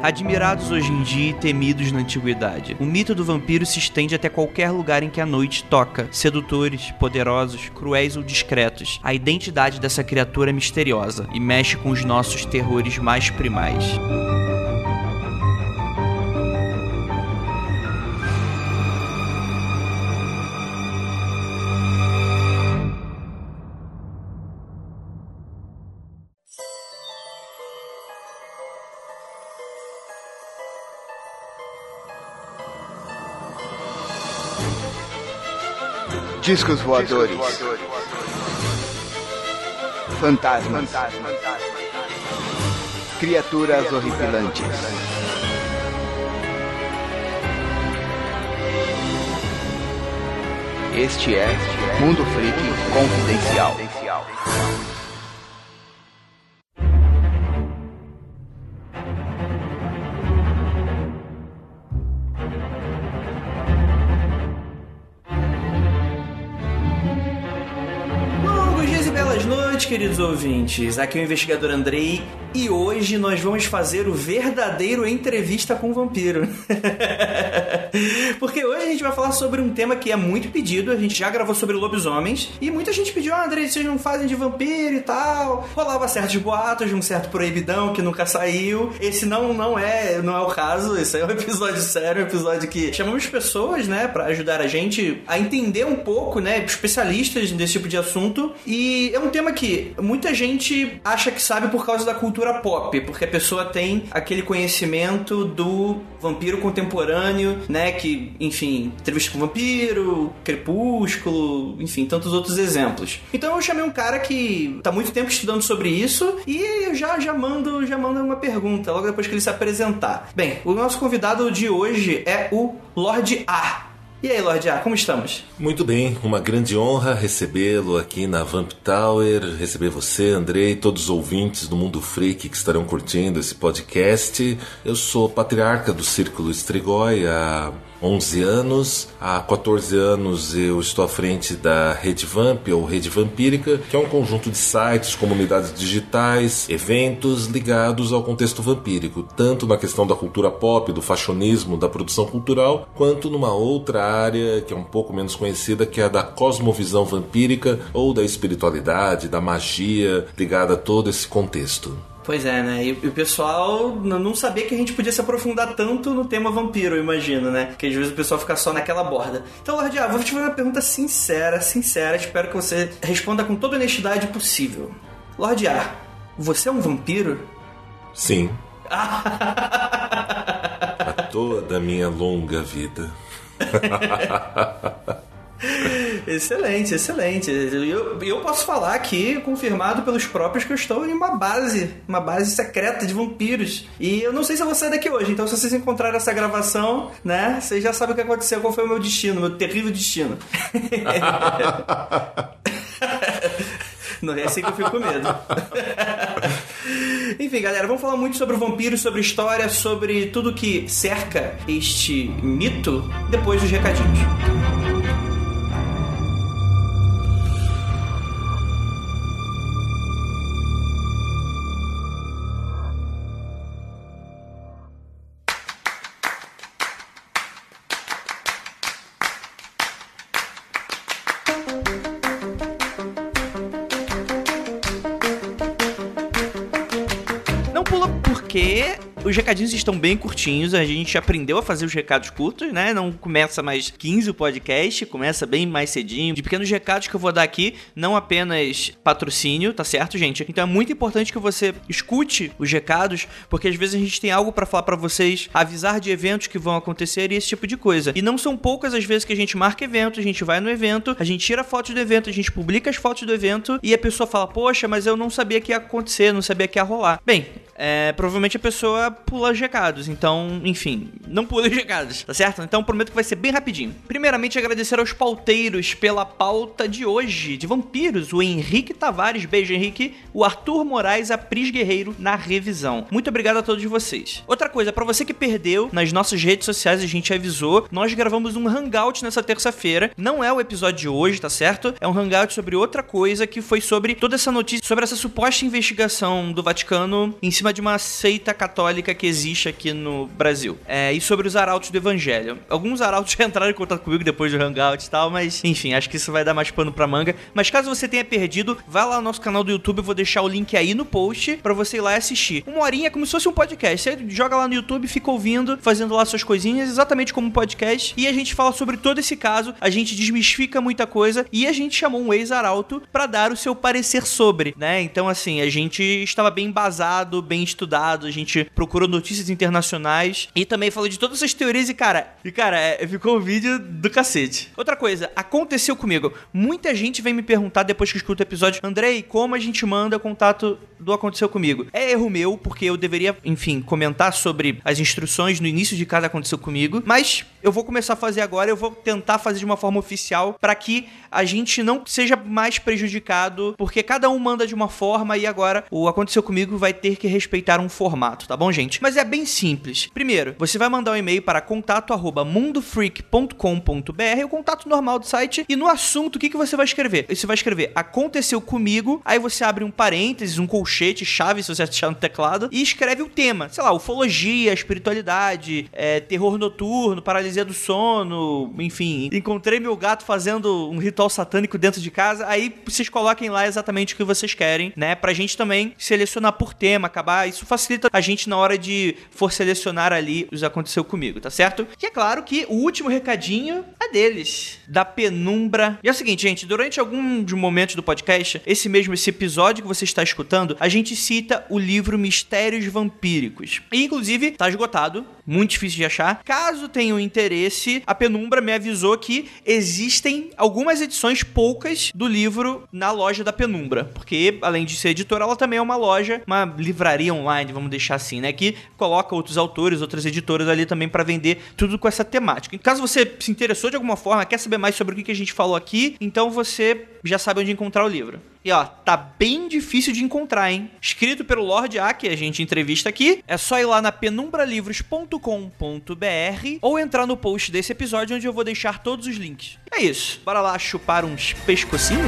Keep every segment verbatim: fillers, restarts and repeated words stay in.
Admirados hoje em dia e temidos na antiguidade, o mito do vampiro se estende até qualquer lugar em que a noite toca. Sedutores, poderosos, cruéis ou discretos, a identidade dessa criatura é misteriosa e mexe com os nossos terrores mais primais. Discos voadores. Fantasmas. Criaturas horripilantes. Este é Mundo Freak Confidencial. Queridos ouvintes, aqui é o investigador Andrei e hoje nós vamos fazer o verdadeiro entrevista com o vampiro. Porque hoje a gente vai falar sobre um tema que é muito pedido. A gente já gravou sobre lobisomens e muita gente pediu: ah, Andrei, vocês não fazem de vampiro e tal. Rolava certos boatos de um certo proibidão que nunca saiu. Esse não, não, é, não é o caso. Esse é um episódio sério, um episódio que chamamos pessoas, né, pra ajudar a gente a entender um pouco, né, especialistas desse tipo de assunto. E é um tema que muita gente acha que sabe por causa da cultura pop, porque a pessoa tem aquele conhecimento do vampiro contemporâneo, né, que, enfim, Entrevista com o Vampiro, Crepúsculo, enfim, tantos outros exemplos. Então eu chamei um cara que tá muito tempo estudando sobre isso e eu já, já mando já mando uma pergunta, logo depois que ele se apresentar. Bem, o nosso convidado de hoje é o Lorde A. E aí, Lorde A, como estamos? Muito bem, uma grande honra recebê-lo aqui na Vamp Tower, receber você, Andrei, todos os ouvintes do Mundo Freak que estarão curtindo esse podcast. Eu sou patriarca do Círculo Strigoi há onze anos. Há quatorze anos eu estou à frente da Rede Vamp, ou Rede Vampírica, que é um conjunto de sites, comunidades digitais, eventos ligados ao contexto vampírico, tanto na questão da cultura pop, do fashionismo, da produção cultural, quanto numa outra área que é um pouco menos conhecida, que é a da cosmovisão vampírica ou da espiritualidade, da magia, ligada a todo esse contexto. Pois é, né? E o pessoal não sabia que a gente podia se aprofundar tanto no tema vampiro, eu imagino, né? Porque às vezes o pessoal fica só naquela borda. Então, Lorde A, vou te fazer uma pergunta sincera, sincera. Espero que você responda com toda a honestidade possível. Lorde A, você é um vampiro? Sim. A toda a minha longa vida. Excelente, excelente. Eu, eu posso falar aqui, confirmado pelos próprios, que eu estou em uma base, uma base secreta de vampiros. E eu não sei se eu vou sair daqui hoje, então se vocês encontrarem essa gravação, né, vocês já sabem o que aconteceu, qual foi o meu destino, meu terrível destino. Não é assim que eu fico com medo. Enfim, galera, vamos falar muito sobre o vampiro, sobre história, sobre tudo que cerca este mito depois dos recadinhos. Porque os recadinhos estão bem curtinhos, a gente aprendeu a fazer os recados curtos, né? Não começa mais quinze o podcast, começa bem mais cedinho. De pequenos recados que eu vou dar aqui, não apenas patrocínio, tá certo, gente? Então é muito importante que você escute os recados, porque às vezes a gente tem algo pra falar pra vocês, avisar de eventos que vão acontecer e esse tipo de coisa. E não são poucas as vezes que a gente marca evento, a gente vai no evento, a gente tira fotos do evento, a gente publica as fotos do evento e a pessoa fala: poxa, mas eu não sabia que ia acontecer, não sabia que ia rolar. Bem, é, provavelmente a pessoa pula os recados, então, enfim, não pula os recados, tá certo? Então prometo que vai ser bem rapidinho. Primeiramente, agradecer aos pauteiros pela pauta de hoje, de vampiros, o Henrique Tavares, beijo Henrique, o Arthur Moraes, a Pris Guerreiro na revisão. Muito obrigado a todos vocês. Outra coisa, pra você que perdeu, nas nossas redes sociais a gente avisou, nós gravamos um hangout nessa terça-feira, não é o episódio de hoje, tá certo? É um hangout sobre outra coisa, que foi sobre toda essa notícia, sobre essa suposta investigação do Vaticano em cima de uma seita católica que existe aqui no Brasil. É, e sobre os arautos do evangelho. Alguns arautos já entraram em contato comigo depois do Hangout e tal, mas enfim, acho que isso vai dar mais pano pra manga. Mas caso você tenha perdido, vai lá no nosso canal do YouTube, eu vou deixar o link aí no post pra você ir lá e assistir. Uma horinha é como se fosse um podcast. Você joga lá no YouTube, fica ouvindo, fazendo lá suas coisinhas, exatamente como um podcast. E a gente fala sobre todo esse caso, a gente desmistifica muita coisa e a gente chamou um ex-arauto pra dar o seu parecer sobre, né? Então, assim, a gente estava bem embasado, bem estudado, a gente procurou notícias internacionais e também falou de todas essas teorias e, cara, e, cara, é, ficou um vídeo do cacete. Outra coisa, aconteceu comigo. Muita gente vem me perguntar depois que escuta o episódio, Andrei, como a gente manda contato do Aconteceu Comigo? É erro meu, porque eu deveria, enfim, comentar sobre as instruções no início de cada Aconteceu Comigo, mas eu vou começar a fazer agora, eu vou tentar fazer de uma forma oficial para que a gente não seja mais prejudicado, porque cada um manda de uma forma e agora o Aconteceu Comigo vai ter que respeitar um formato, tá bom, gente? Mas é bem simples. Primeiro, você vai mandar um e-mail para contato arroba mundofreak ponto com ponto b r, o contato normal do site, e no assunto, o que, que você vai escrever? Você vai escrever Aconteceu Comigo, aí você abre um parênteses, um colchete, chave, se você achar no teclado, e escreve o tema. Sei lá, ufologia, espiritualidade, é, terror noturno, paralisia do sono, enfim. Encontrei meu gato fazendo um ritual satânico dentro de casa, aí vocês coloquem lá exatamente o que vocês querem, né? Pra gente também selecionar por tema, acabar. Isso facilita a gente na hora de for selecionar ali os Aconteceu Comigo, tá certo? E é claro que o último recadinho é deles, da Penumbra. E é o seguinte, gente, durante algum de momentos do podcast, esse mesmo, esse episódio que você está escutando, a gente cita o livro Mistérios Vampíricos. E, inclusive, tá esgotado, muito difícil de achar. Caso tenham interesse, a Penumbra me avisou que existem algumas edições, poucas, do livro na loja da Penumbra. Porque, além de ser editora, ela também é uma loja, uma livraria online, vamos deixar assim, né? Que coloca outros autores, outras editoras ali também pra vender tudo com essa temática. Caso você se interessou de alguma forma, quer saber mais sobre o que a gente falou aqui, então você já sabe onde encontrar o livro. E ó, tá bem difícil de encontrar, hein? Escrito pelo Lorde A, que a gente entrevista aqui. É só ir lá na penumbralivros ponto com ponto b r ou entrar no post desse episódio, onde eu vou deixar todos os links. É isso. Bora lá chupar uns pescocinhos?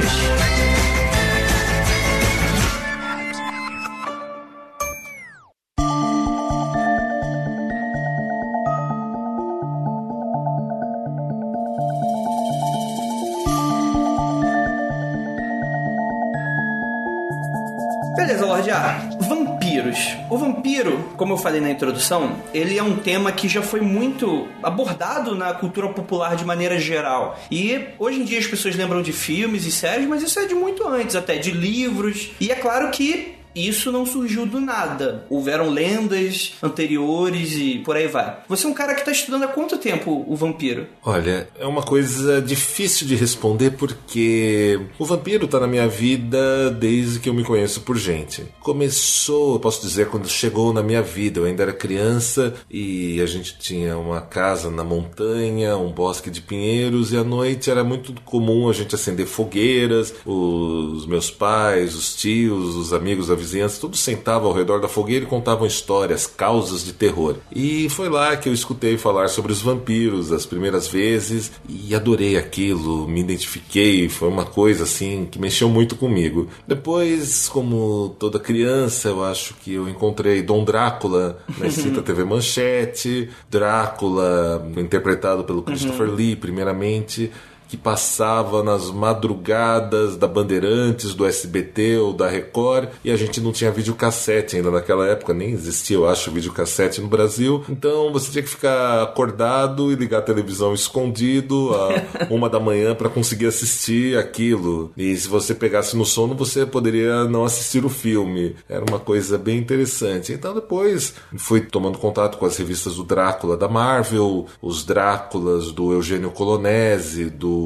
Beleza, Lorde A. Vampiros. O vampiro, como eu falei na introdução, ele é um tema que já foi muito abordado na cultura popular de maneira geral. E hoje em dia as pessoas lembram de filmes e séries, mas isso é de muito antes até, de livros. E é claro que isso não surgiu do nada. Houveram lendas anteriores e por aí vai. Você é um cara que está estudando há quanto tempo o vampiro? Olha, é uma coisa difícil de responder porque o vampiro está na minha vida desde que eu me conheço por gente. Começou, eu posso dizer, quando chegou na minha vida. Eu ainda era criança e a gente tinha uma casa na montanha, um bosque de pinheiros, e à noite era muito comum a gente acender fogueiras. Os meus pais, os tios, os amigos da vizinhança, todos sentavam ao redor da fogueira e contavam histórias, causas de terror. E foi lá que eu escutei falar sobre os vampiros as primeiras vezes e adorei aquilo, me identifiquei, foi uma coisa assim que mexeu muito comigo. Depois, como toda criança, eu acho que eu encontrei Dom Drácula na extinta T V Manchete, Drácula interpretado pelo Christopher uhum. Lee primeiramente, que passava nas madrugadas da Bandeirantes, do S B T ou da Record, e a gente não tinha videocassete ainda naquela época, nem existia, eu acho, videocassete no Brasil. Então você tinha que ficar acordado e ligar a televisão escondido a uma da manhã para conseguir assistir aquilo. E se você pegasse no sono, você poderia não assistir o filme. Era uma coisa bem interessante. Então depois fui tomando contato com as revistas do Drácula da Marvel, os Dráculas do Eugênio Colonese, do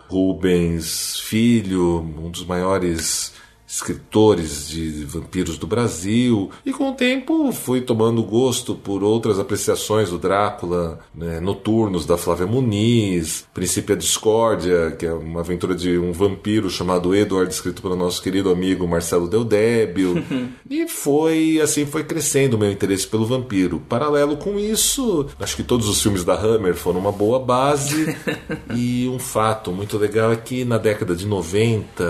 Rubens Filho, um dos maiores escritores de vampiros do Brasil, e com o tempo fui tomando gosto por outras apreciações do Drácula, né, Noturnos da Flávia Muniz, Princípio a Discórdia, que é uma aventura de um vampiro chamado Edward, escrito pelo nosso querido amigo Marcelo Del Débio. E foi assim, foi crescendo o meu interesse pelo vampiro. Paralelo com isso, acho que todos os filmes da Hammer foram uma boa base. E um fato muito legal é que na década de noventa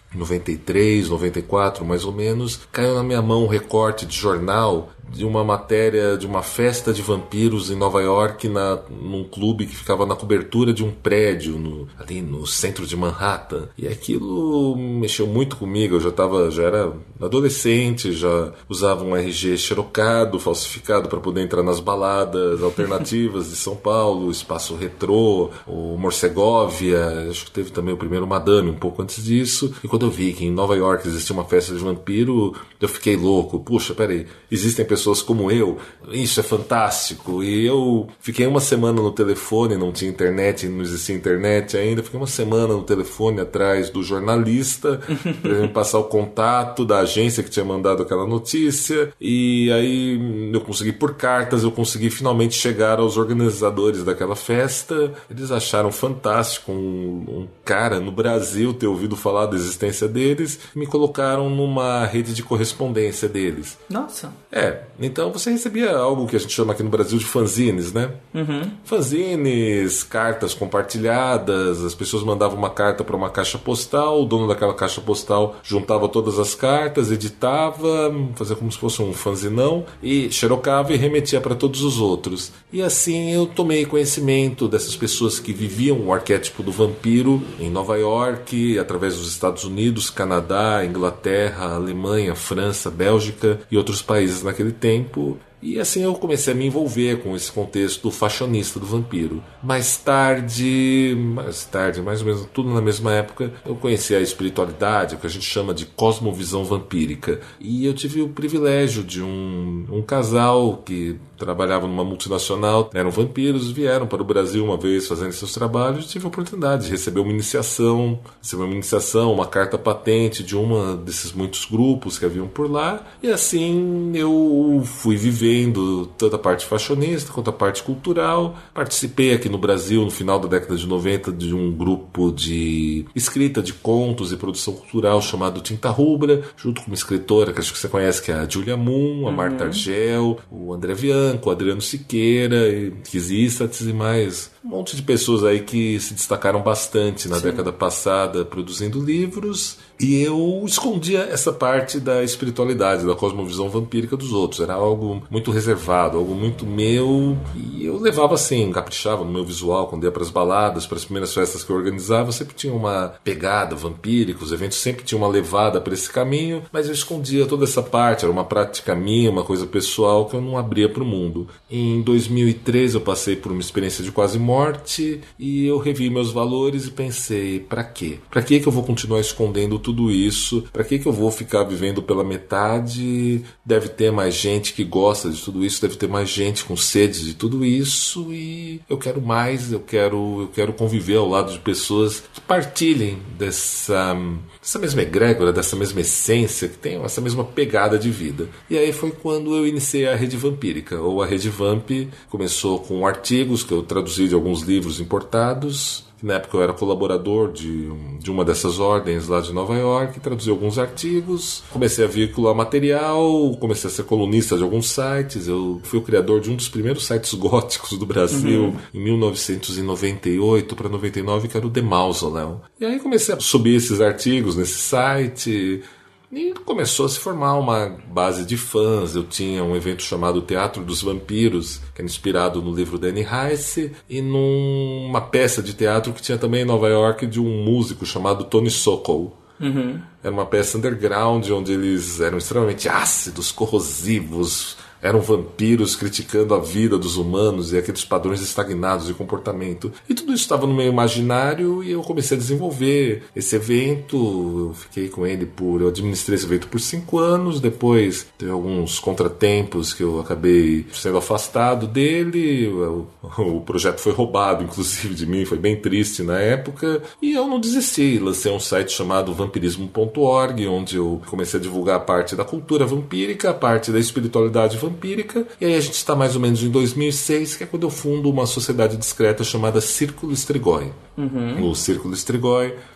noventa e três, noventa e quatro mais ou menos, caiu na minha mão um recorte de jornal de uma matéria de uma festa de vampiros em Nova York, na, num clube que ficava na cobertura de um prédio no, ali no centro de Manhattan. E aquilo mexeu muito comigo. Eu já tava, já era adolescente, já usava um R G xerocado, falsificado, para poder entrar nas baladas alternativas de São Paulo, Espaço Retrô, o Morsegovia, acho que teve também o primeiro Madame um pouco antes disso. E quando eu vi que em Nova York existia uma festa de vampiro, eu fiquei louco. Puxa, peraí, existem pessoas pessoas como eu, isso é fantástico. E eu fiquei uma semana no telefone, não tinha internet, não existia internet ainda, fiquei uma semana no telefone atrás do jornalista para ele me passar o contato da agência que tinha mandado aquela notícia, e aí eu consegui por cartas, eu consegui finalmente chegar aos organizadores daquela festa. Eles acharam fantástico um, um cara no Brasil ter ouvido falar da existência deles e me colocaram numa rede de correspondência deles. Nossa! É, então você recebia algo que a gente chama aqui no Brasil de fanzines, né? Uhum. Fanzines, cartas compartilhadas, as pessoas mandavam uma carta para uma caixa postal, o dono daquela caixa postal juntava todas as cartas, editava, fazia como se fosse um fanzinão, e xerocava e remetia para todos os outros. E assim eu tomei conhecimento dessas pessoas que viviam o arquétipo do vampiro em Nova York, através dos Estados Unidos, Canadá, Inglaterra, Alemanha, França, Bélgica e outros países naquele tempo. E assim eu comecei a me envolver com esse contexto fashionista do vampiro. Mais tarde, mais tarde, mais ou menos tudo na mesma época, eu conheci a espiritualidade, o que a gente chama de cosmovisão vampírica. E eu tive o privilégio de um, um casal que trabalhava numa multinacional, eram vampiros, vieram para o Brasil uma vez fazendo seus trabalhos, e tive a oportunidade de receber uma iniciação, receber uma iniciação, uma carta patente de uma desses muitos grupos que haviam por lá. E assim eu fui viver tanto a parte fashionista quanto a parte cultural. Participei aqui no Brasil, no final da década de noventa, de um grupo de escrita de contos e produção cultural chamado Tinta Rubra, junto com uma escritora que acho que você conhece, que é a Julia Moon, a Marta uhum. Argel, o André Bianco, o Adriano Siqueira, Kizistats e mais um monte de pessoas aí que se destacaram bastante na Sim. década passada produzindo livros. E eu escondia essa parte da espiritualidade, da cosmovisão vampírica dos outros. Era algo muito reservado, algo muito meu. E eu levava assim, caprichava no meu visual. Quando ia para as baladas, para as primeiras festas que eu organizava, sempre tinha uma pegada vampírica. Os eventos sempre tinham uma levada para esse caminho. Mas eu escondia toda essa parte. Era uma prática minha, uma coisa pessoal que eu não abria para o mundo. Em dois mil e três eu passei por uma experiência de quase morte. E eu revi meus valores e pensei, para quê? Para que que eu vou continuar escondendo tudo tudo isso? Para que que eu vou ficar vivendo pela metade? Deve ter mais gente que gosta de tudo isso, deve ter mais gente com sede de tudo isso, e eu quero mais, eu quero, eu quero conviver ao lado de pessoas que partilhem dessa, dessa mesma egrégora, dessa mesma essência, que tem essa mesma pegada de vida. E aí foi quando eu iniciei a Rede Vampírica, ou a Rede Vamp. Começou com artigos que eu traduzi de alguns livros importados. Na época eu era colaborador de, de uma dessas ordens lá de Nova York, traduzi alguns artigos, comecei a veicular material, comecei a ser colunista de alguns sites. Eu fui o criador de um dos primeiros sites góticos do Brasil, uhum. em mil novecentos e noventa e oito para noventa e nove, que era o The Mausoleum. E aí comecei a subir esses artigos nesse site. E começou a se formar uma base de fãs. Eu tinha um evento chamado Teatro dos Vampiros, que era inspirado no livro da Anne Rice, e numa peça de teatro que tinha também em Nova York, de um músico chamado Tony Sokol. Uhum. Era uma peça underground, onde eles eram extremamente ácidos, corrosivos, eram vampiros criticando a vida dos humanos e aqueles padrões estagnados de comportamento. E tudo isso estava no meu imaginário, e eu comecei a desenvolver esse evento. Eu fiquei com ele por... Eu administrei esse evento por cinco anos. Depois teve alguns contratempos que eu acabei sendo afastado dele. O, o projeto foi roubado, inclusive, de mim. Foi bem triste na época. E eu não desisti. Lancei um site chamado vampirismo ponto org, onde eu comecei a divulgar a parte da cultura vampírica, a parte da espiritualidade vampírica. Vampírica, e aí a gente está mais ou menos em dois mil e seis, que é quando eu fundo uma sociedade discreta chamada Círculo Strigoi. Uhum. O Círculo Strigoi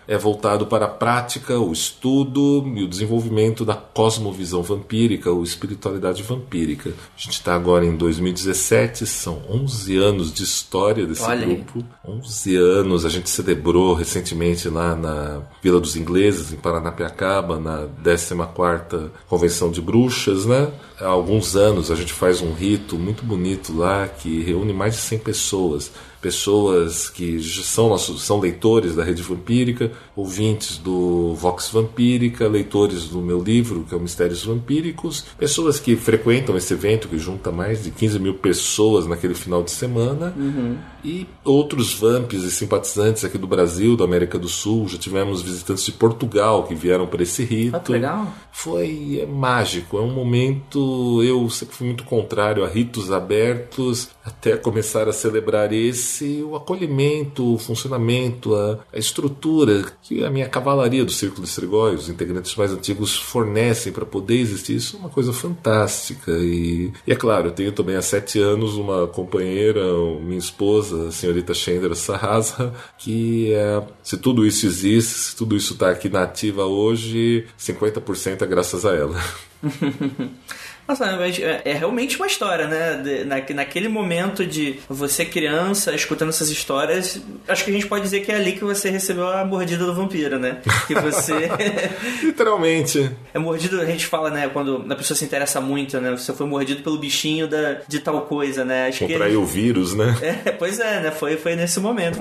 é voltado para a prática, o estudo e o desenvolvimento da cosmovisão vampírica ou espiritualidade vampírica. A gente está agora em dois mil e dezessete, são onze anos de história desse Olha grupo. Aí. onze anos, a gente celebrou recentemente lá na Vila dos Ingleses, em Paranapiacaba, na décima quarta Convenção de Bruxas, né? Há alguns anos a gente faz um rito muito bonito lá que reúne mais de cem pessoas. Pessoas que são, nossos, são leitores da Rede Vampírica, ouvintes do Vox Vampírica, leitores do meu livro, que é o Mistérios Vampíricos, pessoas que frequentam esse evento, que junta mais de quinze mil pessoas naquele final de semana, uhum. e outros vamps e simpatizantes aqui do Brasil, da América do Sul. Já tivemos visitantes de Portugal que vieram para esse rito. Ah, que legal. Foi é mágico, é um momento... Eu sempre fui muito contrário a ritos abertos, até começar a celebrar esse, o acolhimento, o funcionamento, a, a estrutura que a minha cavalaria do Círculo de Strigoi, os integrantes mais antigos, fornecem para poder existir. Isso é uma coisa fantástica. E, e é claro, eu tenho também há sete anos uma companheira, minha esposa, a senhorita Chandra Sarrasra, que é, se tudo isso existe, se tudo isso está aqui na ativa hoje, cinquenta por cento é graças a ela. Nossa, é, é realmente uma história, né? De, na, naquele momento de você criança, escutando essas histórias, acho que a gente pode dizer que é ali que você recebeu a mordida do vampiro, né? Que você... Literalmente. É mordido, a gente fala, né? Quando a pessoa se interessa muito, né? Você foi mordido pelo bichinho da, de tal coisa, né? Acho Contraiu que... o vírus, né? É, pois é, né? Foi, foi nesse momento.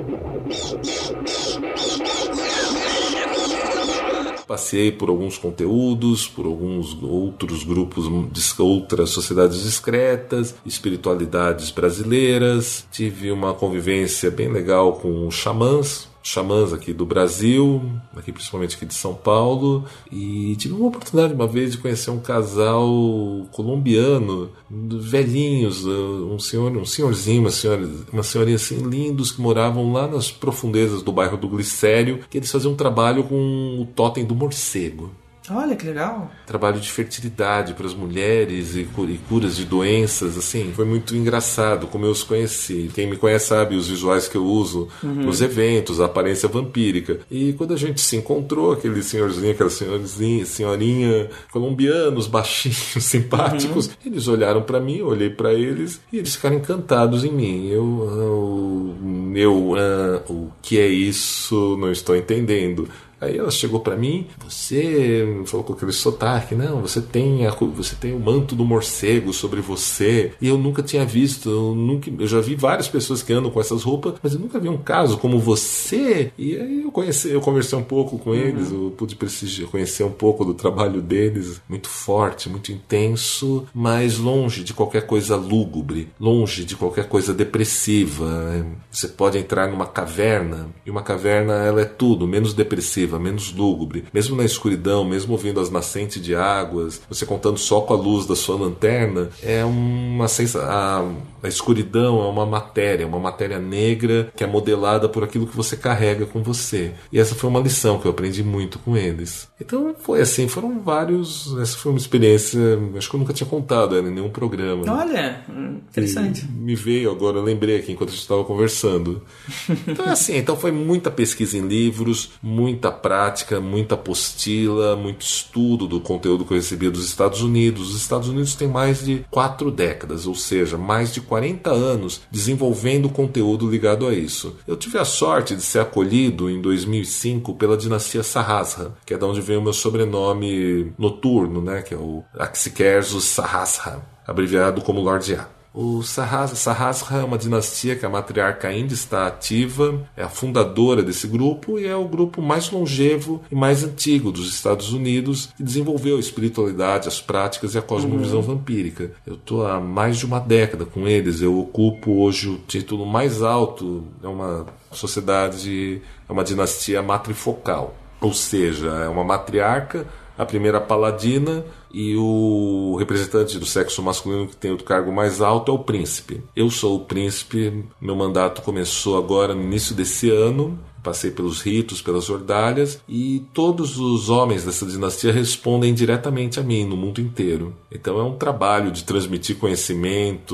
Passei por alguns conteúdos, por alguns outros grupos, outras sociedades discretas, espiritualidades brasileiras. Tive uma convivência bem legal com xamãs, xamãs aqui do Brasil, aqui principalmente aqui de São Paulo, e tive uma oportunidade uma vez de conhecer um casal colombiano, velhinhos, um senhor, um senhorzinho, uma senhora, uma senhorinha assim, lindos, que moravam lá nas profundezas do bairro do Glicério, que eles faziam um trabalho com o totem do morcego. Olha, que legal. Trabalho de fertilidade para as mulheres e curas de doenças, assim, foi muito engraçado como eu os conheci. Quem me conhece sabe os visuais que eu uso uhum. nos eventos, a aparência vampírica. E quando a gente se encontrou, aquele senhorzinho, aquela senhorzinha, senhorinha, colombianos, baixinhos, simpáticos, uhum. eles olharam para mim, eu olhei para eles e eles ficaram encantados em mim. Eu, eu, eu ah, o que é isso? Não estou entendendo. Aí ela chegou pra mim, você falou com aquele sotaque, não, você tem, a, você tem o manto do morcego sobre você, e eu nunca tinha visto, eu, nunca, eu já vi várias pessoas que andam com essas roupas, mas eu nunca vi um caso como você. E aí eu, conheci, eu conversei um pouco com uhum. eles, eu pude prestigiar, conhecer um pouco do trabalho deles, muito forte, muito intenso, mas longe de qualquer coisa lúgubre, longe de qualquer coisa depressiva. Você pode entrar numa caverna, e uma caverna ela é tudo, menos depressiva, menos lúgubre, mesmo na escuridão, mesmo ouvindo as nascentes de águas, você contando só com a luz da sua lanterna, é uma sensação. A, a escuridão é uma matéria, uma matéria negra que é modelada por aquilo que você carrega com você. E essa foi uma lição que eu aprendi muito com eles. Então foi assim, foram vários. Essa foi uma experiência, acho que eu nunca tinha contado em nenhum programa. Olha, interessante. E me veio agora, eu lembrei aqui enquanto a gente estava conversando. Então é assim, então foi muita pesquisa em livros, muita prática, muita apostila, muito estudo do conteúdo que eu recebia dos Estados Unidos. Os Estados Unidos têm mais de quatro décadas, ou seja, mais de quarenta anos desenvolvendo conteúdo ligado a isso. Eu tive a sorte de ser acolhido em dois mil e cinco pela dinastia Sarrasra, que é de onde vem o meu sobrenome noturno, né, que é o Axikerzus Sarrasra, abreviado como Lord A. O Sarrasra é uma dinastia que a matriarca ainda está ativa, é a fundadora desse grupo e é o grupo mais longevo e mais antigo dos Estados Unidos que desenvolveu a espiritualidade, as práticas e a cosmovisão uhum. vampírica. Eu estou há mais de uma década com eles, eu ocupo hoje o título mais alto, é uma sociedade, é uma dinastia matrifocal, ou seja, é uma matriarca, a primeira paladina, e o representante do sexo masculino que tem o cargo mais alto é o príncipe. Eu sou o príncipe, meu mandato começou agora no início desse ano, passei pelos ritos, pelas ordalhas, e todos os homens dessa dinastia respondem diretamente a mim, no mundo inteiro. Então é um trabalho de transmitir conhecimento,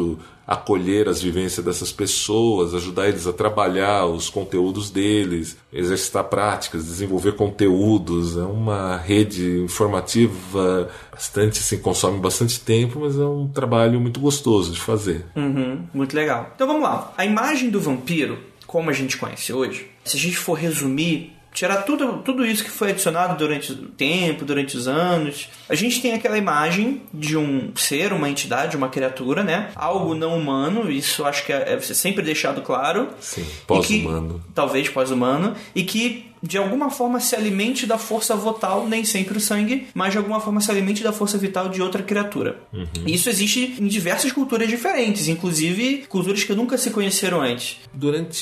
acolher as vivências dessas pessoas, ajudar eles a trabalhar os conteúdos deles, exercitar práticas, desenvolver conteúdos. É uma rede informativa bastante, assim, consome bastante tempo, mas é um trabalho muito gostoso de fazer. Uhum, muito legal. Então vamos lá. A imagem do vampiro, como a gente conhece hoje, se a gente for resumir, tirar tudo, tudo isso que foi adicionado durante o tempo, durante os anos, a gente tem aquela imagem de um ser, uma entidade, uma criatura, né? Algo não humano, isso acho que é, é sempre deixado claro. Sim, pós-humano. Que, talvez pós-humano, e que de alguma forma se alimente da força vital, nem sempre o sangue, mas de alguma forma se alimente da força vital de outra criatura. Uhum. Isso existe em diversas culturas diferentes, inclusive culturas que nunca se conheceram antes. Durante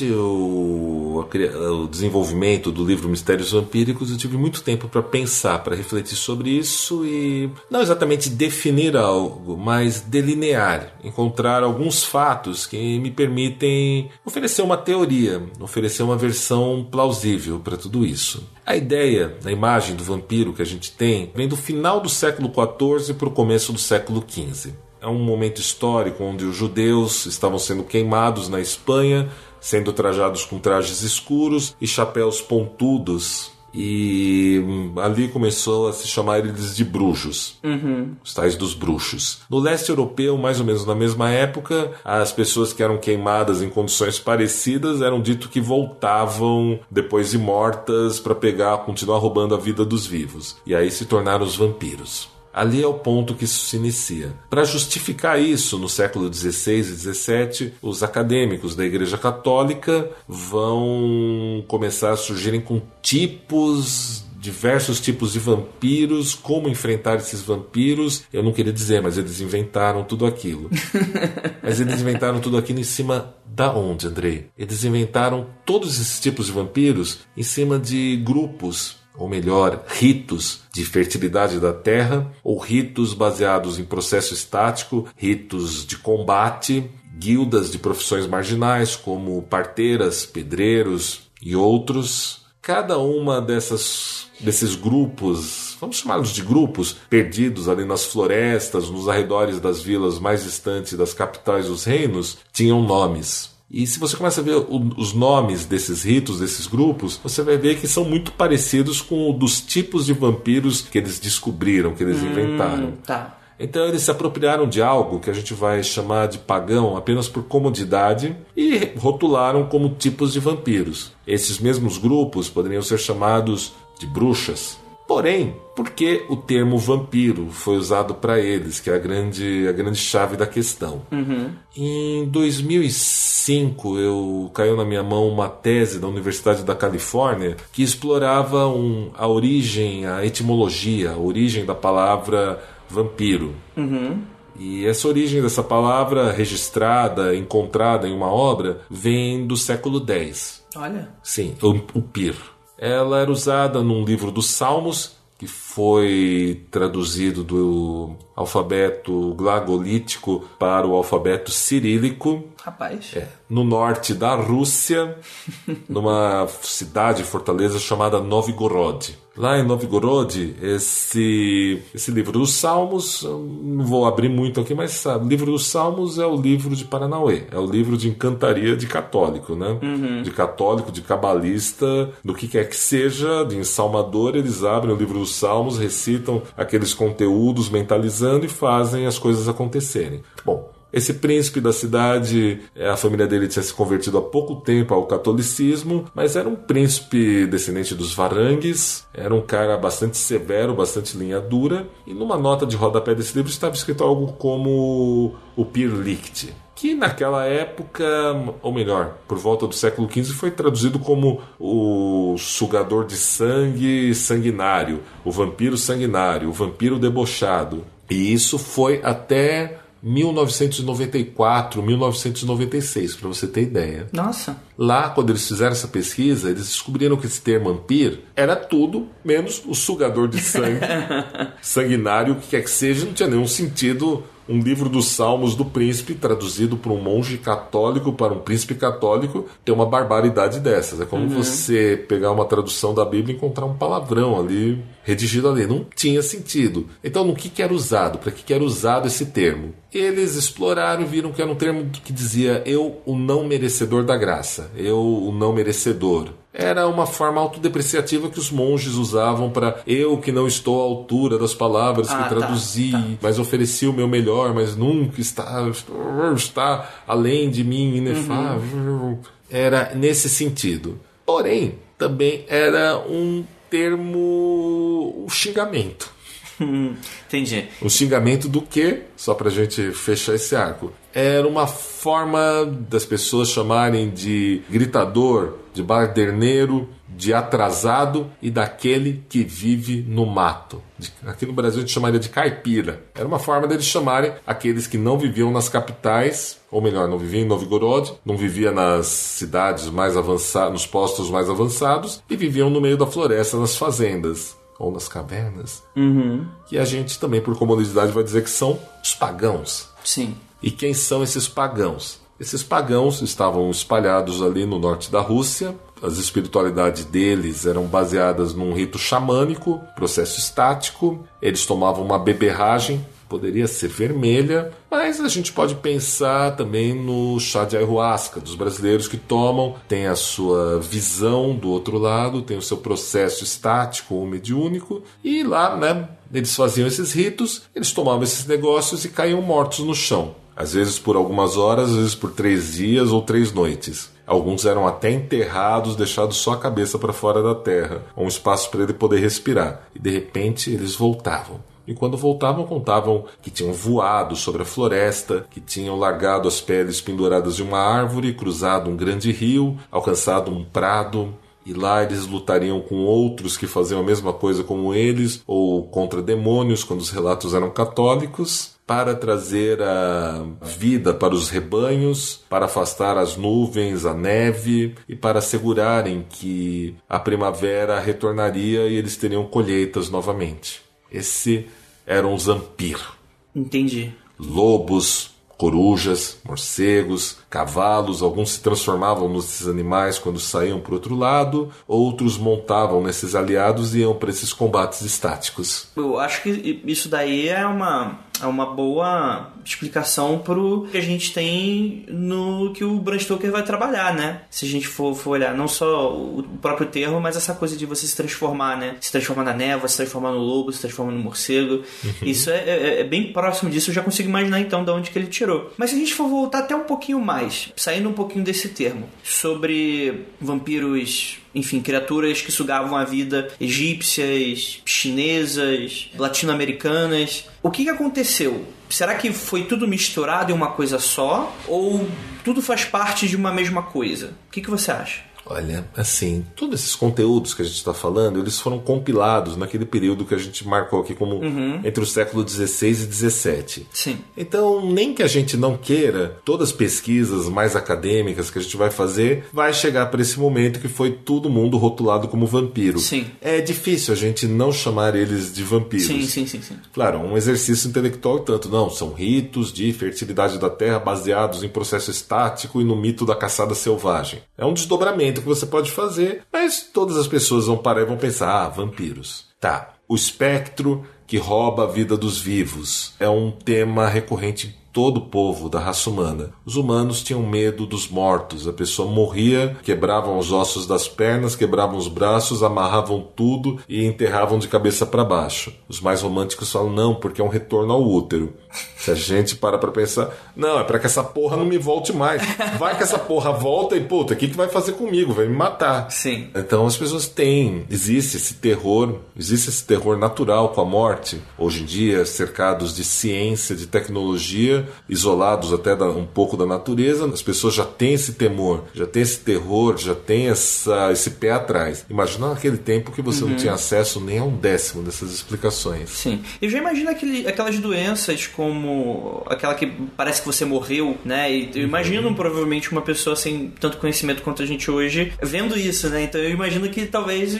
o, o desenvolvimento do livro Mistérios Vampíricos, eu tive muito tempo para pensar, para refletir sobre isso e não exatamente definir algo, mas delinear, encontrar alguns fatos que me permitem oferecer uma teoria, oferecer uma versão plausível para tudo isso. A ideia da imagem do vampiro que a gente tem vem do final do século quatorze para o começo do século quinze. É um momento histórico onde os judeus estavam sendo queimados na Espanha, sendo trajados com trajes escuros e chapéus pontudos. E ali começou a se chamar eles de bruxos, uhum. Os tais dos bruxos. No leste europeu, mais ou menos na mesma época, as pessoas que eram queimadas em condições parecidas eram dito que voltavam depois de mortas para pegar, continuar roubando a vida dos vivos. E aí se tornaram os vampiros. Ali é o ponto que isso se inicia. Para justificar isso, no século dezesseis e dezessete, os acadêmicos da Igreja Católica vão começar a surgirem com tipos, diversos tipos de vampiros, como enfrentar esses vampiros. Eu não queria dizer, mas eles inventaram tudo aquilo. Mas eles inventaram tudo aquilo em cima da onde, Andrei? Eles inventaram todos esses tipos de vampiros em cima de grupos, ou melhor, ritos de fertilidade da terra, ou ritos baseados em processo estático, ritos de combate, guildas de profissões marginais, como parteiras, pedreiros e outros. Cada uma dessas, desses grupos, vamos chamá-los de grupos, perdidos ali nas florestas, nos arredores das vilas mais distantes das capitais dos reinos, tinham nomes. E se você começa a ver o, os nomes desses ritos, desses grupos, você vai ver que são muito parecidos com o dos tipos de vampiros que eles descobriram, que eles hum, inventaram. Tá. Então eles se apropriaram de algo que a gente vai chamar de pagão apenas por comodidade e rotularam como tipos de vampiros. Esses mesmos grupos poderiam ser chamados de bruxas. Porém, por que o termo vampiro foi usado para eles, que é a grande, a grande chave da questão? Uhum. Em dois mil e cinco, eu caiu na minha mão uma tese da Universidade da Califórnia que explorava um, a origem, a etimologia, a origem da palavra vampiro. Uhum. E essa origem dessa palavra, registrada, encontrada em uma obra, vem do século dez. Olha. Sim, o, o pir. Ela era usada num livro dos Salmos, que foi traduzido do alfabeto glagolítico para o alfabeto cirílico. Rapaz. É, no norte da Rússia, numa cidade, fortaleza chamada Novgorod. Lá em Novgorod, esse, esse livro dos Salmos, não vou abrir muito aqui, mas sabe, o livro dos Salmos é o livro de Paranauê, é o livro de encantaria de católico, né? Uhum. De católico, de cabalista, do que quer que seja, de ensalmador, eles abrem o livro dos Salmos, recitam aqueles conteúdos, mentalizando e fazem as coisas acontecerem. Bom, esse príncipe da cidade, a família dele tinha se convertido há pouco tempo ao catolicismo, mas era um príncipe descendente dos Varangues, era um cara bastante severo, bastante linha dura, e numa nota de rodapé desse livro estava escrito algo como o Pirlicht, que naquela época, ou melhor, por volta do século quinze, foi traduzido como o sugador de sangue sanguinário, o vampiro sanguinário, o vampiro debochado. E isso foi até mil novecentos e noventa e quatro, mil novecentos e noventa e seis, para você ter ideia. Nossa. Lá, quando eles fizeram essa pesquisa, eles descobriram que esse termo vampir era tudo menos o sugador de sangue sanguinário, o que quer que seja, não tinha nenhum sentido um livro dos Salmos do Príncipe, traduzido por um monge católico para um príncipe católico, tem uma barbaridade dessas. É como uhum. você pegar uma tradução da Bíblia e encontrar um palavrão ali, redigido ali. Não tinha sentido. Então, no que, que era usado? Para que, que era usado esse termo? Eles exploraram e viram que era um termo que dizia eu, o não merecedor da graça. Eu, o não merecedor. Era uma forma autodepreciativa que os monges usavam para eu que não estou à altura das palavras ah, que traduzi, tá, tá. mas ofereci o meu melhor, mas nunca está, está além de mim, inefável. Uhum. Era nesse sentido. Porém, também era um termo, um xingamento. Entendi. Um xingamento do quê? Só pra gente fechar esse arco. Era uma forma das pessoas chamarem de gritador, de baderneiro, de atrasado e daquele que vive no mato. Aqui no Brasil a gente chamaria de caipira. Era uma forma deles chamarem aqueles que não viviam nas capitais, ou melhor, não viviam em Novgorod, não viviam nas cidades mais avançadas, nos postos mais avançados, e viviam no meio da floresta, nas fazendas. Ou nas cavernas, uhum. que a gente também, por comodidade, vai dizer que são os pagãos. Sim. E quem são esses pagãos? Esses pagãos estavam espalhados ali no norte da Rússia. As espiritualidades deles eram baseadas num rito xamânico, processo estático. Eles tomavam uma beberragem, poderia ser vermelha, mas a gente pode pensar também no chá de ayahuasca, dos brasileiros que tomam, tem a sua visão do outro lado, tem o seu processo estático ou mediúnico, e lá, né, eles faziam esses ritos, eles tomavam esses negócios e caíam mortos no chão. Às vezes por algumas horas, às vezes por três dias ou três noites. Alguns eram até enterrados, deixados só a cabeça para fora da terra, um espaço para ele poder respirar. E de repente eles voltavam. E quando voltavam, contavam que tinham voado sobre a floresta, que tinham largado as peles penduradas de uma árvore, cruzado um grande rio, alcançado um prado, e lá eles lutariam com outros que faziam a mesma coisa como eles, ou contra demônios, quando os relatos eram católicos, para trazer a vida para os rebanhos, para afastar as nuvens, a neve, e para assegurarem que a primavera retornaria e eles teriam colheitas novamente. Esse era um zampir. Entendi. Lobos, corujas, morcegos, cavalos, alguns se transformavam nesses animais quando saíam para o outro lado, outros montavam nesses aliados e iam para esses combates estáticos. Eu acho que isso daí é uma, é uma boa explicação para o que a gente tem no que o Bram Stoker vai trabalhar, né? Se a gente for, for olhar não só o próprio termo, mas essa coisa de você se transformar, né? Se transformar na névoa, se transformar no lobo, se transformar no morcego. Uhum. Isso é, é, é bem próximo disso, eu já consigo imaginar então de onde que ele tirou. Mas se a gente for voltar até um pouquinho mais, saindo um pouquinho desse termo, sobre vampiros, enfim, criaturas que sugavam a vida egípcias, chinesas, latino-americanas, o que que aconteceu? Será que foi tudo misturado em uma coisa só? Ou tudo faz parte de uma mesma coisa? O que que você acha? Olha, assim, todos esses conteúdos que a gente está falando, eles foram compilados naquele período que a gente marcou aqui como uhum. entre o século dezesseis e dezessete. Sim. Então, nem que a gente não queira, todas as pesquisas mais acadêmicas que a gente vai fazer, vai chegar para esse momento que foi todo mundo rotulado como vampiro. Sim. É difícil a gente não chamar eles de vampiros. Sim, sim, sim, sim. Claro, um exercício intelectual tanto. Não, são ritos de fertilidade da terra baseados em processo estático e no mito da caçada selvagem. É um desdobramento que você pode fazer, mas todas as pessoas vão parar e vão pensar, ah, vampiros. Tá, o espectro que rouba a vida dos vivos é um tema recorrente em todo o povo da raça humana. Os humanos tinham medo dos mortos. A pessoa morria, quebravam os ossos das pernas, quebravam os braços, amarravam tudo e enterravam de cabeça para baixo. Os mais românticos falam, não, porque é um retorno ao útero. Se a gente para pra pensar, não, é para que essa porra não me volte mais. Vai que essa porra volta e, puta, o que, que vai fazer comigo? Vai me matar. Sim. Então as pessoas têm, existe esse terror, existe esse terror natural com a morte. Hoje em dia, cercados de ciência, de tecnologia, isolados até da, um pouco da natureza, as pessoas já têm esse temor, já têm esse terror, já têm essa, esse pé atrás. Imagina naquele tempo que você uhum. não tinha acesso nem a um décimo dessas explicações. Sim. Eu já imagino aquele, aquelas doenças como aquela que parece que você morreu, né? E eu imagino uhum. provavelmente uma pessoa sem tanto conhecimento quanto a gente hoje vendo isso, né? Então eu imagino que talvez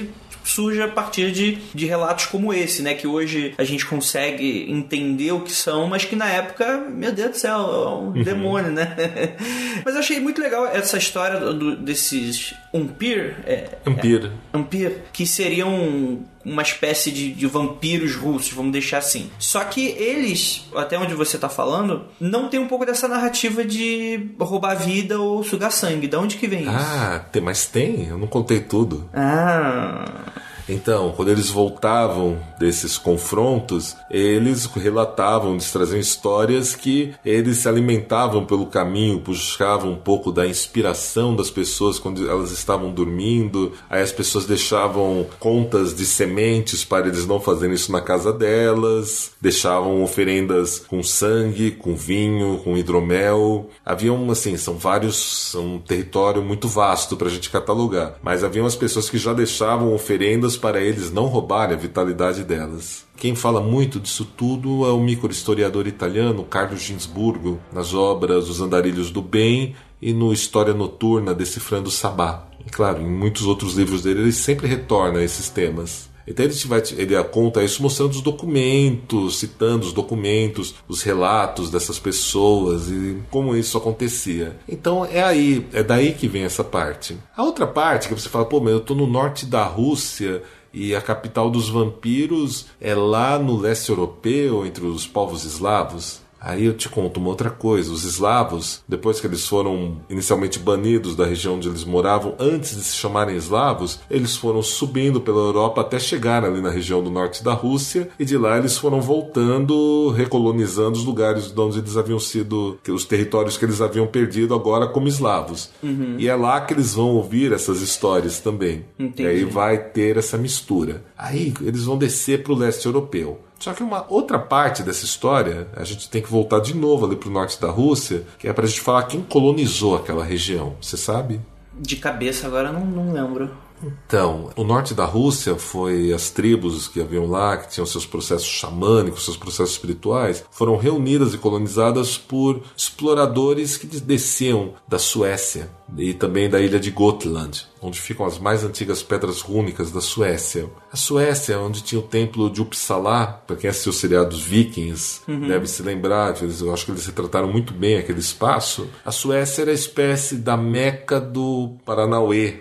surge a partir de, de relatos como esse, né? Que hoje a gente consegue entender o que são, mas que na época, meu Deus do céu, é um uhum. demônio, né? Mas eu achei muito legal essa história do, desses Umpir. É, Umpir. É, Umpir, que seriam uma espécie de, de vampiros russos, vamos deixar assim. Só que eles, até onde você tá falando, não tem um pouco dessa narrativa de roubar vida ou sugar sangue. De onde que vem isso? Ah, tem, mas tem? Eu não contei tudo. Ah... Então, quando eles voltavam desses confrontos, eles relatavam, eles traziam histórias que eles se alimentavam pelo caminho, buscavam um pouco da inspiração das pessoas quando elas estavam dormindo. Aí as pessoas deixavam contas de sementes para eles não fazerem isso na casa delas, deixavam oferendas com sangue, com vinho, com hidromel. Haviam, assim, são vários, são um território muito vasto para a gente catalogar, mas haviam as pessoas que já deixavam oferendas para eles não roubarem a vitalidade delas. Quem fala muito disso tudo é o microhistoriador italiano Carlo Ginzburgo, nas obras Os Andarilhos do Bem e no História Noturna, Decifrando Sabá. E claro, em muitos outros livros dele ele sempre retorna a esses temas. Então ele, vai, ele conta isso mostrando os documentos, citando os documentos, os relatos dessas pessoas e como isso acontecia. Então é aí, é daí que vem essa parte. A outra parte que você fala, pô, mas eu tô no norte da Rússia e a capital dos vampiros é lá no leste europeu, entre os povos eslavos. Aí eu te conto uma outra coisa. Os eslavos, depois que eles foram inicialmente banidos da região onde eles moravam, antes de se chamarem eslavos, eles foram subindo pela Europa até chegar ali na região do norte da Rússia, e de lá eles foram voltando, recolonizando os lugares de onde eles haviam sido, os territórios que eles haviam perdido agora como eslavos. Uhum. E é lá que eles vão ouvir essas histórias também. Entendi. E aí vai ter essa mistura. Aí eles vão descer para o leste europeu. Só que uma outra parte dessa história, a gente tem que voltar de novo ali para o norte da Rússia, que é para a gente falar quem colonizou aquela região. Você sabe? De cabeça agora não, não lembro. Então, o norte da Rússia foi as tribos que haviam lá, que tinham seus processos xamânicos, seus processos espirituais, foram reunidas e colonizadas por exploradores que desciam da Suécia e também da ilha de Gotland, onde ficam as mais antigas pedras rúnicas da Suécia. A Suécia é onde tinha o templo de Uppsala, para quem assistiu o seriado dos Vikings, uhum. deve se lembrar, eu acho que eles retrataram muito bem aquele espaço. A Suécia era a espécie da Meca do Paranauê.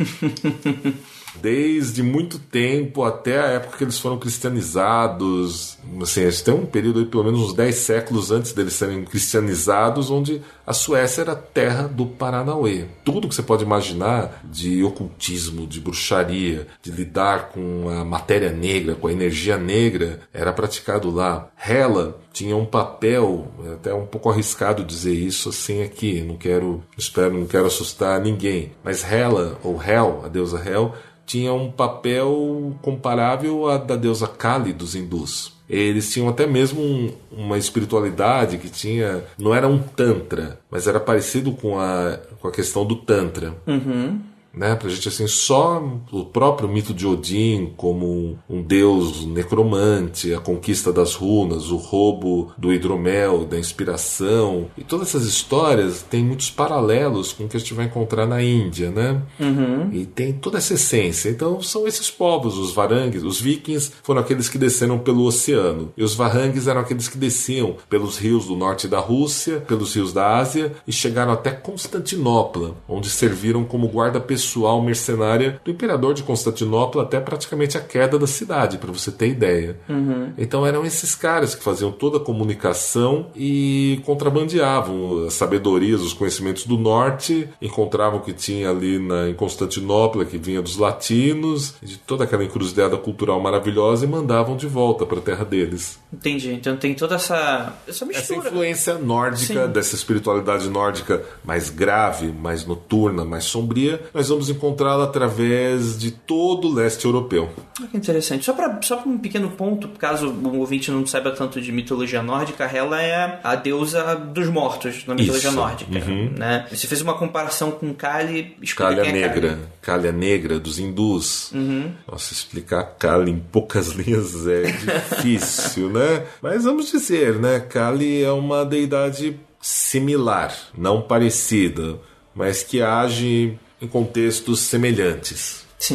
Desde muito tempo até a época que eles foram cristianizados, assim, a gente tem um período aí, pelo menos uns dez séculos antes deles serem cristianizados, onde a Suécia era a terra do Paranauê. Tudo que você pode imaginar de ocultismo, de bruxaria, de lidar com a matéria negra, com a energia negra, era praticado lá. Hela tinha um papel, é até um pouco arriscado dizer isso assim aqui, não quero, espero, não quero assustar ninguém, mas Hela, ou Hel, a deusa Hel, tinha um papel comparável à da deusa Kali dos hindus. Eles tinham até mesmo um, uma espiritualidade que tinha, não era um tantra, mas era parecido com a, com a questão do tantra. Uhum. Né, pra gente, assim, só o próprio mito de Odin como um deus necromante, a conquista das runas, o roubo do hidromel, da inspiração, e todas essas histórias têm muitos paralelos com o que a gente vai encontrar na Índia, né? Uhum. E tem toda essa essência. Então são esses povos, os varangues. Os vikings foram aqueles que desceram pelo oceano, e os varangues eram aqueles que desciam pelos rios do norte da Rússia, pelos rios da Ásia, e chegaram até Constantinopla, onde serviram como guarda pessoal pessoal mercenária do imperador de Constantinopla até praticamente a queda da cidade, para você ter ideia. Uhum. Então eram esses caras que faziam toda a comunicação e contrabandeavam as sabedorias, os conhecimentos do norte, encontravam o que tinha ali na, em Constantinopla, que vinha dos latinos, de toda aquela encruzilhada cultural maravilhosa, e mandavam de volta para a terra deles. Entendi. Então tem toda essa, essa mistura. Essa influência nórdica, sim, dessa espiritualidade nórdica mais grave, mais noturna, mais sombria, nós vamos encontrá-la através de todo o leste europeu. Ah, que interessante. Só para só um pequeno ponto, caso o ouvinte não saiba tanto de mitologia nórdica, Hela é a deusa dos mortos na mitologia Isso. nórdica. Uhum. Né? Você fez uma comparação com Kali. Kali a negra. Kali a negra dos hindus. Uhum. Nossa, explicar Kali em poucas linhas é difícil, né? Mas vamos dizer, né? Kali é uma deidade similar, não parecida, mas que age em contextos semelhantes. Sim,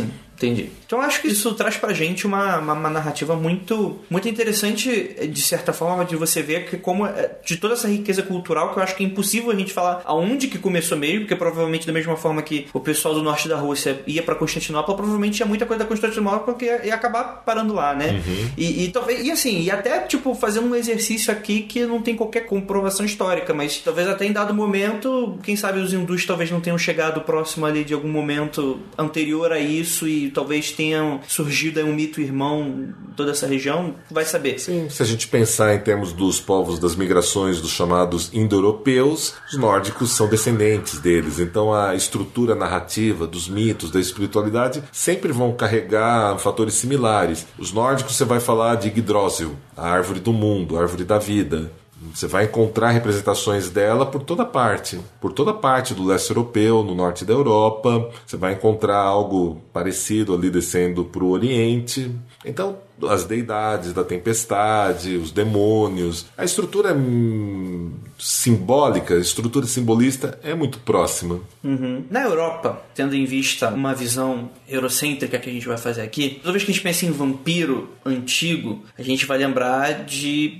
Entendi. Então eu acho que isso traz pra gente uma, uma, uma narrativa muito, muito interessante, de certa forma, de você ver que como de toda essa riqueza cultural, que eu acho que é impossível a gente falar aonde que começou mesmo, porque provavelmente da mesma forma que o pessoal do norte da Rússia ia pra Constantinopla, provavelmente tinha muita coisa da Constantinopla que ia, ia acabar parando lá, né? Uhum. E, e, talvez, e assim, e até tipo fazer um exercício aqui que não tem qualquer comprovação histórica, mas talvez até em dado momento, quem sabe os hindus talvez não tenham chegado próximo ali de algum momento anterior a isso e talvez tenham surgido aí um mito irmão em toda essa região, vai saber. Sim, se a gente pensar em termos dos povos das migrações dos chamados indo-europeus, os nórdicos são descendentes deles, então a estrutura narrativa dos mitos, da espiritualidade, sempre vão carregar fatores similares. Os nórdicos você vai falar de Yggdrasil, a árvore do mundo, a árvore da vida. Você vai encontrar representações dela por toda parte. Por toda parte do leste europeu, no norte da Europa. Você vai encontrar algo parecido ali descendo para o Oriente. Então, as deidades da tempestade, os demônios. A estrutura hum, simbólica, a estrutura simbolista é muito próxima. Uhum. Na Europa, tendo em vista uma visão eurocêntrica que a gente vai fazer aqui, toda vez que a gente pensa em vampiro antigo, a gente vai lembrar de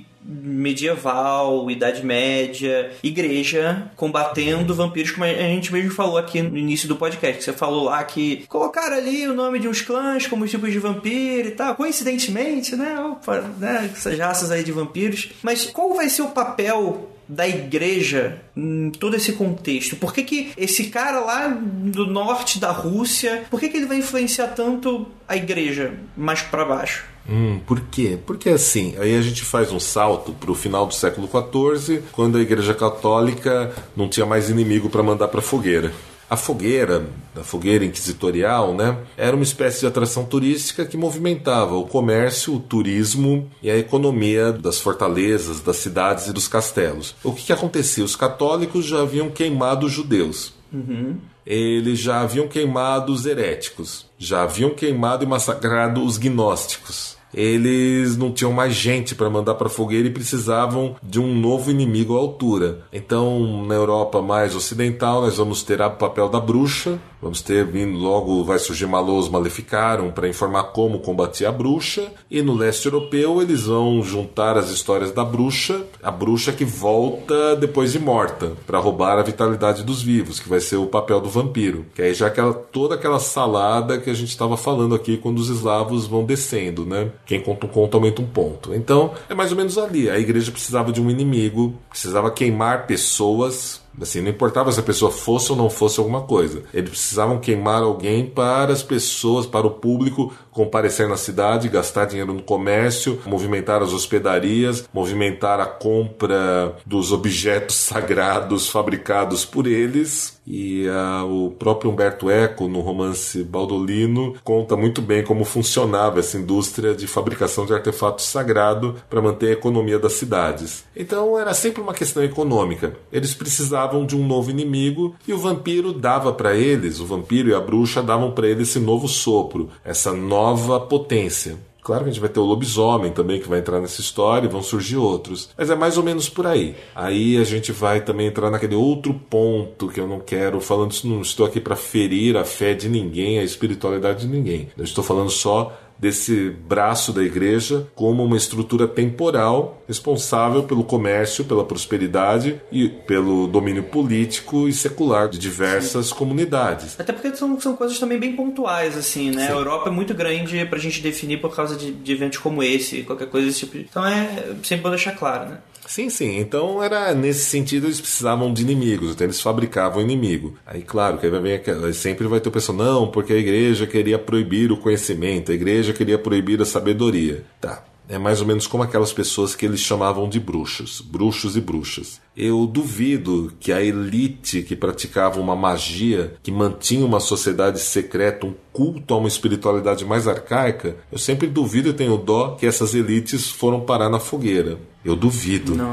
medieval, Idade Média, igreja combatendo vampiros, como a gente mesmo falou aqui no início do podcast, que você falou lá que colocaram ali o nome de uns clãs como tipos de vampiro e tal, coincidentemente, né, opa, né, essas raças aí de vampiros, mas qual vai ser o papel da igreja em todo esse contexto? Por que que esse cara lá do norte da Rússia, por que que ele vai influenciar tanto a igreja mais para baixo? Hum, por quê? Porque assim, aí a gente faz um salto para o final do século quatorze, quando a Igreja Católica não tinha mais inimigo para mandar para a fogueira. A fogueira, a fogueira inquisitorial, né, era uma espécie de atração turística que movimentava o comércio, o turismo e a economia das fortalezas, das cidades e dos castelos. O que, que acontecia? Os católicos já haviam queimado os judeus. Uhum. Eles já haviam queimado os heréticos, já haviam queimado e massacrado os gnósticos. Eles não tinham mais gente para mandar para a fogueira e precisavam de um novo inimigo à altura. Então, na Europa mais ocidental, nós vamos ter o papel da bruxa. Vamos ter, vindo logo, vai surgir Malôs Maleficarum para informar como combater a bruxa. E no leste europeu, eles vão juntar as histórias da bruxa, a bruxa que volta depois de morta, para roubar a vitalidade dos vivos, que vai ser o papel do vampiro. Que aí já aquela, toda aquela salada que a gente estava falando aqui quando os eslavos vão descendo, né? Quem conta um conto aumenta um ponto. Então, é mais ou menos ali. A igreja precisava de um inimigo, precisava queimar pessoas. Assim, não importava se a pessoa fosse ou não fosse alguma coisa. Eles precisavam queimar alguém para as pessoas, para o público comparecer na cidade, gastar dinheiro no comércio, movimentar as hospedarias, movimentar a compra dos objetos sagrados fabricados por eles. E uh, o próprio Umberto Eco, no romance Baudolino, conta muito bem como funcionava essa indústria de fabricação de artefatos sagrados para manter a economia das cidades. Então era sempre uma questão econômica. Eles precisavam de um novo inimigo e o vampiro dava para eles, o vampiro e a bruxa davam para eles esse novo sopro, essa nova potência. Claro que a gente vai ter o lobisomem também que vai entrar nessa história e vão surgir outros. Mas é mais ou menos por aí. Aí a gente vai também entrar naquele outro ponto que eu não quero, falando isso, não estou aqui para ferir a fé de ninguém, a espiritualidade de ninguém. Eu estou falando só desse braço da igreja como uma estrutura temporal responsável pelo comércio, pela prosperidade e pelo domínio político e secular de diversas Sim. comunidades. Até porque são, são coisas também bem pontuais, assim, né? Sim. A Europa é muito grande pra gente definir por causa de, de eventos como esse, qualquer coisa desse tipo. Então é sempre bom deixar claro, né? Sim, sim. Então, era nesse sentido, eles precisavam de inimigos. Então, eles fabricavam inimigo. Aí, claro, que aí vai vir aquela, sempre vai ter o pessoal, não, porque a igreja queria proibir o conhecimento, a igreja queria proibir a sabedoria. Tá. É mais ou menos como aquelas pessoas que eles chamavam de bruxos, bruxos e bruxas. Eu duvido que a elite que praticava uma magia, que mantinha uma sociedade secreta, um culto a uma espiritualidade mais arcaica, eu sempre duvido e tenho dó que essas elites foram parar na fogueira. Eu duvido. Não.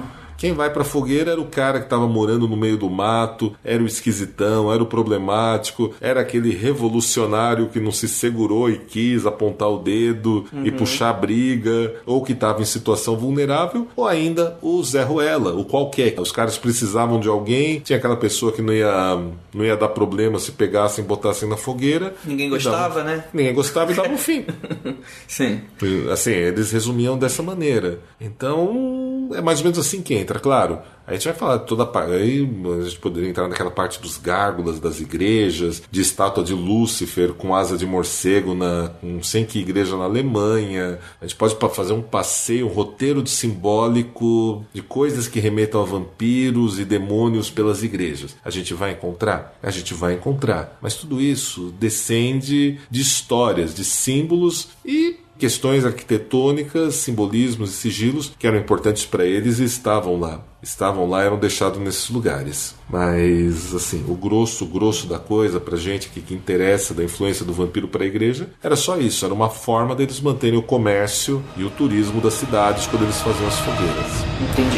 Quem vai pra fogueira era o cara que tava morando no meio do mato, era o esquisitão, era o problemático, era aquele revolucionário que não se segurou e quis apontar o dedo uhum. e puxar a briga, ou que tava em situação vulnerável, ou ainda o Zé Ruela, o qualquer. Os caras precisavam de alguém, tinha aquela pessoa que não ia, não ia dar problema se pegassem e botassem na fogueira. Ninguém gostava, dava, né? Ninguém gostava e dava um fim. Sim. Assim, eles resumiam dessa maneira. Então, é mais ou menos assim que entra, claro. A gente vai falar de toda a parte. Aí a gente poderia entrar naquela parte dos gárgulas das igrejas, de estátua de Lúcifer com asa de morcego na, com sei que igreja na Alemanha. A gente pode fazer um passeio, um roteiro de simbólico de coisas que remetam a vampiros e demônios pelas igrejas. A gente vai encontrar? A gente vai encontrar. Mas tudo isso descende de histórias, de símbolos e questões arquitetônicas, simbolismos e sigilos que eram importantes para eles e estavam lá. Estavam lá e eram deixados nesses lugares. Mas, assim, o grosso, o grosso da coisa pra gente que, que interessa da influência do vampiro para a igreja era só isso. Era uma forma deles manterem o comércio e o turismo das cidades quando eles faziam as fogueiras. Entendi.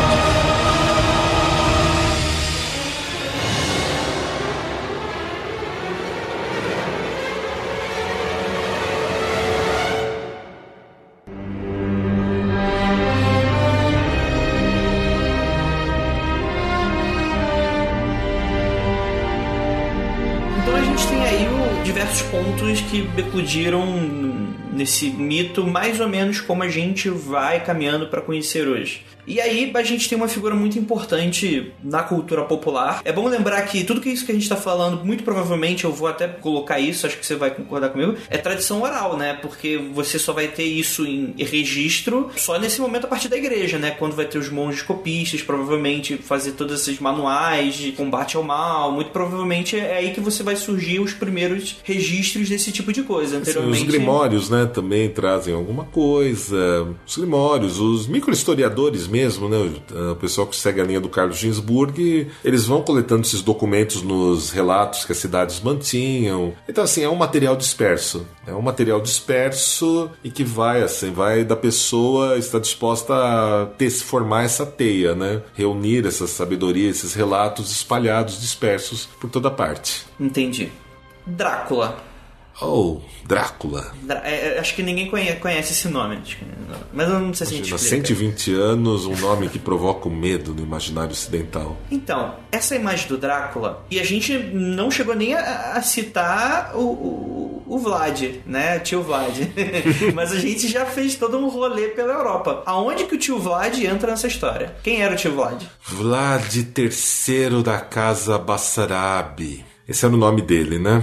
Pontos que eclodiram nesse mito mais ou menos como a gente vai caminhando para conhecer hoje. E aí a gente tem uma figura muito importante na cultura popular. É bom lembrar que tudo que isso que a gente está falando, muito provavelmente, eu vou até colocar isso, acho que você vai concordar comigo, é tradição oral, né? Porque você só vai ter isso em registro só nesse momento a partir da igreja, né? Quando vai ter os monges copistas, provavelmente fazer todos esses manuais de combate ao mal. Muito provavelmente é aí que você vai surgir os primeiros registros desse tipo de coisa. Anteriormente... Sim, os grimórios, né, também trazem alguma coisa. Os grimórios, os microhistoriadores mesmo, né, o pessoal que segue a linha do Carlos Ginzburg, eles vão coletando esses documentos nos relatos que as cidades mantinham. Então, assim, é um material disperso. É um material disperso e que vai, assim, vai da pessoa estar disposta a ter, formar essa teia, né? Reunir essa sabedoria, esses relatos espalhados, dispersos por toda parte. Entendi. Drácula. Oh, Drácula. Drá- é, acho que ninguém conhece, conhece esse nome. Mas eu não sei se a gente Há explica. cento e vinte anos, um nome que provoca o medo no imaginário ocidental. Então, essa imagem do Drácula, e a gente não chegou nem a, a citar o, o, o Vlad, né? O tio Vlad. Mas a gente já fez todo um rolê pela Europa. Aonde que o tio Vlad entra nessa história? Quem era o tio Vlad? Vlad terceiro da Casa Bassarabi. Esse era o nome dele, né?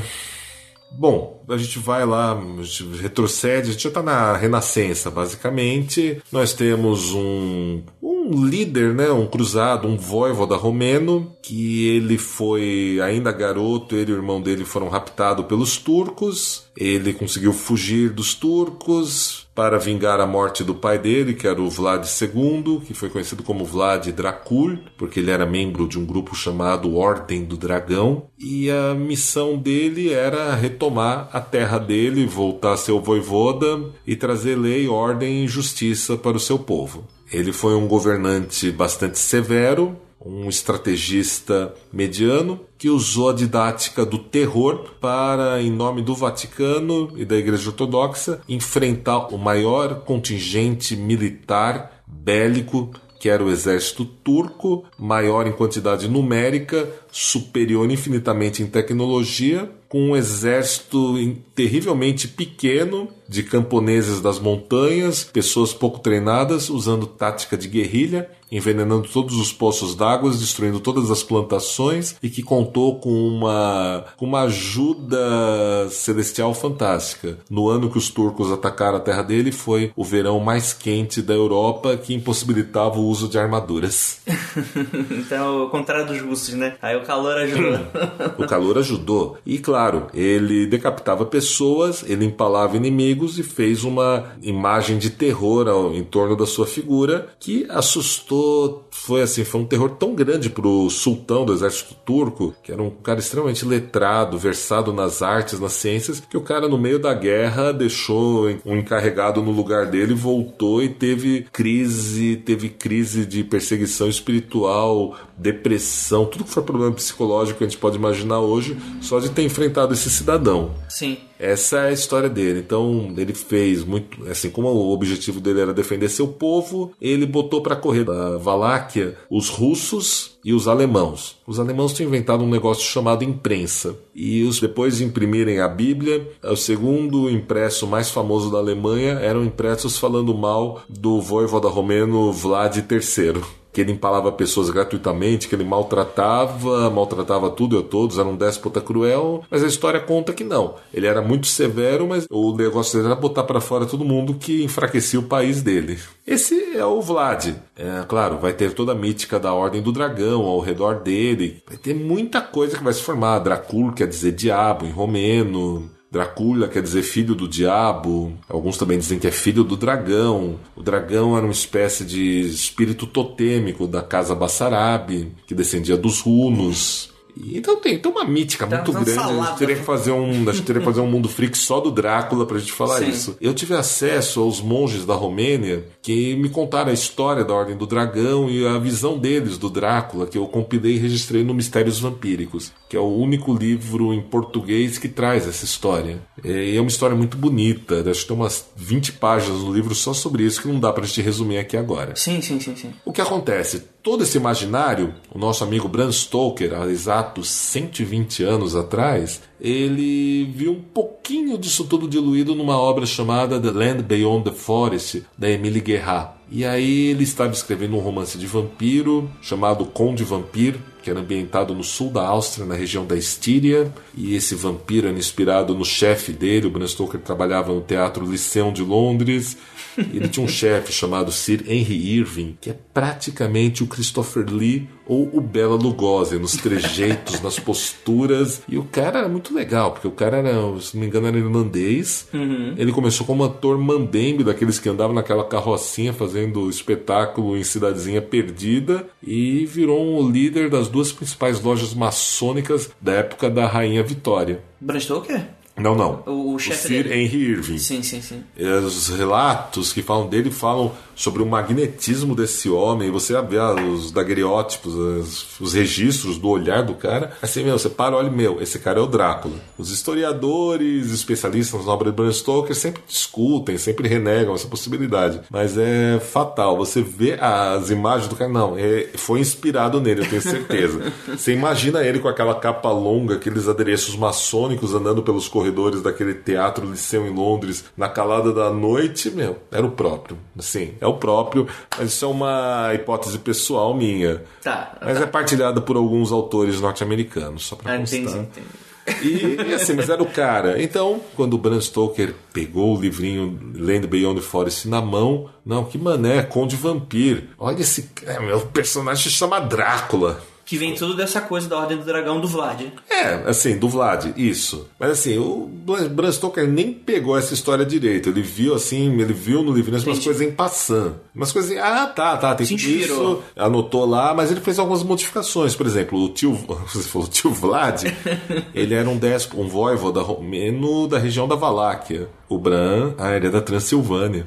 Bom, a gente vai lá, a gente retrocede, a gente já está na Renascença, basicamente. Nós temos um, um líder, né, um cruzado, um voivoda romeno, que ele foi, ainda garoto, ele e o irmão dele foram raptados pelos turcos. Ele conseguiu fugir dos turcos para vingar a morte do pai dele, que era o Vlad segundo, que foi conhecido como Vlad Dracul, porque ele era membro de um grupo chamado Ordem do Dragão. E a missão dele era retomar a terra dele, voltar a ser o voivoda e trazer lei, ordem e justiça para o seu povo. Ele foi um governante bastante severo, um estrategista mediano, que usou a didática do terror para, em nome do Vaticano e da Igreja Ortodoxa, enfrentar o maior contingente militar bélico, que era o exército turco, maior em quantidade numérica, superior infinitamente em tecnologia, com um exército terrivelmente pequeno de camponeses das montanhas, pessoas pouco treinadas, usando tática de guerrilha, envenenando todos os poços d'água, destruindo todas as plantações, e que contou com uma, com uma ajuda celestial fantástica. No ano que os turcos atacaram a terra dele, foi o verão mais quente da Europa, que impossibilitava o uso de armaduras. Então, ao contrário dos russos, né? Aí o calor ajudou. O calor ajudou. E, claro, ele decapitava pessoas, ele empalava inimigos e fez uma imagem de terror ao, em torno da sua figura, que assustou matou, foi assim, foi um terror tão grande pro sultão do exército turco, que era um cara extremamente letrado, versado nas artes, nas ciências, que o cara no meio da guerra deixou um encarregado no lugar dele, voltou e teve crise, teve crise de perseguição espiritual, depressão, tudo que for problema psicológico que a gente pode imaginar hoje, só de ter enfrentado esse cidadão. Sim. Essa é a história dele. Então ele fez muito, assim, como o objetivo dele era defender seu povo, ele botou para correr da Valáquia os russos e os alemãos. Os alemãos tinham inventado um negócio chamado imprensa. E os, depois de imprimirem a Bíblia, o segundo impresso mais famoso da Alemanha eram impressos falando mal do voivoda romeno Vlad terceiro. Que ele empalava pessoas gratuitamente, que ele maltratava, maltratava tudo e a todos, era um déspota cruel, mas a história conta que não. Ele era muito severo, mas o negócio dele era botar para fora todo mundo que enfraquecia o país dele. Esse é o Vlad. É, claro, vai ter toda a mítica da Ordem do Dragão ao redor dele. Vai ter muita coisa que vai se formar. Dracul quer dizer diabo em romeno. Drácula quer dizer filho do diabo, alguns também dizem que é filho do dragão. O dragão era uma espécie de espírito totêmico da casa Bassarabe, que descendia dos hunos. Então tem, tem uma mítica tá, muito grande. Salada. A gente teria que fazer um, a gente teria que fazer um Mundo Freak só do Drácula pra gente falar Sim. isso. Eu tive acesso aos monges da Romênia que me contaram a história da Ordem do Dragão e a visão deles do Drácula, que eu compilei e registrei no Mistérios Vampíricos, que é o único livro em português que traz essa história. E é uma história muito bonita, acho que tem umas vinte páginas no livro só sobre isso, que não dá pra gente resumir aqui agora. Sim, sim, sim, sim. O que acontece? Todo esse imaginário, o nosso amigo Bram Stoker, há exatos cento e vinte anos atrás, ele viu um pouquinho disso tudo diluído numa obra chamada The Land Beyond the Forest, da Émile Guerrat. E aí ele estava escrevendo um romance de vampiro chamado Conde Vampir, que era ambientado no sul da Áustria, na região da Estíria, e esse vampiro era inspirado no chefe dele. O Bram Stoker trabalhava no Teatro Lyceum de Londres. Ele tinha um chefe chamado Sir Henry Irving, que é praticamente o Christopher Lee ou o Bela Lugosi, nos trejeitos, nas posturas. E o cara era muito legal, porque o cara era, se não me engano, era irlandês. Uhum. Ele começou como ator mambembe, daqueles que andavam naquela carrocinha fazendo espetáculo em cidadezinha perdida, e virou um líder das duas principais lojas maçônicas da época da Rainha Vitória. Bram Stoker? Não, não. O, o, o chefe Sir dele. Henry Irving. Sim, sim, sim. Os relatos que falam dele falam sobre o magnetismo desse homem. Você vê os daguerreótipos, os, os registros do olhar do cara. Assim, meu, você para, olha, meu, esse cara é o Drácula. Os historiadores, especialistas na obra de Bram Stoker sempre discutem, sempre renegam essa possibilidade. Mas é fatal. Você vê as imagens do cara, não, é, foi inspirado nele, eu tenho certeza. Você imagina ele com aquela capa longa, aqueles adereços maçônicos andando pelos corredores daquele Teatro Lyceum em Londres, na calada da noite, meu, era o próprio. Assim, é o próprio, mas isso é uma hipótese pessoal minha. Tá. Mas tá. é partilhada por alguns autores norte-americanos, só pra ah, constar. Entendi, entendi. E assim, mas era o cara. Então, quando o Bram Stoker pegou o livrinho Land Beyond the Forest na mão, não, que mané, Conde Vampir. Olha esse, é, meu personagem se chama Drácula. Que vem tudo dessa coisa da Ordem do Dragão do Vlad. É, assim, do Vlad, isso. Mas assim, o Bram Stoker nem pegou essa história direito. Ele viu assim, ele viu no livrinho umas coisas em passant. Umas coisas assim, ah, tá, tá, tem tudo isso. Anotou lá, mas ele fez algumas modificações. Por exemplo, o tio, você falou, o tio Vlad, ele era um déspota, um voivoda romeno da região da Valáquia. O Bram, ah, ele é da Transilvânia.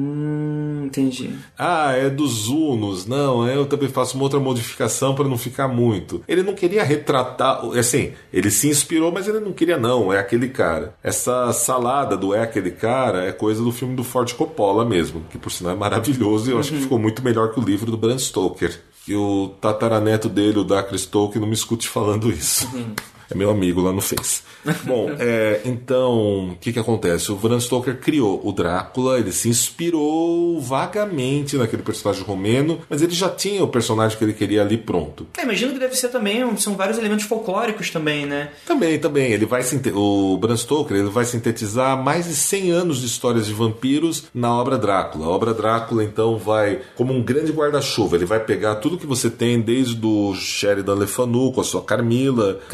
Hum, entendi. Ah, é dos hunos. Não, eu também faço uma outra modificação para não ficar muito. Ele não queria retratar, assim, ele se inspirou, mas ele não queria não, é aquele cara. Essa salada do é aquele cara é coisa do filme do Ford Coppola mesmo, que por sinal é maravilhoso e eu uhum. acho que ficou muito melhor que o livro do Bram Stoker. E o tataraneto dele, o Dacre Stoker, não me escute falando isso. Uhum. É meu amigo lá no Face. Bom, é, então, o que que acontece? O Bram Stoker criou o Drácula, ele se inspirou vagamente naquele personagem romeno, mas ele já tinha o personagem que ele queria ali pronto. É, imagino que deve ser também, são vários elementos folclóricos também, né? Também, também. Ele vai, o Bram Stoker ele vai sintetizar mais de cem anos de histórias de vampiros na obra Drácula. A obra Drácula, então, vai como um grande guarda-chuva. Ele vai pegar tudo que você tem, desde o Sheridan Le Fanu, com a sua Carmila, Christabel,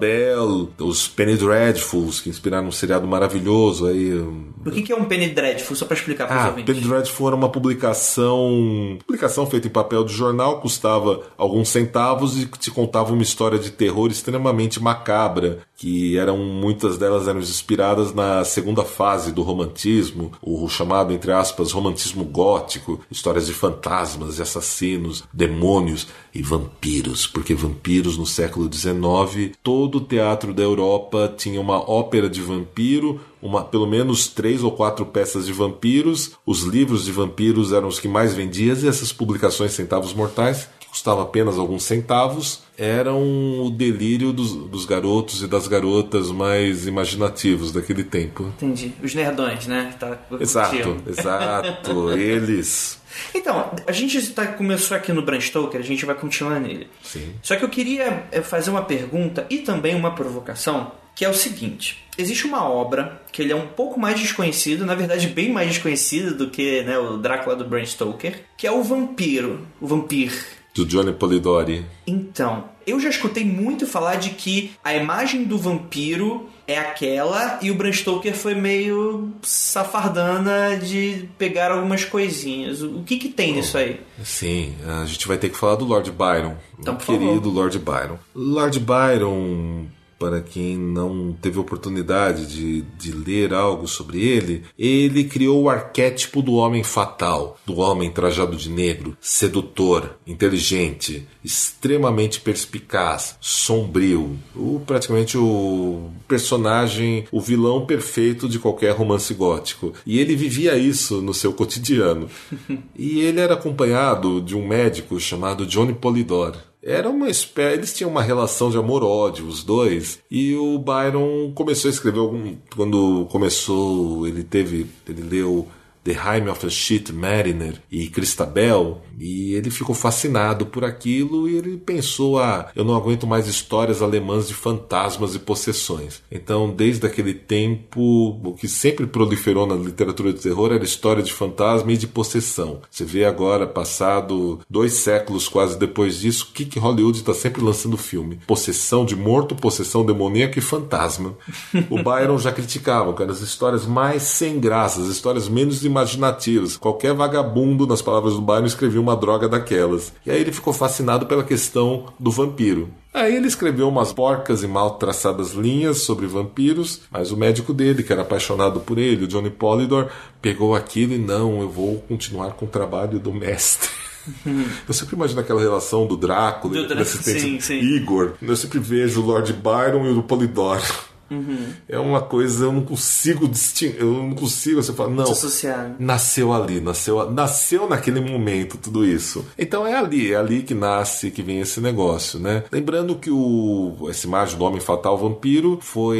Bell, os Penny Dreadfuls, que inspiraram um seriado maravilhoso aí. O que é um Penny Dreadful? Só pra explicar para os Ah, ouvintes. Penny Dreadful era uma publicação publicação feita em papel de jornal, custava alguns centavos e te contava uma história de terror extremamente macabra, que eram muitas delas eram inspiradas na segunda fase do romantismo, o chamado, entre aspas, romantismo gótico, histórias de fantasmas, de assassinos, demônios e vampiros, porque vampiros no século dezenove, todo o teatro da Europa tinha uma ópera de vampiro, uma, pelo menos três ou quatro peças de vampiros, os livros de vampiros eram os que mais vendiam, e essas publicações Centavos Mortais, que custavam apenas alguns centavos, eram o delírio dos, dos garotos e das garotas mais imaginativos daquele tempo. Entendi. Os nerdões, né? Tá, exato, exato. Eles... Então, a gente tá, começou aqui no Bram Stoker, a gente vai continuar nele. Sim. Só que eu queria fazer uma pergunta e também uma provocação, que é o seguinte: existe uma obra que ele é um pouco mais desconhecido, na verdade bem mais desconhecido do que, né, o Drácula do Bram Stoker, que é o Vampiro, o Vampir. Do Johnny Polidori. Então, eu já escutei muito falar de que a imagem do vampiro é aquela e o Bram Stoker foi meio safardana de pegar algumas coisinhas. O que que tem oh, nisso aí? Sim, a gente vai ter que falar do Lord Byron. Então, o querido Lord Byron. Lord Byron... Para quem não teve oportunidade de, de ler algo sobre ele, ele criou o arquétipo do homem fatal, do homem trajado de negro, sedutor, inteligente, extremamente perspicaz, sombrio, o, praticamente o personagem, o vilão perfeito de qualquer romance gótico. E ele vivia isso no seu cotidiano. E ele era acompanhado de um médico chamado Johnny Polidori. Era uma espécie, eles tinham uma relação de amor-ódio, os dois, e o Byron começou a escrever algum, quando começou, ele teve, ele leu The Rime of a Shit Mariner e Christabel, e ele ficou fascinado por aquilo e ele pensou, ah, eu não aguento mais histórias alemãs de fantasmas e possessões. Então, desde aquele tempo, o que sempre proliferou na literatura de terror era história de fantasma e de possessão. Você vê agora, passado dois séculos quase depois disso, o que, que Hollywood está sempre lançando filme? Possessão de morto, possessão demoníaca e fantasma. O Byron já criticava, cara, as histórias mais sem graça, as histórias menos imaginativas. Qualquer vagabundo, nas palavras do Byron, escrevia uma droga daquelas. E aí ele ficou fascinado pela questão do vampiro. Aí ele escreveu umas porcas e mal traçadas linhas sobre vampiros, mas o médico dele, que era apaixonado por ele, o Johnny Polidori, pegou aquilo e não, eu vou continuar com o trabalho do mestre. Uhum. Eu sempre imagino aquela relação do Drácula, do Drácula sim, sim. Igor. Eu sempre vejo o Lord Byron e o Polidori. Uhum. É uma coisa, eu não consigo distinguir, eu não consigo, você fala, não, associar. Nasceu ali, nasceu, nasceu naquele momento tudo isso. Então é ali, é ali que nasce, que vem esse negócio, né? Lembrando que o, essa imagem do homem fatal vampiro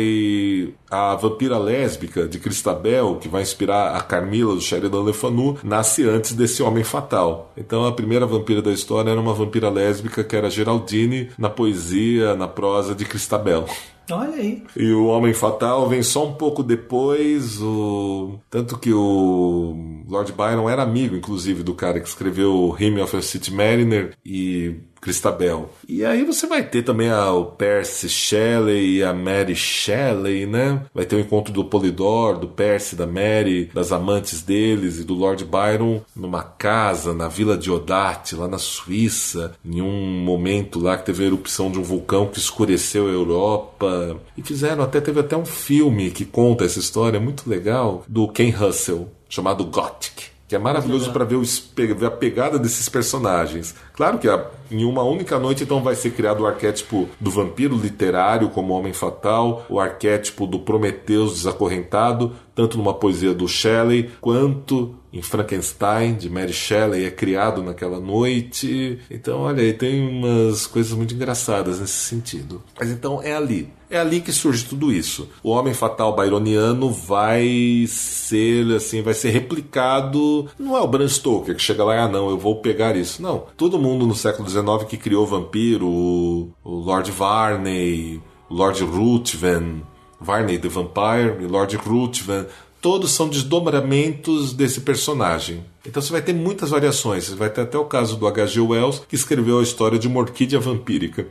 foi a vampira lésbica de Christabel, que vai inspirar a Carmila do Sheridan Le Fanu, nasce antes desse homem fatal. Então a primeira vampira da história era uma vampira lésbica que era Geraldine, na poesia, na prosa de Christabel. Olha aí. E o Homem Fatal vem só um pouco depois, o... tanto que o Lord Byron era amigo, inclusive, do cara que escreveu o Rime of a City Mariner e Christabel. E aí você vai ter também a, o Percy Shelley e a Mary Shelley, né? Vai ter o encontro do Polidor, do Percy, da Mary, das amantes deles e do Lord Byron numa casa na Vila de Odate, lá na Suíça, em um momento lá que teve a erupção de um vulcão que escureceu a Europa. E fizeram, até teve até um filme que conta essa história muito legal, do Ken Russell, chamado Gothic, que é maravilhoso para ver, ver a pegada desses personagens. Claro que a, em uma única noite então vai ser criado o arquétipo do vampiro literário como homem fatal, o arquétipo do Prometeus desacorrentado, tanto numa poesia do Shelley quanto em Frankenstein, de Mary Shelley, é criado naquela noite. Então, olha aí, tem umas coisas muito engraçadas nesse sentido. Mas então é ali. É ali que surge tudo isso. O homem fatal byroniano vai ser assim, vai ser replicado. Não é o Bram Stoker que chega lá e ah não, eu vou pegar isso. Não. Todo mundo no século dezenove que criou o vampiro, o, o Lord Varney, o Lord Ruthven, Varney the Vampire e Lord Ruthven, todos são desdobramentos desse personagem. Então você vai ter muitas variações. Você vai ter até o caso do H G Wells, que escreveu a história de uma orquídea vampírica.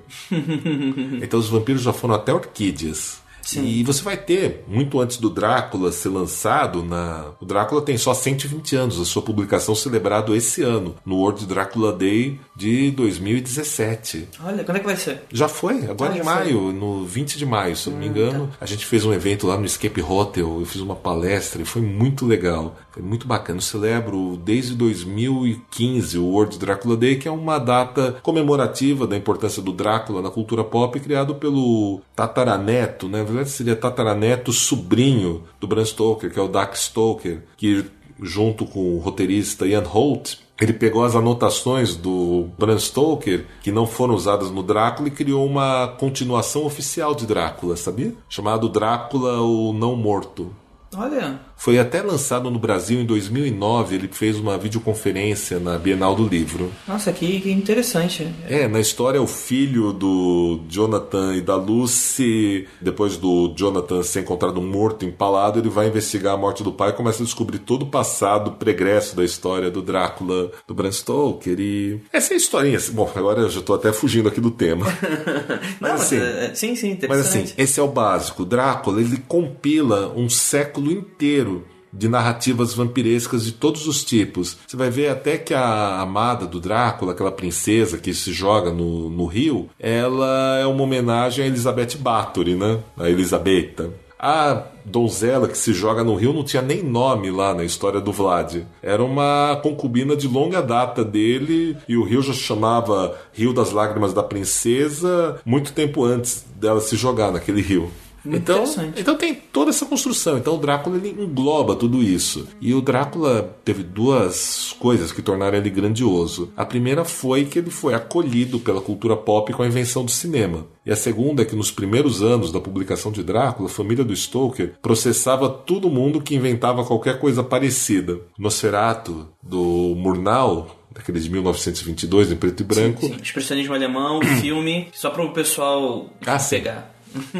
Então os vampiros já foram até orquídeas. Sim. E você vai ter, muito antes do Drácula ser lançado, na... o Drácula tem só cento e vinte anos, a sua publicação celebrada esse ano, no World Dracula Day de dois mil e dezessete. Olha, quando é que vai ser? Já foi, agora ah, em maio, foi. No vinte de maio, se eu não me engano. Tá. A gente fez um evento lá no Escape Hotel, eu fiz uma palestra e foi muito legal, foi muito bacana. Eu celebro desde dois mil e quinze o World Dracula Day, que é uma data comemorativa da importância do Drácula na cultura pop, criado pelo tataraneto, né? Seria tataraneto sobrinho do Bram Stoker, que é o Doug Stoker, que junto com o roteirista Ian Holt, ele pegou as anotações do Bram Stoker, que não foram usadas no Drácula, e criou uma continuação oficial de Drácula, sabia? Chamado Drácula, o Não Morto. Olha... Foi até lançado no Brasil em dois mil e nove, ele fez uma videoconferência na Bienal do Livro. Nossa, que, que interessante. É, na história o filho do Jonathan e da Lucy, depois do Jonathan ser encontrado morto, empalado, ele vai investigar a morte do pai e começa a descobrir todo o passado pregresso da história do Drácula, do Bram Stoker. E essa é a historinha. Bom, agora eu já estou até fugindo aqui do tema. Não, mas assim, mas, sim, sim, interessante. Mas assim, esse é o básico. O Drácula, ele compila um século inteiro de narrativas vampirescas de todos os tipos. Você vai ver até que a amada do Drácula, aquela princesa que se joga no, no rio, ela é uma homenagem a Elizabeth Bathory, né? A Elisabetta. A donzela que se joga no rio não tinha nem nome lá na história do Vlad. Era uma concubina de longa data dele, e o rio já se chamava Rio das Lágrimas da Princesa muito tempo antes dela se jogar naquele rio. Então, então tem toda essa construção. Então o Drácula, ele engloba tudo isso. E o Drácula teve duas coisas que tornaram ele grandioso. A primeira foi que ele foi acolhido pela cultura pop com a invenção do cinema. E a segunda é que nos primeiros anos da publicação de Drácula, a família do Stoker processava todo mundo que inventava qualquer coisa parecida. Nosferatu, do Murnau, daquele de mil novecentos e vinte e dois, em preto e branco. Sim, sim. Expressionismo alemão, filme, só para o pessoal ah, pegar.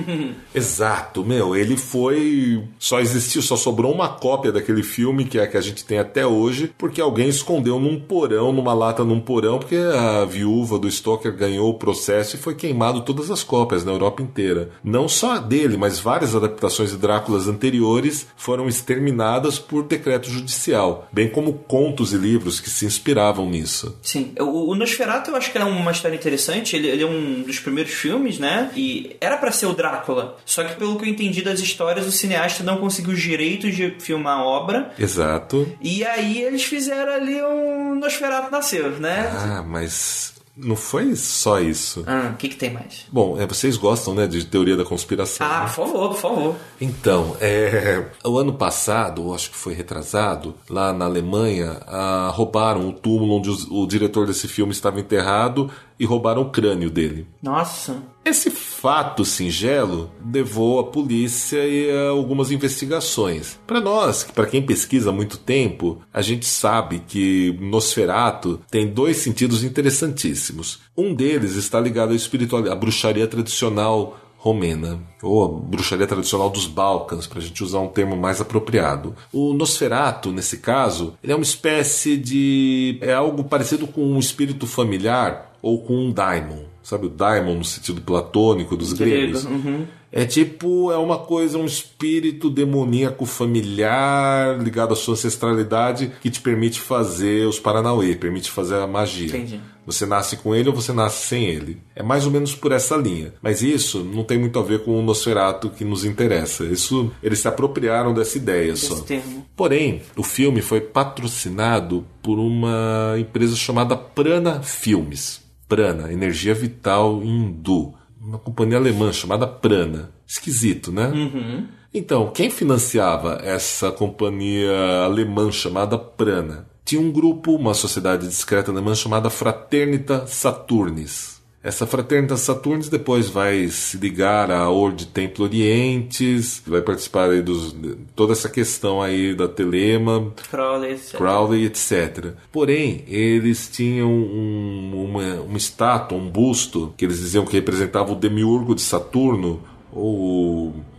Exato, meu, ele foi... Só existiu, só sobrou uma cópia daquele filme, que é a que a gente tem até hoje, porque alguém escondeu num porão, numa lata num porão, porque a viúva do Stoker ganhou o processo e foi queimado todas as cópias na Europa inteira. Não só dele, mas várias adaptações de Dráculas anteriores foram exterminadas por decreto judicial, bem como contos e livros que se inspiravam nisso. Sim, o, o Nosferatu eu acho que é uma história interessante, ele, ele é um dos primeiros filmes, né, e era pra ser o Drácula. Só que pelo que eu entendi das histórias, o cineasta não conseguiu os direitos de filmar a obra. Exato. E aí eles fizeram ali um Nosferatu nasceu, né? Ah, mas... não foi só isso. Ah, o que, que tem mais? Bom, é, vocês gostam, né, de teoria da conspiração. Ah, né? por favor, por favor. Então, é, o ano passado, acho que foi retrasado, lá na Alemanha, ah, roubaram o túmulo onde o, o diretor desse filme estava enterrado e roubaram o crânio dele. Nossa. Esse fato singelo levou a polícia e a algumas investigações. Para nós, para quem pesquisa há muito tempo, a gente sabe que Nosferatu tem dois sentidos interessantíssimos. Um deles está ligado à espiritualidade, à bruxaria tradicional romena, ou a bruxaria tradicional dos Balcãs, para a gente usar um termo mais apropriado. O Nosferatu, nesse caso, ele é uma espécie de... é algo parecido com um espírito familiar ou com um daimon. Sabe o daimon no sentido platônico dos gregos? Uhum. É tipo, é uma coisa, um espírito demoníaco familiar ligado à sua ancestralidade que te permite fazer os paranauê, permite fazer a magia. Entendi. Você nasce com ele ou você nasce sem ele. É mais ou menos por essa linha. Mas isso não tem muito a ver com o Nosferatu que nos interessa. Isso, eles se apropriaram dessa ideia Desse só. termo. Porém, o filme foi patrocinado por uma empresa chamada Prana Filmes. Prana, energia vital hindu. Uma companhia alemã chamada Prana. Esquisito, né? Uhum. Então, quem financiava essa companhia alemã chamada Prana? Tinha um grupo, uma sociedade discreta alemã chamada Fraternita Saturnis. Essa Fraternita Saturnis depois vai se ligar à Ordem Templo Orientes, vai participar aí dos toda essa questão aí da Telema, Crowley, etcétera. Crowley, etcétera. Porém, eles tinham um, uma, uma estátua, um busto, que eles diziam que representava o demiurgo de Saturno, ou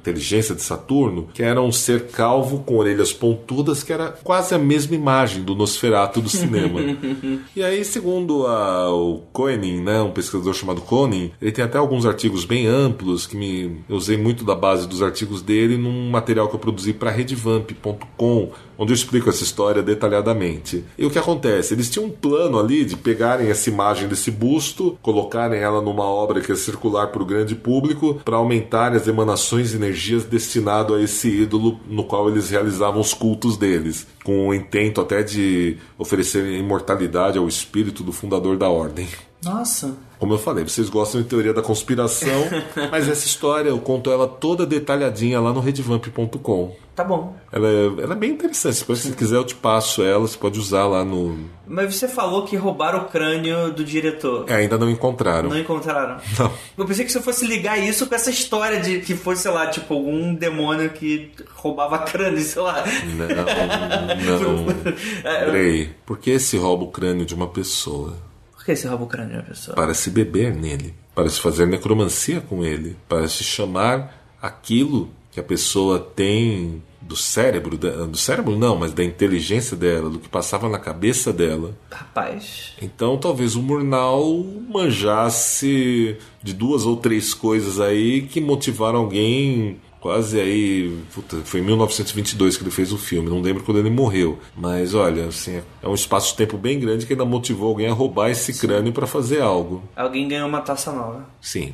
inteligência de Saturno, que era um ser calvo com orelhas pontudas, que era quase a mesma imagem do Nosferatu do cinema. E aí, segundo a, o Koenig, né, um pesquisador chamado Koenig, ele tem até alguns artigos bem amplos, que me, eu usei muito da base dos artigos dele num material que eu produzi para redevamp ponto com, onde eu explico essa história detalhadamente. E o que acontece? Eles tinham um plano ali de pegarem essa imagem desse busto, colocarem ela numa obra que ia circular para o grande público, para aumentar as emanações e energias destinado a esse ídolo no qual eles realizavam os cultos deles, com o intento até de oferecer imortalidade ao espírito do fundador da ordem. Nossa. Como eu falei, vocês gostam de teoria da conspiração, mas essa história eu conto ela toda detalhadinha lá no redevamp ponto com. Tá bom. Ela é, ela é bem interessante. Se você quiser eu te passo ela, você pode usar lá no... Mas você falou que roubaram o crânio do diretor. É, ainda não encontraram. Não encontraram? Não. Eu pensei que você fosse ligar isso com essa história de que fosse, sei lá, tipo, algum demônio que roubava crânio, sei lá. Não, não. Peraí, por que se rouba o crânio de uma pessoa? Por que se rouba o crânio de uma pessoa? Para se beber nele, para se fazer necromancia com ele, para se chamar aquilo que a pessoa tem do cérebro, do cérebro não, mas da inteligência dela, do que passava na cabeça dela. Rapaz. Então talvez o Murnau manjasse de duas ou três coisas aí que motivaram alguém... Quase aí... Puta, foi em mil novecentos e vinte e dois que ele fez o filme. Não lembro quando ele morreu. Mas olha, assim, é um espaço de tempo bem grande que ainda motivou alguém a roubar esse Sim. crânio para fazer algo. Alguém ganhou uma taça nova. Sim.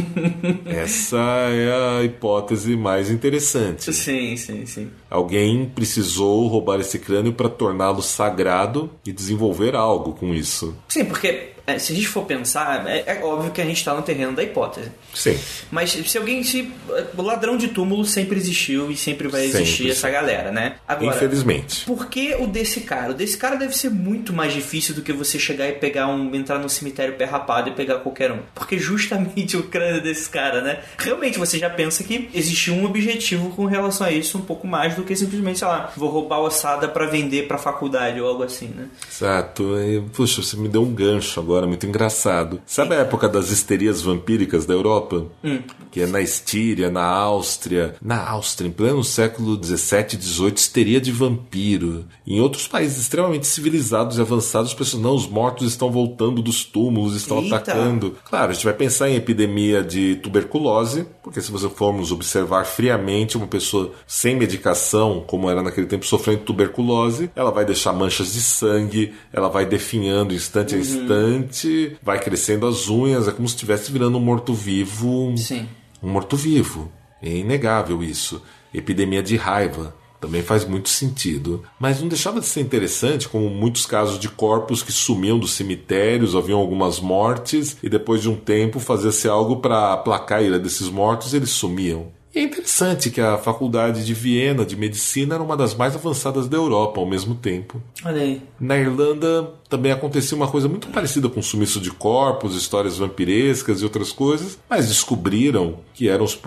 Essa é a hipótese mais interessante. Sim, sim, sim. Alguém precisou roubar esse crânio para torná-lo sagrado e desenvolver algo com isso. Sim, porque... É, se a gente for pensar, é, é óbvio que a gente está no terreno da hipótese. Sim. Mas se alguém... se o ladrão de túmulo sempre existiu e sempre vai existir sempre, essa sim. galera, né? Agora, infelizmente. Por que o desse cara? O desse cara deve ser muito mais difícil do que você chegar e pegar um... entrar num cemitério pé rapado e pegar qualquer um. Porque justamente o crânio desse cara, né? Realmente você já pensa que existe um objetivo com relação a isso um pouco mais do que simplesmente, sei lá, vou roubar ossada para vender pra faculdade ou algo assim, né? Exato. E, puxa, você me deu um gancho agora. Agora, muito engraçado. Sabe a época das histerias vampíricas da Europa? Hum. Que é na Estíria, na Áustria. Na Áustria, em pleno século dezessete, dezoito, histeria de vampiro. Em outros países extremamente civilizados e avançados, as pessoas, não, os mortos estão voltando dos túmulos, estão Eita. atacando. Claro, a gente vai pensar em epidemia de tuberculose, porque se você formos observar friamente uma pessoa sem medicação, como era naquele tempo, sofrendo de tuberculose, ela vai deixar manchas de sangue, ela vai definhando instante a uhum. instante, vai crescendo as unhas, é como se estivesse virando um morto-vivo. Sim. Um morto-vivo. É inegável isso. Epidemia de raiva também faz muito sentido. Mas não deixava de ser interessante, como muitos casos de corpos que sumiam dos cemitérios, haviam algumas mortes, e depois de um tempo fazia-se algo para aplacar a ira desses mortos e eles sumiam. E é interessante que a Faculdade de Viena de Medicina era uma das mais avançadas da Europa ao mesmo tempo. Olha aí. Na Irlanda também acontecia uma coisa muito parecida com sumiço de corpos, histórias vampirescas e outras coisas, mas descobriram que eram os,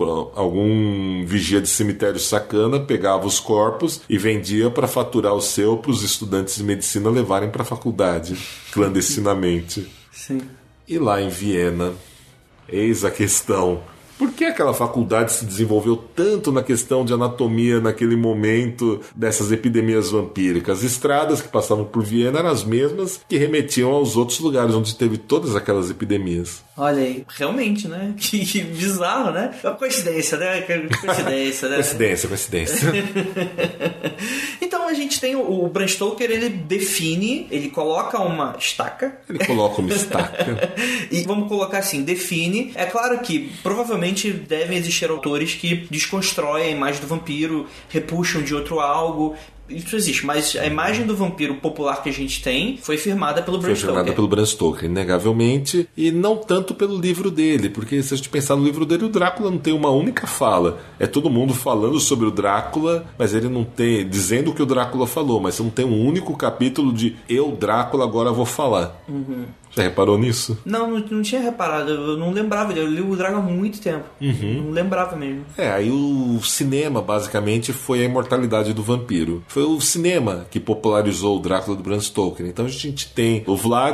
algum vigia de cemitério sacana pegava os corpos e vendia para faturar o seu para os estudantes de medicina levarem para a faculdade, clandestinamente. Sim. E lá em Viena, eis a questão... Por que aquela faculdade se desenvolveu tanto na questão de anatomia naquele momento dessas epidemias vampíricas? As estradas que passavam por Viena eram as mesmas que remetiam aos outros lugares onde teve todas aquelas epidemias. Olha aí, realmente, né? Que, que bizarro, né? É uma coincidência, né? Coincidência, né? Coincidência, coincidência. Então a gente tem o, o Bram Stoker, ele define, ele coloca uma estaca. Ele coloca uma estaca. E vamos colocar assim, define. É claro que provavelmente devem existir autores que desconstroem a imagem do vampiro, repuxam de outro algo. Isso existe, mas a imagem do vampiro popular que a gente tem foi firmada pelo Bram Stoker. Foi firmada pelo Bram Stoker, inegavelmente, e não tanto pelo livro dele, porque se a gente pensar no livro dele, o Drácula não tem uma única fala. É todo mundo falando sobre o Drácula, mas ele não tem, dizendo o que o Drácula falou, mas não tem um único capítulo de eu, Drácula, agora vou falar. Uhum. Já reparou nisso? Não, não, não tinha reparado, eu não lembrava dele, eu li o Drácula há muito tempo. Uhum. Não lembrava mesmo. É, aí o cinema, basicamente, foi a imortalidade do vampiro. Foi o cinema que popularizou o Drácula do Bram Stoker. Então a gente tem o Vlad, que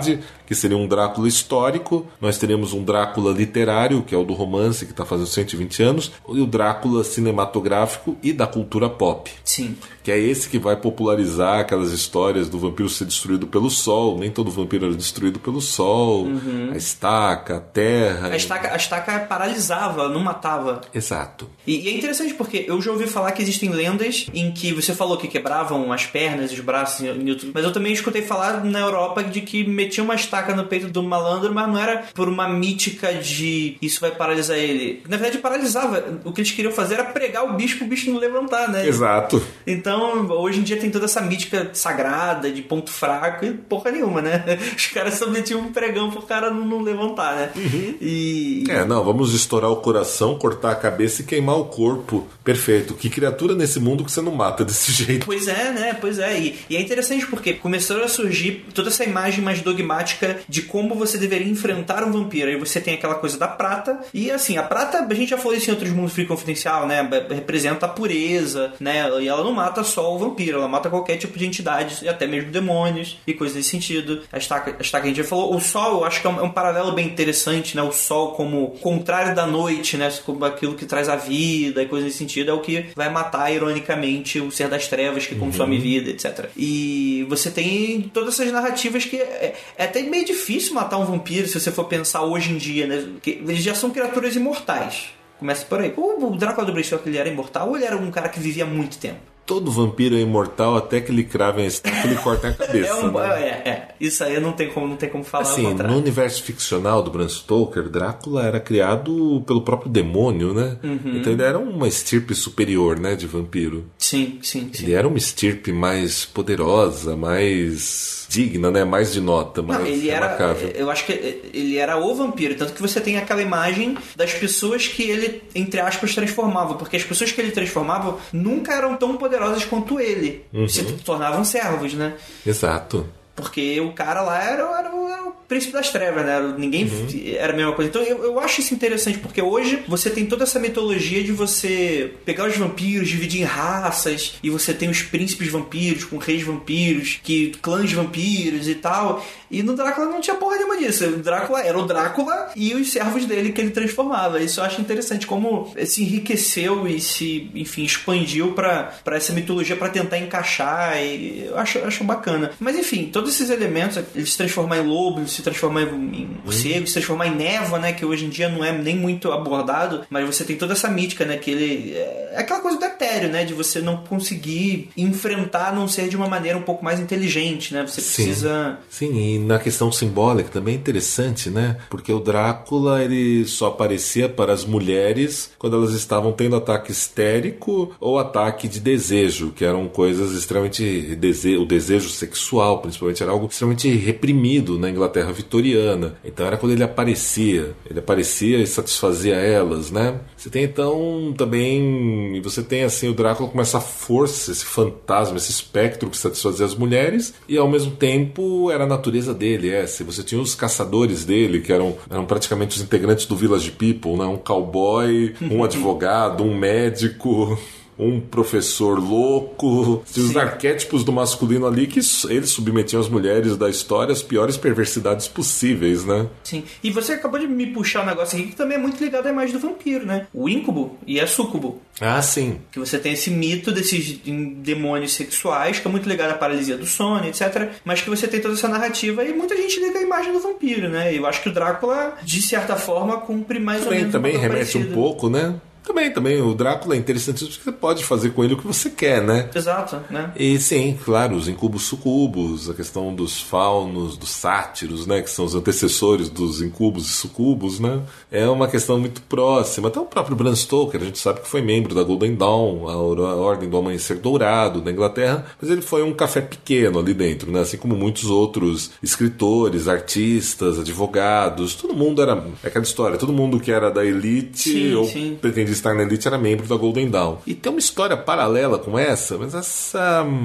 que seria um Drácula histórico. Nós teríamos um Drácula literário, que é o do romance, que está fazendo cento e vinte anos, e o Drácula cinematográfico e da cultura pop. Sim. Que é esse que vai popularizar aquelas histórias do vampiro ser destruído pelo sol. Nem todo vampiro era destruído pelo sol. Uhum. A estaca, a terra... A estaca, a estaca paralisava, não matava. Exato. E, e é interessante porque eu já ouvi falar que existem lendas em que você falou que quebravam as pernas e os braços em YouTube, mas eu também escutei falar na Europa de que metiam uma estaca no peito do malandro, mas não era por uma mítica de isso vai paralisar ele. Na verdade, paralisava. O que eles queriam fazer era pregar o bicho pro bicho não levantar, né? Exato. Então, hoje em dia tem toda essa mítica sagrada de ponto fraco e porra nenhuma, né? Os caras só metiam um pregão pro cara não, não levantar, né? Uhum. E... É, não, vamos estourar o coração, cortar a cabeça e queimar o corpo. Perfeito. Que criatura nesse mundo que você não mata desse jeito? Pois é, né? Pois é. E, e é interessante porque começou a surgir toda essa imagem mais dogmática de como você deveria enfrentar um vampiro. Aí você tem aquela coisa da prata. E assim, a prata, a gente já falou isso em outros mundos Free Confidencial, né? Representa a pureza, né? E ela não mata só o vampiro, ela mata qualquer tipo de entidade, e até mesmo demônios e coisas nesse sentido. A estaca, a estaca que a gente já falou. O sol, eu acho que é um, é um paralelo bem interessante, né? O sol como contrário da noite, né? Como aquilo que traz a vida e coisas nesse sentido, é o que vai matar, ironicamente, o ser das trevas que consome uhum. vida, etcétera. E você tem todas essas narrativas que é, é até meio difícil matar um vampiro, se você for pensar hoje em dia, né? Porque eles já são criaturas imortais. Começa por aí. O Drácula do Bram Stoker, ele era imortal ou ele era um cara que vivia muito tempo? Todo vampiro é imortal até que ele crave a estaca e ele corta a cabeça. É, um, né? é, é, isso aí não tem como, não tem como falar. Assim, no universo ficcional do Bram Stoker, Drácula era criado pelo próprio demônio, né? Uhum. Então ele era uma estirpe superior, né, de vampiro. Sim, sim, sim. Ele era uma estirpe mais poderosa, mais digna, né? Mais de nota, mais não, ele remarcável. Era, eu acho que ele era o vampiro, tanto que você tem aquela imagem das pessoas que ele, entre aspas, transformava, porque as pessoas que ele transformava nunca eram tão poderosas quanto ele. Uhum. Se tornavam servos, né? Exato. Porque o cara lá era, era, o, era o príncipe das trevas, né? Ninguém uhum. era a mesma coisa. Então eu, eu acho isso interessante, porque hoje você tem toda essa mitologia de você pegar os vampiros, dividir em raças, e você tem os príncipes vampiros, com reis vampiros, que clãs vampiros e tal. E no Drácula não tinha porra nenhuma disso. O Drácula era o Drácula e os servos dele que ele transformava. Isso eu acho interessante, como se enriqueceu e se, enfim, expandiu pra, pra essa mitologia pra tentar encaixar. E eu acho, acho bacana. Mas enfim, todos esses elementos, ele se transformar em lobo, ele se transformar em morcego, uhum. se transformar em névoa, né? Que hoje em dia não é nem muito abordado, mas você tem toda essa mítica, né? Que ele é aquela coisa do etéreo, né? De você não conseguir enfrentar a não ser de uma maneira um pouco mais inteligente, né? Você Sim. precisa... Sim, e na questão simbólica também é interessante, né? Porque o Drácula, ele só aparecia para as mulheres quando elas estavam tendo ataque histérico ou ataque de desejo, que eram coisas extremamente... Dese... O desejo sexual, principalmente, era algo extremamente reprimido na Inglaterra vitoriana. Então era quando ele aparecia. Ele aparecia e satisfazia elas, né? Você tem, então, também... Você tem, assim, o Drácula com essa força, esse fantasma, esse espectro que satisfazia as mulheres e, ao mesmo tempo, era a natureza dele, é. Se você tinha os caçadores dele, que eram, eram praticamente os integrantes do Village People, né? Um cowboy, um advogado, um médico... um professor louco, os arquétipos do masculino ali que eles submetiam as mulheres da história às piores perversidades possíveis, né? Sim. E você acabou de me puxar um negócio aqui que também é muito ligado à imagem do vampiro, né? O íncubo e a súcubo. Ah, sim. Que você tem esse mito desses demônios sexuais, que é muito ligado à paralisia do sono, etcétera. Mas que você tem toda essa narrativa e muita gente liga a imagem do vampiro, né? Eu acho que o Drácula, de certa forma, cumpre mais também, ou menos também um remete parecido. um pouco, né? Também, também, o Drácula é interessante porque você pode fazer com ele o que você quer, né? Exato, né? E sim, claro, os incubos sucubos, a questão dos faunos, dos sátiros, né? Que são os antecessores dos incubos e sucubos, né? É uma questão muito próxima. Até o próprio Bram Stoker, a gente sabe que foi membro da Golden Dawn, a Ordem do Amanhecer Dourado da Inglaterra, mas ele foi um café pequeno ali dentro, né? Assim como muitos outros escritores, artistas, advogados, todo mundo era... É aquela história, todo mundo que era da elite sim, ou sim. pretendia estar na elite era membro da Golden Dawn. E tem uma história paralela com essa, mas essa...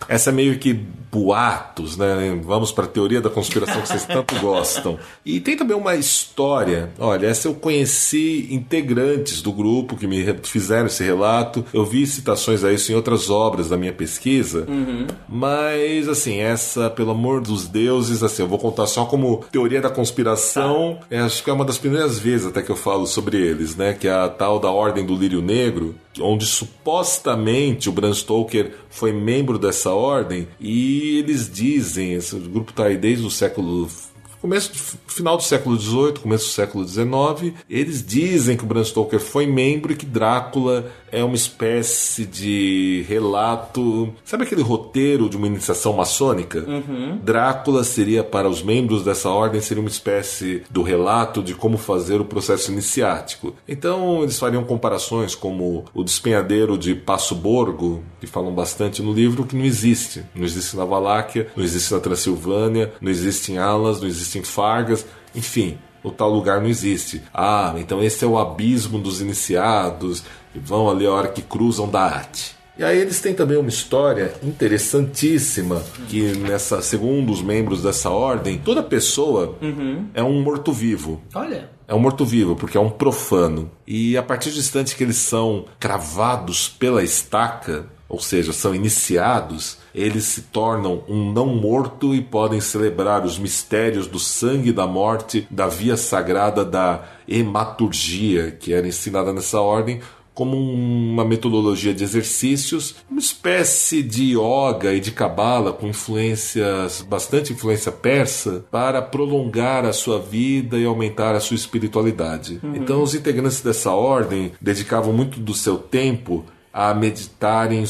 Essa é meio que boatos, né? Vamos para a teoria da conspiração que vocês tanto gostam. E tem também uma história. Olha, essa eu conheci integrantes do grupo que me fizeram esse relato. Eu vi citações a isso em outras obras da minha pesquisa. Uhum. Mas, assim, essa, pelo amor dos deuses, assim, eu vou contar só como teoria da conspiração. Tá. É, acho que é uma das primeiras vezes até que eu falo sobre eles, né? Que é a tal da Ordem do Lírio Negro, onde supostamente o Bram Stoker foi membro dessa ordem, e eles dizem, esse grupo está aí desde o século... começo, final do século dezoito, começo do século dezenove, eles dizem que o Bram Stoker foi membro e que Drácula é uma espécie de relato... Sabe aquele roteiro de uma iniciação maçônica? Uhum. Drácula seria, para os membros dessa ordem, seria uma espécie do relato de como fazer o processo iniciático. Então, eles fariam comparações como o despenhadeiro de Passo Borgo, que falam bastante no livro, que não existe. Não existe na Valáquia, não existe na Transilvânia, não existe em Alas, não existe em Fargas, enfim... O tal lugar não existe. Ah, então esse é o abismo dos iniciados, e vão ali a hora que cruzam da arte. E aí eles têm também uma história interessantíssima, que nessa, segundo os membros dessa ordem, toda pessoa uhum. é um morto-vivo. Olha... É um morto-vivo, porque é um profano. E a partir do instante que eles são cravados pela estaca, ou seja, são iniciados, eles se tornam um não morto e podem celebrar os mistérios do sangue e da morte, da via sagrada da hematurgia, que era ensinada nessa ordem, como uma metodologia de exercícios, uma espécie de yoga e de cabala com influências, bastante influência persa, para prolongar a sua vida e aumentar a sua espiritualidade. Uhum. Então os integrantes dessa ordem dedicavam muito do seu tempo a meditarem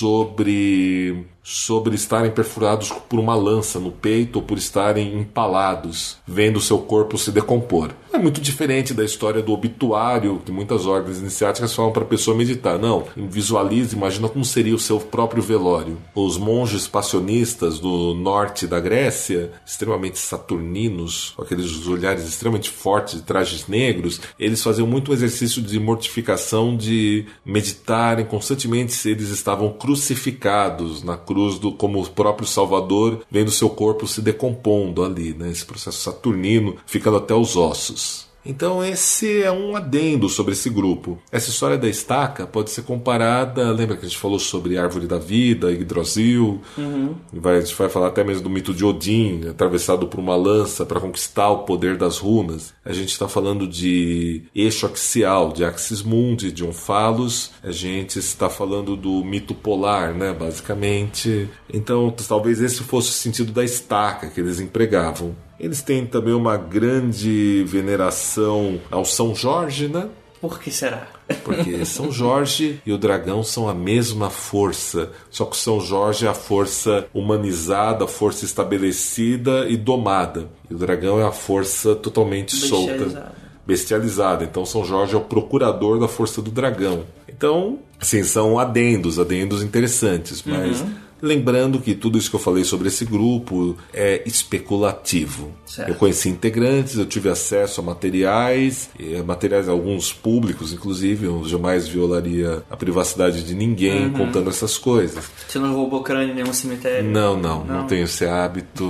sobre, sobre estarem perfurados por uma lança no peito ou por estarem empalados, vendo o seu corpo se decompor. É muito diferente da história do obituário, que muitas ordens iniciáticas falam para a pessoa meditar. Não, visualize, imagina como seria o seu próprio velório. Os monges passionistas do norte da Grécia, extremamente saturninos, com aqueles olhares extremamente fortes de trajes negros, eles faziam muito um exercício de mortificação, de meditarem constantemente se eles estavam crucificados na cruz, do, como o próprio Salvador, vendo seu corpo se decompondo ali, né? Esse processo saturnino, ficando até os ossos. Então esse é um adendo sobre esse grupo. Essa história da estaca pode ser comparada, lembra que a gente falou sobre a árvore da vida, Yggdrasil, uhum. vai, a gente vai falar até mesmo do mito de Odin, atravessado por uma lança para conquistar o poder das runas. A gente está falando de eixo axial, de Axis Mundi, de Omphalos. A gente está falando do mito polar, né, basicamente. Então talvez esse fosse o sentido da estaca que eles empregavam. Eles têm também uma grande veneração ao São Jorge, né? Por que será? Porque São Jorge e o dragão são a mesma força, só que o São Jorge é a força humanizada, a força estabelecida e domada. E o dragão é a força totalmente solta, bestializada. Então São Jorge é o procurador da força do dragão. Então, assim, são adendos, adendos interessantes, mas... Uhum. Lembrando que tudo isso que eu falei sobre esse grupo é especulativo. Certo. Eu conheci integrantes, eu tive acesso a materiais, materiais alguns públicos, inclusive, eu jamais violaria a privacidade de ninguém uhum. contando essas coisas. Você não roubou crânio em nenhum cemitério? Não, não, não, não tenho esse hábito,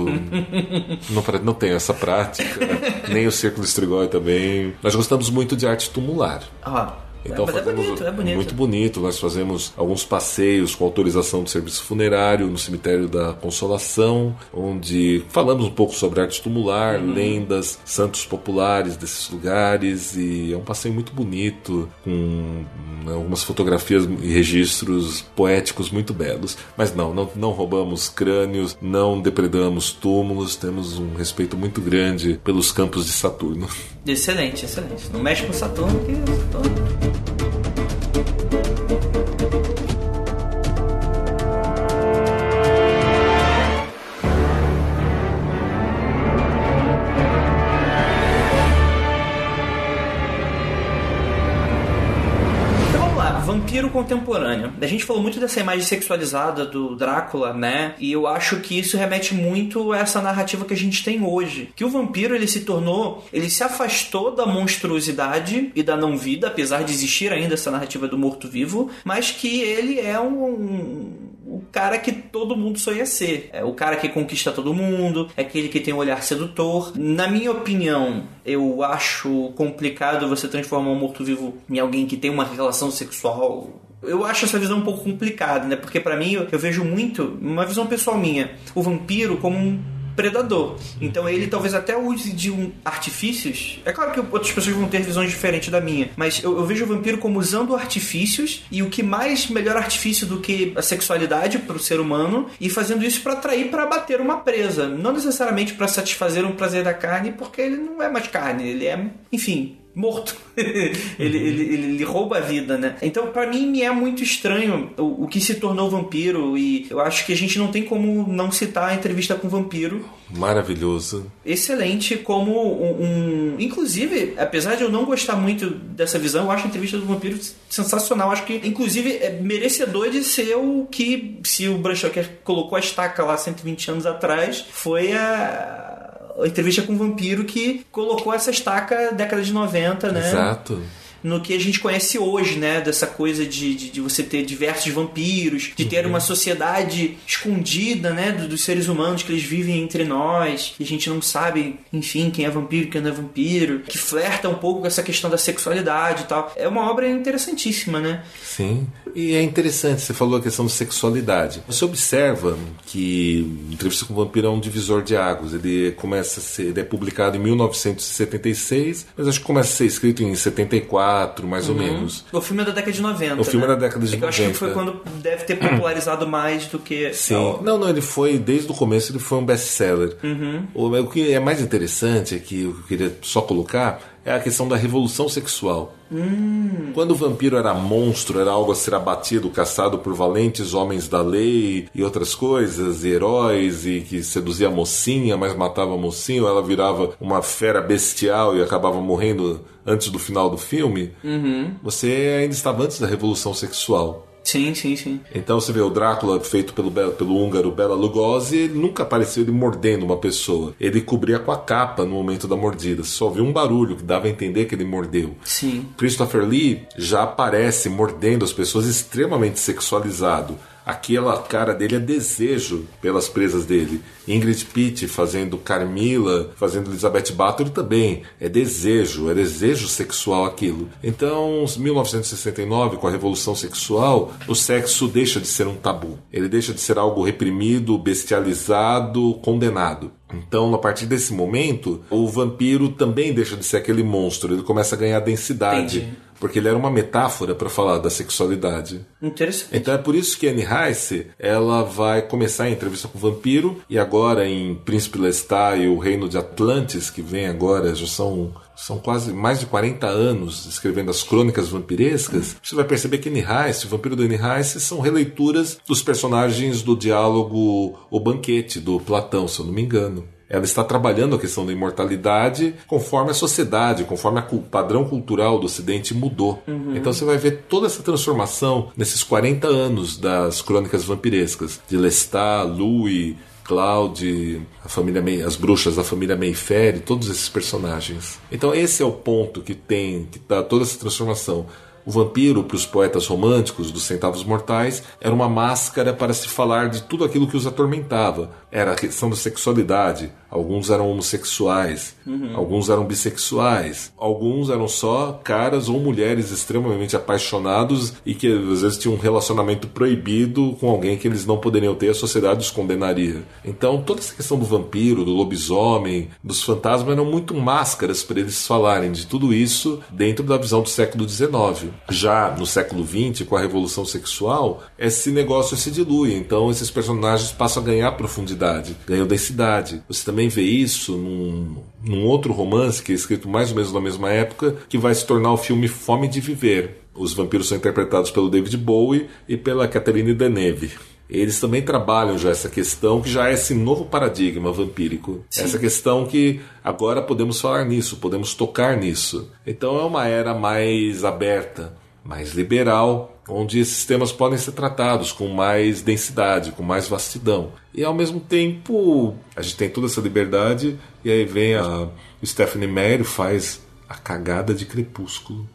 não, não tenho essa prática, nem o Círculo Strigoi também. Nós gostamos muito de arte tumular. Ah, Então, mas é bonito, é bonito. Muito bonito. Nós fazemos alguns passeios com autorização do serviço funerário no cemitério da Consolação, onde falamos um pouco sobre arte tumular, uhum. lendas, santos populares desses lugares, e é um passeio muito bonito, com algumas fotografias e registros poéticos muito belos. Mas não, não, não roubamos crânios, não depredamos túmulos, temos um respeito muito grande pelos campos de Saturno. Excelente, excelente. Não mexe com Saturno, que Saturno... Vampiro contemporâneo. A gente falou muito dessa imagem sexualizada do Drácula, né? E eu acho que isso remete muito a essa narrativa que a gente tem hoje. Que o vampiro, ele se tornou... Ele se afastou da monstruosidade e da não-vida, apesar de existir ainda essa narrativa do morto-vivo, mas que ele é um... um cara que todo mundo sonha ser. É o cara que conquista todo mundo, é aquele que tem um olhar sedutor. Na minha opinião, eu acho complicado você transformar um morto-vivo em alguém que tem uma relação sexual. Eu acho essa visão um pouco complicada, né? Porque pra mim, eu, eu vejo muito, uma visão pessoal minha, o vampiro como um predador. Então ele talvez até use de um artifícios. É claro que outras pessoas vão ter visões diferentes da minha, mas eu, eu vejo o vampiro como usando artifícios, e o que mais melhor artifício do que a sexualidade pro ser humano, e fazendo isso pra atrair, pra abater uma presa. Não necessariamente pra satisfazer um prazer da carne, porque ele não é mais carne, ele é, enfim, morto. ele, ele, ele, ele rouba a vida, né? Então, pra mim, me é muito estranho o, o que se tornou vampiro, e eu acho que a gente não tem como não citar a entrevista com o vampiro. Maravilhoso. Excelente, como um, um... Inclusive, apesar de eu não gostar muito dessa visão, eu acho a entrevista do vampiro sensacional. Acho que, inclusive, é merecedor de ser o que, se o Bram Stoker colocou a estaca lá cento e vinte anos atrás, foi a... a entrevista com o vampiro que colocou essa estaca década de noventa, né? Exato. No que a gente conhece hoje, né? Dessa coisa de, de, de você ter diversos vampiros, de ter uhum. uma sociedade escondida, né? Do, dos seres humanos, que eles vivem entre nós, e a gente não sabe, enfim, quem é vampiro, quem não é vampiro, que flerta um pouco com essa questão da sexualidade e tal. É uma obra interessantíssima, né? Sim. E é interessante, você falou a questão da sexualidade. Você observa que Entrevista com o Vampiro é um divisor de águas. Ele começa a ser, ele é publicado em mil novecentos e setenta e seis, mas acho que começa a ser escrito em setenta e quatro, mais uhum. ou menos. O filme é da década de noventa. O filme né? é da década de é que noventa. Eu acho que foi quando deve ter popularizado mais do que... Sim. Não, não, ele foi, desde o começo, ele foi um best-seller. Uhum. O, o que é mais interessante, é que eu queria só colocar, é a questão da revolução sexual. Hum. Quando o vampiro era monstro, era algo a ser abatido, caçado por valentes homens da lei e outras coisas, e heróis, e que seduzia a mocinha, mas matava a mocinha, ou ela virava uma fera bestial e acabava morrendo antes do final do filme, uhum. você ainda estava antes da revolução sexual. Sim, sim, sim. Então você vê o Drácula feito pelo, pelo húngaro Bela Lugosi, ele nunca apareceu ele mordendo uma pessoa. Ele cobria com a capa no momento da mordida. Você só viu um barulho que dava a entender que ele mordeu. Sim. Christopher Lee já aparece mordendo as pessoas, extremamente sexualizado. Aquela cara dele é desejo pelas presas dele. Ingrid Pitt fazendo Carmilla, fazendo Elizabeth Bathory também. É desejo, é desejo sexual aquilo. Então, em mil novecentos e sessenta e nove, com a Revolução Sexual, o sexo deixa de ser um tabu. Ele deixa de ser algo reprimido, bestializado, condenado. Então, a partir desse momento, o vampiro também deixa de ser aquele monstro. Ele começa a ganhar densidade. Entendi. Porque ele era uma metáfora para falar da sexualidade. Interessante. Então é por isso que Anne Rice, ela vai começar a entrevista com o vampiro, e agora em Príncipe Lestat e o Reino de Atlantis, que vem agora, já são, são quase mais de quarenta anos escrevendo as crônicas vampirescas, você vai perceber que Anne Rice, o vampiro da Anne Rice, são releituras dos personagens do diálogo O Banquete, do Platão, se eu não me engano. Ela está trabalhando a questão da imortalidade conforme a sociedade, conforme o padrão cultural do Ocidente mudou. Uhum. Então você vai ver toda essa transformação nesses quarenta anos das crônicas vampirescas. De Lestat, Louis, Claude, a família May, as bruxas da família Mayfair, todos esses personagens. Então esse é o ponto que tem, que dá toda essa transformação. O vampiro, para os poetas românticos dos Centavos Mortais, era uma máscara para se falar de tudo aquilo que os atormentava. Era a questão da sexualidade. Alguns eram homossexuais, uhum. alguns eram bissexuais, alguns eram só caras ou mulheres extremamente apaixonados e que às vezes tinham um relacionamento proibido com alguém que eles não poderiam ter, a sociedade os condenaria. Então toda essa questão do vampiro, do lobisomem, dos fantasmas eram muito máscaras para eles falarem de tudo isso dentro da visão do século dezenove. Já no século vinte, com a Revolução Sexual, esse negócio se dilui, então esses personagens passam a ganhar profundidade, ganham densidade. Você também vê isso num, num outro romance que é escrito mais ou menos na mesma época, que vai se tornar o filme Fome de Viver. Os vampiros são interpretados pelo David Bowie e pela Catherine Deneuve. Eles também trabalham já essa questão, que já é esse novo paradigma vampírico. Sim. Essa questão que agora podemos falar nisso, podemos tocar nisso. Então é uma era mais aberta, mais liberal, onde esses temas podem ser tratados com mais densidade, com mais vastidão. E ao mesmo tempo, a gente tem toda essa liberdade, e aí vem a Stephenie Meyer e faz A Cagada de Crepúsculo.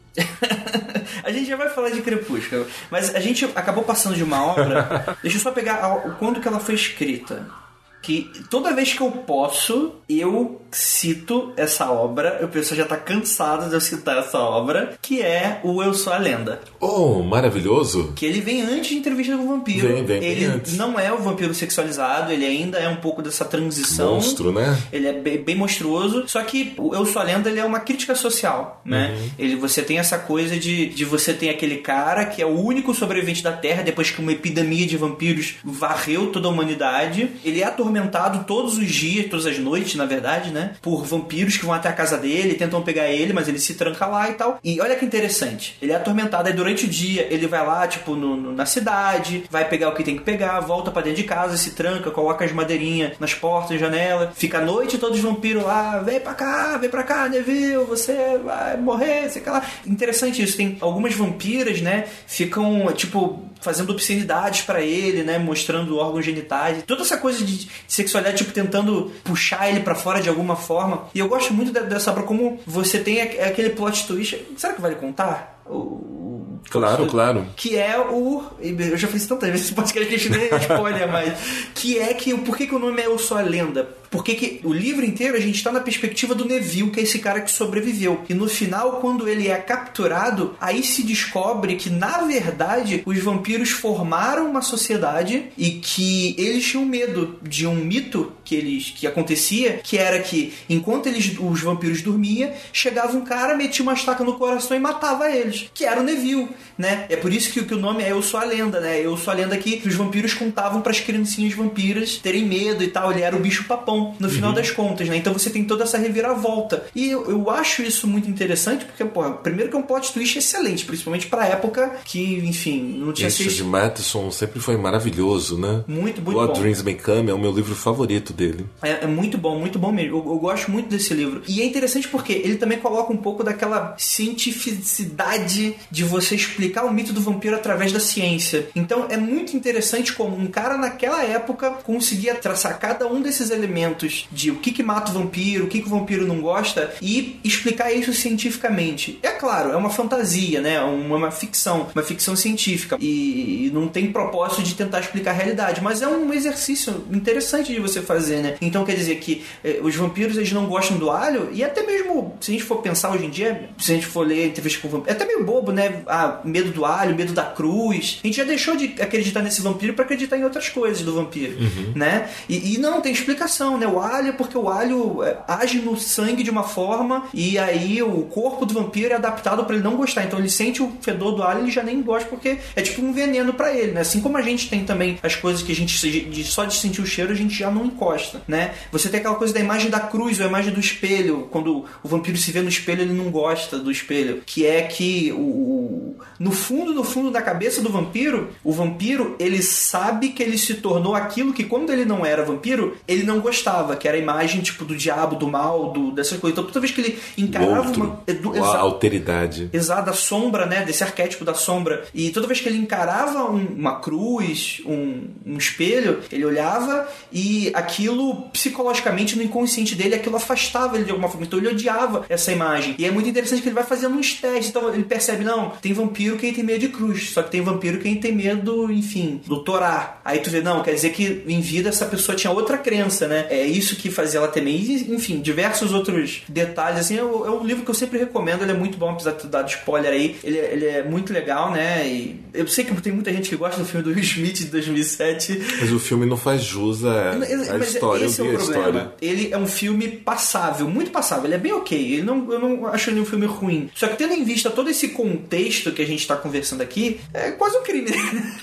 A gente já vai falar de Crepúsculo, mas a gente acabou passando de uma obra. Deixa eu só pegar a, quando que ela foi escrita. Que toda vez que eu posso, eu cito essa obra. O pessoal já tá cansado de eu citar essa obra, que é o Eu Sou a Lenda. Oh, maravilhoso! Que ele vem antes de Entrevista com o Vampiro. Vem, vem, ele vem antes. Não é o vampiro sexualizado, ele ainda é um pouco dessa transição. Monstro, né? Ele é bem, bem monstruoso. Só que o Eu Sou a Lenda, ele é uma crítica social, né? Uhum. Ele, você tem essa coisa de, de você tem aquele cara que é o único sobrevivente da Terra depois que uma epidemia de vampiros varreu toda a humanidade. Ele é atormentado todos os dias, todas as noites, na verdade, né? Por vampiros que vão até a casa dele, tentam pegar ele, mas ele se tranca lá e tal. E olha que interessante. Ele é atormentado, aí durante o dia ele vai lá, tipo, no, no, na cidade, vai pegar o que tem que pegar, volta pra dentro de casa, se tranca, coloca as madeirinhas nas portas, janela, fica a noite todos os vampiros lá, vem pra cá, vem pra cá, Neville, você vai morrer, sei lá. Interessante isso. Tem algumas vampiras, né? Ficam, tipo, fazendo obscenidades pra ele, né? Mostrando órgãos genitais. Toda essa coisa de sexualidade, tipo, tentando puxar ele pra fora de alguma forma. E eu gosto muito dessa obra, como você tem aquele plot twist. Será que vale contar? O... Claro, claro. Que é o... Eu já fiz tantas vezes esse podcast que a gente nem é spoiler, mas... Que é que... Por que, que o nome é Eu Sou a Lenda? Porque que o livro inteiro a gente está na perspectiva do Neville, que é esse cara que sobreviveu. E no final, quando ele é capturado, aí se descobre que, na verdade, os vampiros formaram uma sociedade e que eles tinham medo de um mito que, eles, que acontecia, que era que, enquanto eles, os vampiros dormiam, chegava um cara, metia uma estaca no coração e matava eles. Que era o Neville, né? É por isso que, que o nome é Eu Sou a Lenda, né? Eu Sou a Lenda que os vampiros contavam para as criancinhas vampiras terem medo e tal. Ele era o bicho papão, no final uhum. das contas, né? Então você tem toda essa reviravolta. E eu, eu acho isso muito interessante, porque, porra, primeiro que é um plot twist excelente, principalmente pra época que, enfim, não tinha sido... Esse de Matheson sempre foi maravilhoso, né? Muito, muito o bom. A Dreams May Come é o meu livro favorito dele. É, é muito bom, muito bom mesmo. Eu, eu gosto muito desse livro. E é interessante porque ele também coloca um pouco daquela cientificidade de você explicar o mito do vampiro através da ciência. Então é muito interessante como um cara naquela época conseguia traçar cada um desses elementos de o que que mata o vampiro, o que que o vampiro não gosta e explicar isso cientificamente. É claro, é uma fantasia, né? Uma, uma ficção, uma ficção científica e, e não tem propósito de tentar explicar a realidade, mas é um exercício interessante de você fazer, né? Então quer dizer que eh, os vampiros, eles não gostam do alho e até mesmo, se a gente for pensar hoje em dia, se a gente for ler entrevista com o vampiro, é até meio bobo, né? Ah, medo do alho, medo da cruz. A gente já deixou de acreditar nesse vampiro para acreditar em outras coisas do vampiro, uhum. né? E, e não, tem explicação, né? O alho, porque o alho é, age no sangue de uma forma e aí o corpo do vampiro é adaptado para ele não gostar. Então ele sente o fedor do alho e ele já nem gosta porque é tipo um veneno para ele, né? Assim como a gente tem também as coisas que a gente de, só de sentir o cheiro a gente já não encosta, né? Você tem aquela coisa da imagem da cruz ou a imagem do espelho. Quando o vampiro se vê no espelho, ele não gosta do espelho. Que é que o, no fundo, no fundo da cabeça do vampiro, o vampiro, ele sabe que ele se tornou aquilo que quando ele não era vampiro, ele não gostava, que era a imagem tipo do diabo, do mal, do, dessas coisas. Então toda vez que ele encarava outro, uma... Edu, a alteridade. Exato, da sombra, né? Desse arquétipo da sombra. E toda vez que ele encarava um, uma cruz, um, um espelho, ele olhava e aquilo, psicologicamente, no inconsciente dele, aquilo afastava ele de alguma forma. Então ele odiava essa imagem. E é muito interessante que ele vai fazendo uns testes. Então ele percebe, não, tem vampiro quem tem medo de cruz. Só que tem vampiro quem tem medo, enfim, do Torá. Aí tu vê, não, quer dizer que em vida essa pessoa tinha outra crença, né? É isso que fazia ela temer. E, enfim, diversos outros detalhes, assim, é, é um livro que eu sempre recomendo, ele é muito bom, apesar de ter dado spoiler aí, ele, ele é muito legal, né, e eu sei que tem muita gente que gosta do filme do Will Smith de dois mil e sete. Mas o filme não faz jus à, à história, esse eu vi é o a problema. história. Ele é um filme passável, muito passável, ele é bem ok, ele não, eu não acho ele um filme ruim, só que tendo em vista todo esse contexto que a gente tá conversando aqui, é quase um crime,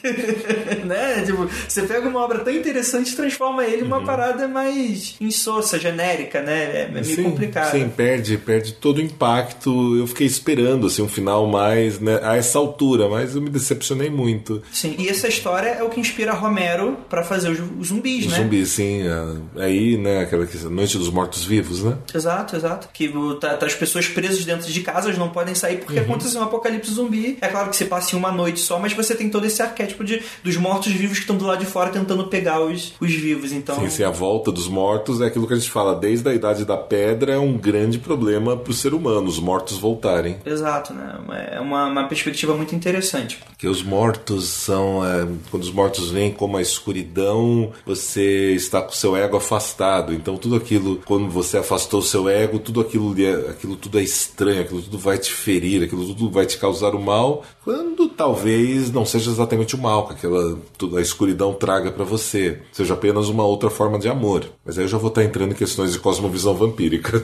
né, tipo, você pega uma obra tão interessante e transforma ele em uma uhum. parada mais insossa, genérica, né? É meio sim, complicado. Sim, perde, perde todo o impacto. Eu fiquei esperando assim, um final mais, né, a essa altura, mas eu me decepcionei muito. Sim, e essa história é o que inspira Romero pra fazer os, os zumbis, os né? Zumbis, sim. Aí, né, aquela Noite dos Mortos-Vivos, né? Exato, exato. Que tá, tá as pessoas presas dentro de casas, não podem sair porque uhum. aconteceu um apocalipse zumbi. É claro que você passa em uma noite só, mas você tem todo esse arquétipo de, dos mortos mortos-vivos que estão do lado de fora tentando pegar os, os vivos, então... Sim, sim, a volta dos mortos é aquilo que a gente fala, desde a Idade da Pedra é um grande problema pro ser humano, os mortos voltarem. Exato, né? É uma, uma perspectiva muito interessante. Porque os mortos são... É, quando os mortos vêm como a escuridão, você está com o seu ego afastado, então tudo aquilo, quando você afastou o seu ego, tudo aquilo, aquilo tudo é estranho, aquilo tudo vai te ferir, aquilo tudo vai te causar o mal, quando talvez não seja exatamente o mal que aquela, a escuridão traga para você, seja apenas uma outra forma de amor. Mas aí eu já vou estar entrando em questões de cosmovisão vampírica.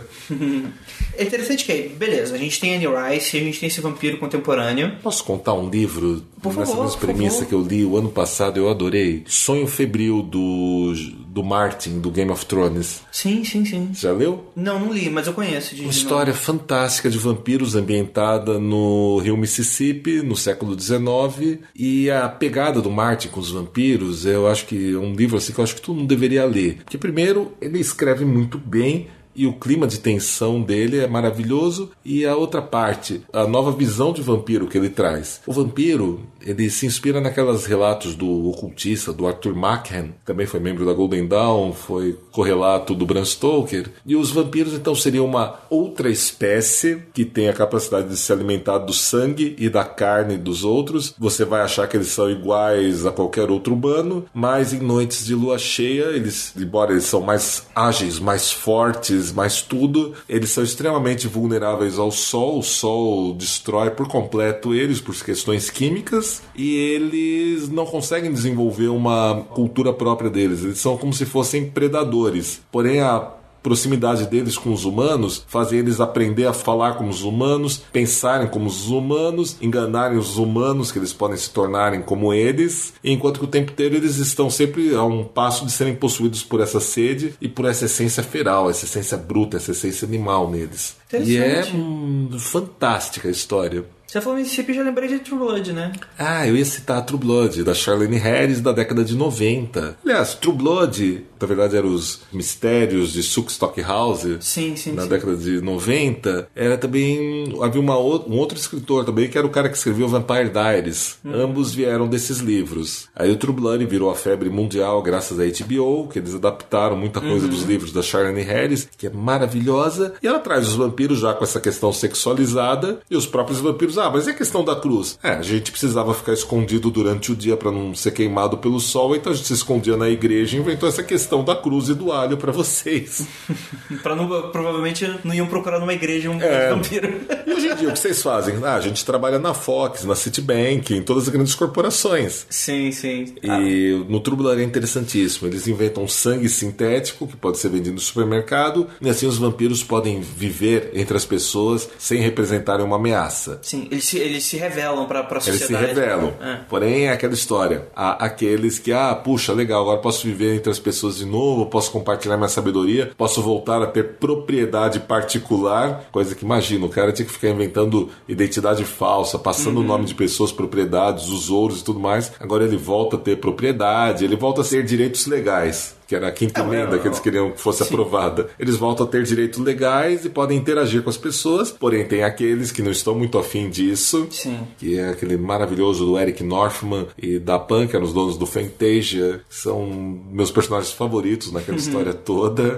É interessante que aí, beleza, a gente tem Anne Rice, a gente tem esse vampiro contemporâneo. Posso contar um livro por nessa favor, mesma premissa favor. que eu li o ano passado, eu adorei? Sonho Febril do, do Martin, do Game of Thrones. Sim, sim, sim. Já leu? Não, não li, mas eu conheço. De Uma história fantástica de vampiros ambientada no rio Mississippi, no século dezenove, e a pegada do Martin com os vampiros, eu acho que é um livro assim que eu acho que todo mundo deveria ler. Porque primeiro, ele escreve muito bem, e o clima de tensão dele é maravilhoso. E a outra parte, a nova visão de vampiro que ele traz. O vampiro, ele se inspira naquelas relatos do ocultista, do Arthur Machen, também foi membro da Golden Dawn, foi correlato do Bram Stoker. E os vampiros, então, seriam uma outra espécie que tem a capacidade de se alimentar do sangue e da carne dos outros. Você vai achar que eles são iguais a qualquer outro humano, mas em noites de lua cheia, eles, embora eles são mais ágeis, mais fortes, mais tudo, eles são extremamente vulneráveis ao sol. O sol destrói por completo eles por questões químicas e eles não conseguem desenvolver uma cultura própria deles. Eles são como se fossem predadores. Porém, a proximidade deles com os humanos fazem eles aprender a falar como os humanos, pensarem como os humanos, enganarem os humanos, que eles podem se tornarem como eles, enquanto que o tempo inteiro eles estão sempre a um passo de serem possuídos por essa sede e por essa essência feral, essa essência bruta, essa essência animal neles. E é hum, fantástica a história. Você falou em Mississippi, já lembrei de True Blood, né? Ah, eu ia citar a True Blood, da Charlene Harris, da década de noventa. Aliás, True Blood, na verdade, eram os mistérios de Suk Stockhouse. Sim, sim, Na sim. década de noventa. Era também... Havia uma, um outro escritor também, que era o cara que escreveu Vampire Diaries. Hum. Ambos vieram desses livros. Aí o True Blood virou a febre mundial graças à H B O, que eles adaptaram muita coisa uhum. dos livros da Charlene Harris, que é maravilhosa. E ela traz os vampiros já com essa questão sexualizada, e os próprios vampiros... Ah, mas é questão da cruz. É, a gente precisava ficar escondido durante o dia para não ser queimado pelo sol, então a gente se escondia na igreja e inventou essa questão da cruz e do alho para vocês. Pra não, provavelmente não iam procurar numa igreja um é. vampiro. E hoje em dia, o que vocês fazem? Ah, a gente trabalha na Fox, na Citibank, em todas as grandes corporações. Sim, sim. E ah. no True Blood é interessantíssimo. Eles inventam sangue sintético, que pode ser vendido no supermercado, e assim os vampiros podem viver entre as pessoas sem representarem uma ameaça. Sim, eles se, eles se revelam para a sociedade. Eles se revelam. É. Porém, é aquela história. Há aqueles que, ah, puxa, legal, agora posso viver entre as pessoas de novo, posso compartilhar minha sabedoria, posso voltar a ter propriedade particular, coisa que, imagina, o cara tinha que ficar inventando identidade falsa, passando uhum. o nome de pessoas, propriedades, os ouros e tudo mais. Agora ele volta a ter propriedade, ele volta a ter direitos legais, que era a quinta é, emenda que eles queriam que fosse sim. aprovada. Eles voltam a ter direitos legais e podem interagir com as pessoas, porém tem aqueles que não estão muito afim disso, sim. que é aquele maravilhoso do Eric Northman e da Pan, que eram os donos do Fantasia, que são meus personagens favoritos naquela uhum. história toda,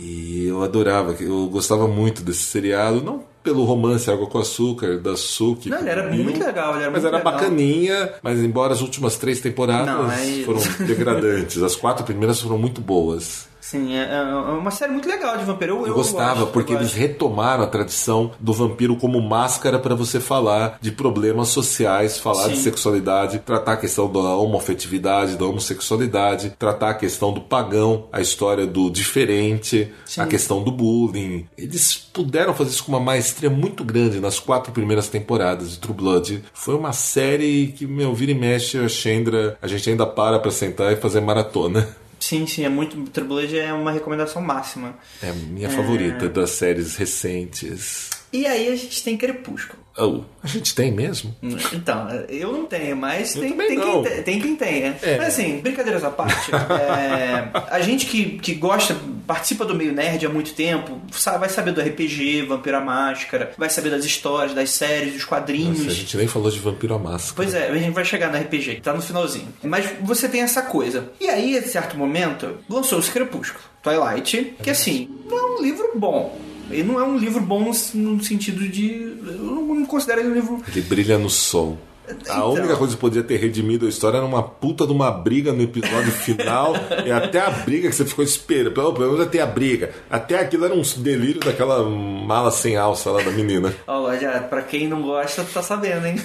e eu adorava, eu gostava muito desse seriado, não pelo romance Água com Açúcar, da Suki. Não, ele era Bill, muito legal. Ele era mas muito era legal. bacaninha, mas embora as últimas três temporadas não, aí... foram degradantes. As quatro primeiras foram muito boas. Sim, é uma série muito legal de vampiro. Eu, eu, eu gostava, gosto, porque eu eles retomaram a tradição do vampiro como máscara para você falar de problemas sociais, falar Sim. de sexualidade, tratar a questão da homoafetividade, da homossexualidade, tratar a questão do pagão, a história do diferente, Sim. a questão do bullying. Eles puderam fazer isso com uma maestria muito grande nas quatro primeiras temporadas de True Blood. Foi uma série que, meu, vira e mexe, a Chandra, a gente ainda para pra sentar e fazer maratona. Sim, sim, é muito. True Blood é uma recomendação máxima. É a minha é... favorita das séries recentes. E aí a gente tem Crepúsculo. Oh, a gente tem mesmo? Então, eu não tenho, mas eu tem, tem, quem tem, tem quem tem, né? É. Mas assim, brincadeiras à parte, é, a gente que, que gosta participa do meio nerd há muito tempo, vai saber do R P G, Vampiro à Máscara, vai saber das histórias, das séries, dos quadrinhos. Nossa, a gente nem falou de Vampiro à Máscara. Pois é, a gente vai chegar no R P G, que tá no finalzinho. Mas você tem essa coisa. E aí, em certo momento, lançou-se Crepúsculo, Twilight, que assim, não é um livro bom. Ele não é um livro bom no, no sentido de... Eu não considero ele um livro... Ele brilha no sol. A então... única coisa que podia ter redimido a história era uma puta de uma briga no episódio final. E até a briga que você ficou esperando. Pelo menos até a briga. Até aquilo era um delírio daquela mala sem alça lá da menina. Ó, oh, já, pra quem não gosta, tá sabendo, hein?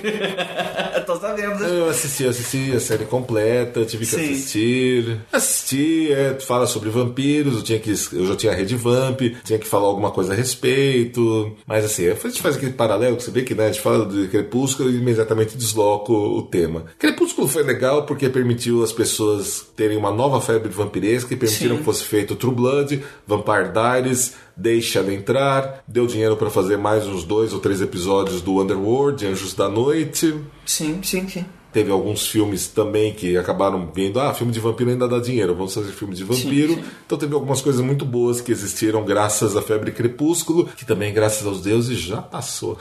Tô sabendo. Eu assisti, eu assisti a série completa, tive que Sim. assistir. Assisti, é, fala sobre vampiros, eu, tinha que, eu já tinha a Rede Vamp, tinha que falar alguma coisa a respeito. Mas assim, a gente faz aquele paralelo que você vê que, né, a gente fala de Crepúsculo e imediatamente desloco o tema. Crepúsculo foi legal porque permitiu as pessoas terem uma nova febre vampiresca e permitiram Sim. que fosse feito True Blood, Vampire Diaries, Deixa Ela Entrar, deu dinheiro pra fazer mais uns dois ou três episódios do Underworld, Anjos da Noite. Sim, sim, sim. Teve alguns filmes também que acabaram vendo, ah, filme de vampiro ainda dá dinheiro, vamos fazer filme de vampiro. Sim, sim. Então teve algumas coisas muito boas que existiram graças à febre Crepúsculo, que também, graças aos deuses, já passou.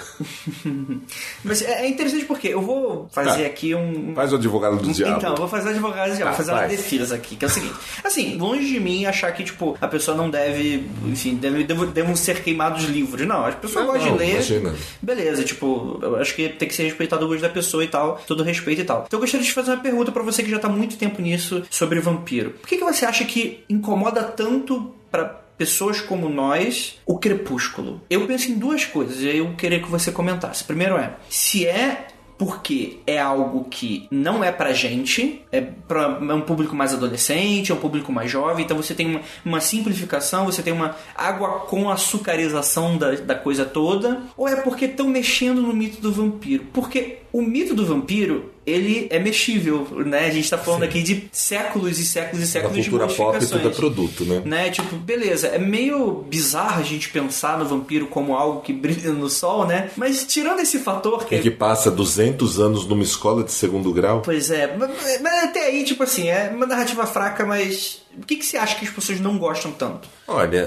Mas é interessante porque eu vou fazer ah, aqui um... Faz o advogado do um, diabo. Então, eu vou fazer o advogado do diabo, ah, vou fazer uma defesa aqui, que é o seguinte. Assim, longe de mim achar que, tipo, a pessoa não deve, enfim, deve, deve, devem ser queimados livros. Não, as pessoas não, gostam não, de ler. Imagina. Beleza, tipo, eu acho que tem que ser respeitado o gosto da pessoa e tal, todo respeito e tal. Então eu gostaria de fazer uma pergunta pra você que já tá há muito tempo nisso sobre vampiro. Por que, que você acha que incomoda tanto pra pessoas como nós o Crepúsculo? Eu penso em duas coisas e eu queria que você comentasse. Primeiro é, se é porque é algo que não é pra gente, é, pra, é um público mais adolescente, é um público mais jovem, então você tem uma, uma simplificação, você tem uma água com açucarização da, da coisa toda, ou é porque estão mexendo no mito do vampiro? Porque o mito do vampiro, ele é mexível, né? A gente tá falando Sim. aqui de séculos e séculos e séculos de modificações. Na cultura pop tudo é produto, né? né? Tipo, beleza, é meio bizarro a gente pensar no vampiro como algo que brilha no sol, né? Mas tirando esse fator que... E que passa duzentos anos numa escola de segundo grau. Pois é, mas, mas até aí, tipo assim, é uma narrativa fraca, mas... O que, que você acha que as pessoas não gostam tanto? Olha,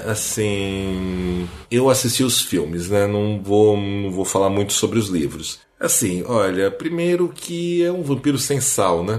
assim... Eu assisti os filmes, né? Não vou, não vou falar muito sobre os livros. Assim, olha, primeiro que é um vampiro sem sal, né?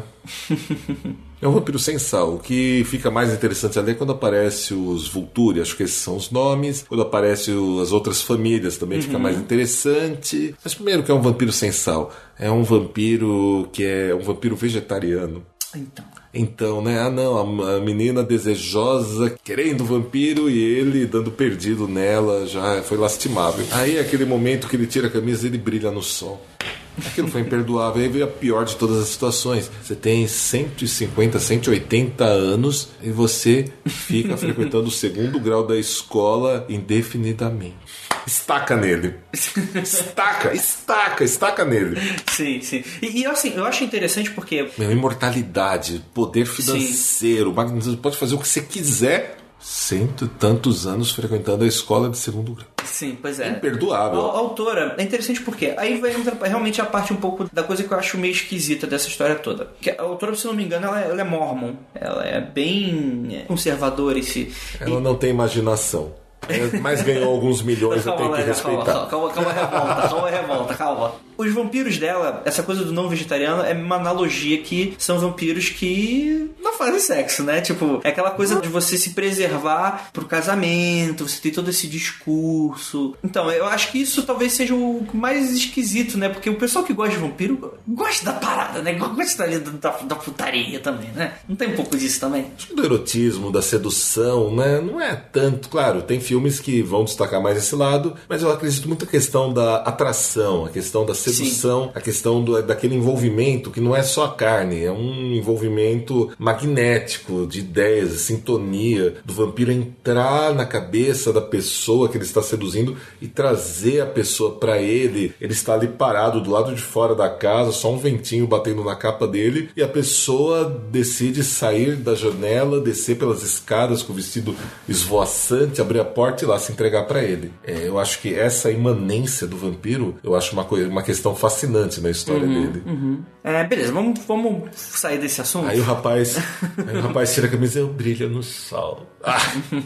É um vampiro sem sal. O que fica mais interessante ali é quando aparece os Vulturi, acho que esses são os nomes. Quando aparece as outras famílias também uhum. fica mais interessante. Mas primeiro que é um vampiro sem sal. É um vampiro que é um vampiro vegetariano. Então... Então, né? Ah, não, a menina desejosa querendo o vampiro e ele dando perdido nela já foi lastimável. Aí, aquele momento que ele tira a camisa, ele brilha no sol. Aquilo foi imperdoável. Aí veio a pior de todas as situações. Você tem cento e cinquenta, cento e oitenta anos e você fica frequentando o segundo grau da escola indefinidamente. Estaca nele. Estaca, estaca, estaca nele. Sim, sim. E, e assim, eu acho interessante porque... Meu, imortalidade, poder financeiro, você pode fazer o que você quiser... Cento e tantos anos frequentando a escola de segundo grau. Sim, pois é. Imperdoável. A, a autora, é interessante porque aí vai entrar realmente a parte um pouco da coisa que eu acho meio esquisita dessa história toda. Porque a autora, se não me engano, ela é, ela é mormon. Ela é bem conservadora. Esse, ela e... não tem imaginação. Mas ganhou alguns milhões, calma, eu tenho que respeitar. Calma, calma, calma, revolta, calma, revolta, calma. Os vampiros dela, essa coisa do não vegetariano é uma analogia que são vampiros que não fazem sexo, né? Tipo, é aquela coisa de você se preservar pro casamento, você tem todo esse discurso. Então, eu acho que isso talvez seja o mais esquisito, né? Porque o pessoal que gosta de vampiro gosta da parada, né? Gosta ali da, da putaria também, né? Não tem um pouco disso também? Acho que do erotismo, da sedução, né? Não é tanto, claro, tem filmes que vão destacar mais esse lado, mas eu acredito muito na questão da atração, a questão da sedução, Sim. a questão do, daquele envolvimento que não é só a carne, é um envolvimento magnético de ideias, de sintonia, do vampiro entrar na cabeça da pessoa que ele está seduzindo e trazer a pessoa para ele. Ele está ali parado do lado de fora da casa, só um ventinho batendo na capa dele, e a pessoa decide sair da janela, descer pelas escadas com o vestido esvoaçante, abrir a porta e lá se entregar para ele. É, eu acho que essa imanência do vampiro, eu acho uma, coisa, uma questão fascinante na história uhum, dele. Uhum. É, beleza, vamos, vamos sair desse assunto? Aí o rapaz Aí o rapaz tira a camisa e eu brilho no sol. Ah.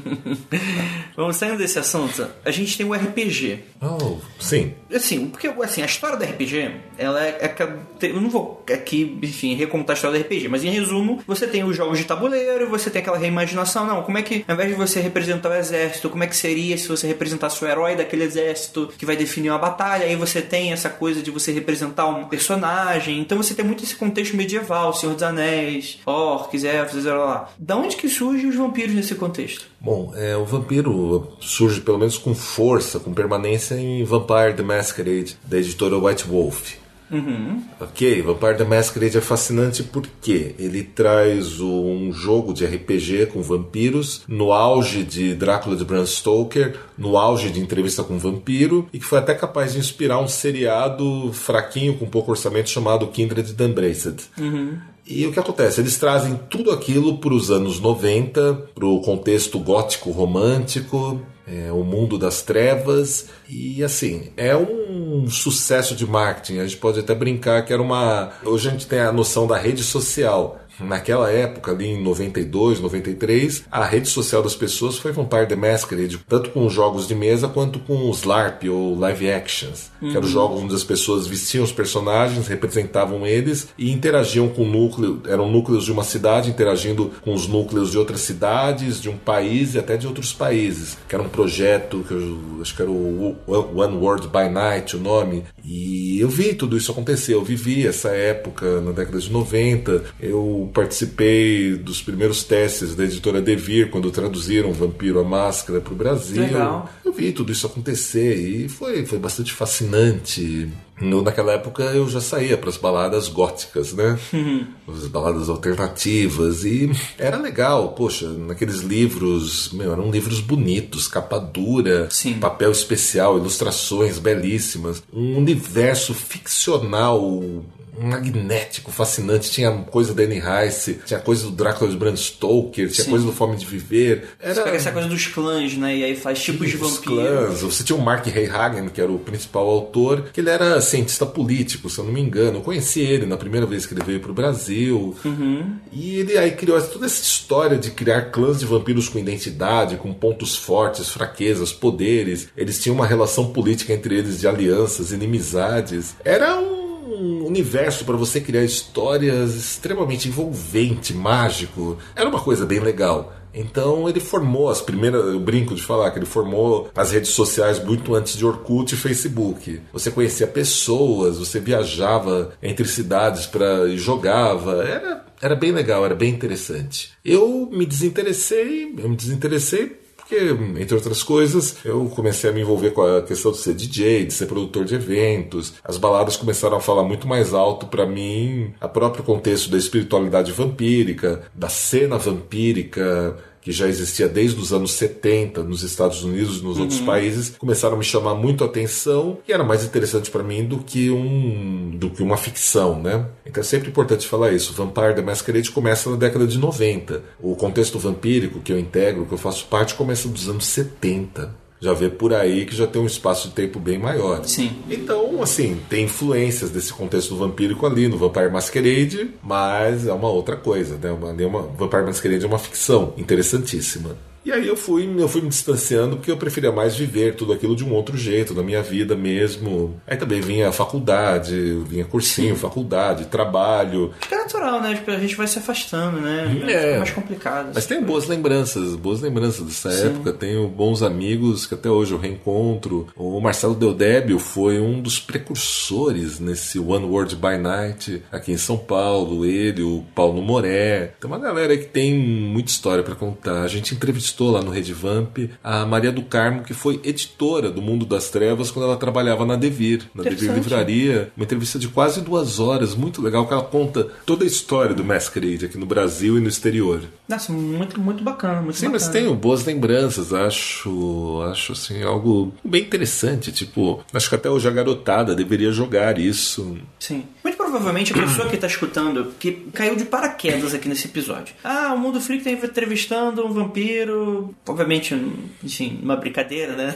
Vamos saindo desse assunto. A gente tem o R P G. Oh, sim. Assim, porque assim, a história do R P G, ela é, é... Eu não vou aqui, enfim, recontar a história do R P G, mas em resumo, você tem os jogos de tabuleiro, você tem aquela reimaginação. Não, como é que, ao invés de você representar o exército, como é que seria se você representasse o herói daquele exército que vai definir uma batalha? Aí você tem essa coisa de você representar um personagem. Então você tem muito esse contexto medieval, Senhor dos Anéis, orcs, elfos, lá, lá. Da onde que surgem os vampiros nesse contexto? Bom, é, o vampiro surge pelo menos com força, com permanência em Vampire the Masquerade, da editora White Wolf. Uhum. Ok, Vampire the Masquerade é fascinante porque ele traz um jogo de R P G com vampiros no auge de Drácula de Bram Stoker, no auge de Entrevista com o Vampiro, e que foi até capaz de inspirar um seriado fraquinho com pouco orçamento chamado Kindred and Unbraced. Uhum. E o que acontece? Eles trazem tudo aquilo para os anos noventa, para o contexto gótico romântico, é, o mundo das trevas, e assim, é um sucesso de marketing. A gente pode até brincar que era uma... Hoje a gente tem a noção da rede social. Naquela época, ali em noventa e dois, noventa e três, a rede social das pessoas foi Vampire the Masquerade, tanto com os jogos de mesa quanto com os LARP ou live actions, uhum. que eram jogos onde as pessoas vestiam os personagens, representavam eles e interagiam com o núcleo, eram núcleos de uma cidade interagindo com os núcleos de outras cidades, de um país e até de outros países, que era um projeto que eu acho que era o One World by Night, o nome, e eu vi tudo isso acontecer, eu vivi essa época na década de noventa, eu participei dos primeiros testes da editora Devir quando traduziram Vampiro à Máscara para o Brasil. Legal. Eu vi tudo isso acontecer e foi, foi bastante fascinante. No, naquela época eu já saía para as baladas góticas, né? Uhum. As baladas alternativas, e era legal, poxa, naqueles livros, meu, eram livros bonitos, capa dura, Sim. papel especial, ilustrações belíssimas, um universo ficcional magnético, fascinante. Tinha coisa da Anne Rice, tinha coisa do Drácula de Bram Stoker, tinha Sim. coisa do Fome de Viver. Era... Você pega essa coisa dos clãs, né? E aí faz tipos de vampiros. Clãs. Você tinha o Mark Hayhagen, que era o principal autor, que ele era cientista político, se eu não me engano. Eu conheci ele na primeira vez que ele veio pro Brasil. Uhum. E ele aí criou toda essa história de criar clãs de vampiros com identidade, com pontos fortes, fraquezas, poderes. Eles tinham uma relação política entre eles de alianças, inimizades. Era um um universo para você criar histórias extremamente envolvente, mágico. Era uma coisa bem legal. Então ele formou as primeiras, eu brinco de falar que ele formou as redes sociais muito antes de Orkut e Facebook. Você conhecia pessoas, você viajava entre cidades para e jogava. Era, era bem legal, era bem interessante. Eu me desinteressei, eu me desinteressei porque, entre outras coisas, eu comecei a me envolver com a questão de ser D J, de ser produtor de eventos. As baladas começaram a falar muito mais alto pra mim, a próprio contexto da espiritualidade vampírica, da cena vampírica, que já existia desde os anos setenta nos Estados Unidos e nos uhum. outros países, começaram a me chamar muito a atenção, e era mais interessante para mim do que, um, do que uma ficção, né? Então é sempre importante falar isso. Vampire the Masquerade começa na década de noventa. O contexto vampírico que eu integro, que eu faço parte, começa dos anos setenta. Já vê por aí que já tem um espaço de tempo bem maior. Sim. Então, assim, tem influências desse contexto vampírico ali no Vampire Masquerade, mas é uma outra coisa, né? Uma, uma, Vampire Masquerade é uma ficção interessantíssima. E aí eu fui, eu fui me distanciando porque eu preferia mais viver tudo aquilo de um outro jeito, na minha vida mesmo. Aí também vinha a faculdade, vinha cursinho, Sim. faculdade, trabalho. Acho que é natural, né? A gente vai se afastando, né? É, é mais complicado. Mas tem boas lembranças, boas lembranças dessa Sim. época. Tenho bons amigos que até hoje eu reencontro. O Marcelo Deodébio foi um dos precursores nesse One World by Night aqui em São Paulo. Ele, o Paulo Moré. Tem uma galera que tem muita história para contar. A gente entrevistou lá no Rede Vamp a Maria do Carmo, que foi editora do Mundo das Trevas quando ela trabalhava na Devir, na Devir Livraria. Uma entrevista de quase duas horas, muito legal, que ela conta toda a história do Masquerade aqui no Brasil e no exterior. Nossa, muito, muito bacana, muito Sim, bacana. mas tenho boas lembranças, acho, acho assim, algo bem interessante, tipo, acho que até hoje a garotada deveria jogar isso. Sim. Muito provavelmente a pessoa que está escutando, que caiu de paraquedas aqui nesse episódio. Ah, o Mundo Freak está entrevistando um vampiro, obviamente, enfim, uma brincadeira, né?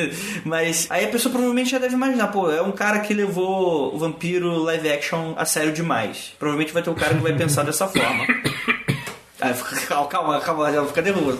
Mas aí a pessoa provavelmente já deve imaginar, pô, é um cara que levou o vampiro live action a sério demais. Provavelmente vai ter um cara que vai pensar dessa forma. Ah, calma, calma, calma, já fica nervoso.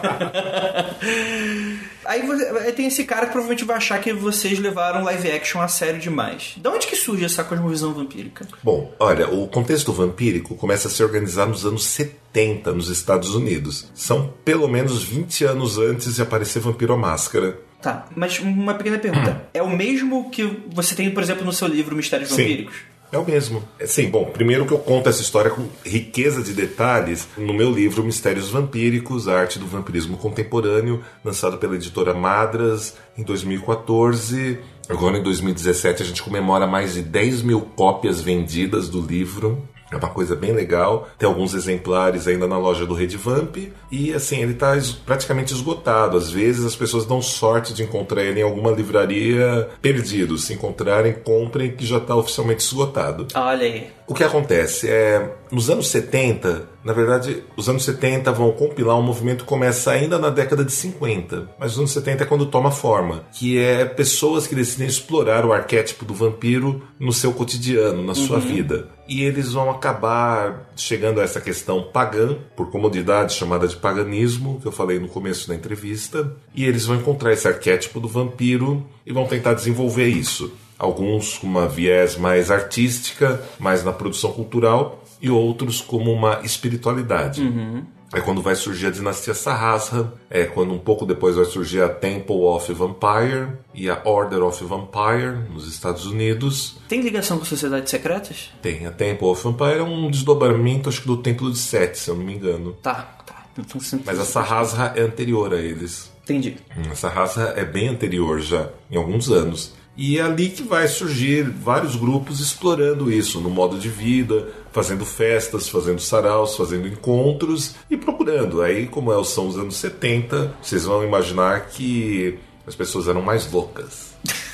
Aí, você, aí tem esse cara que provavelmente vai achar que vocês levaram live action a sério demais. De onde que surge essa cosmovisão vampírica? Bom, olha, o contexto vampírico começa a se organizar nos anos setenta nos Estados Unidos. São pelo menos vinte anos antes de aparecer Vampiro à Máscara. Tá, mas uma pequena pergunta. Hum. É o mesmo que você tem, por exemplo, no seu livro Mistérios Sim. Vampíricos? É o mesmo. Sim, bom, primeiro que eu conto essa história com riqueza de detalhes no meu livro Mistérios Vampíricos, a Arte do Vampirismo Contemporâneo, lançado pela editora Madras em dois mil e quatorze. Agora, em dois mil e dezessete, a gente comemora mais de dez mil cópias vendidas do livro. É uma coisa bem legal. Tem alguns exemplares ainda na loja do Redvamp. E assim, ele está praticamente esgotado. Às vezes as pessoas dão sorte de encontrar ele em alguma livraria perdido. Se encontrarem, comprem, que já está oficialmente esgotado. Olha aí. O que acontece é, nos anos setenta, na verdade, os anos setenta vão compilar um movimento que começa ainda na década de cinquenta, mas os anos setenta é quando toma forma, que é pessoas que decidem explorar o arquétipo do vampiro no seu cotidiano, na sua uhum. vida. E eles vão acabar chegando a essa questão pagã, por comodidade chamada de paganismo, que eu falei no começo da entrevista, e eles vão encontrar esse arquétipo do vampiro e vão tentar desenvolver isso. Alguns com uma viés mais artística, mais na produção cultural, e outros como uma espiritualidade. Uhum. É quando vai surgir a dinastia Sahasra, é quando um pouco depois vai surgir a Temple of Vampire e a Order of Vampire nos Estados Unidos. Tem ligação com sociedades secretas? Tem. A Temple of Vampire é um desdobramento, acho que do Templo de Sete, se eu não me engano. Tá, tá. Então, mas a Sahasra é anterior a eles. Entendi. A Sahasra é bem anterior já, em alguns anos. E é ali que vai surgir vários grupos explorando isso no modo de vida, fazendo festas, fazendo saraus, fazendo encontros e procurando. Aí, como são os anos setenta, vocês vão imaginar que as pessoas eram mais loucas.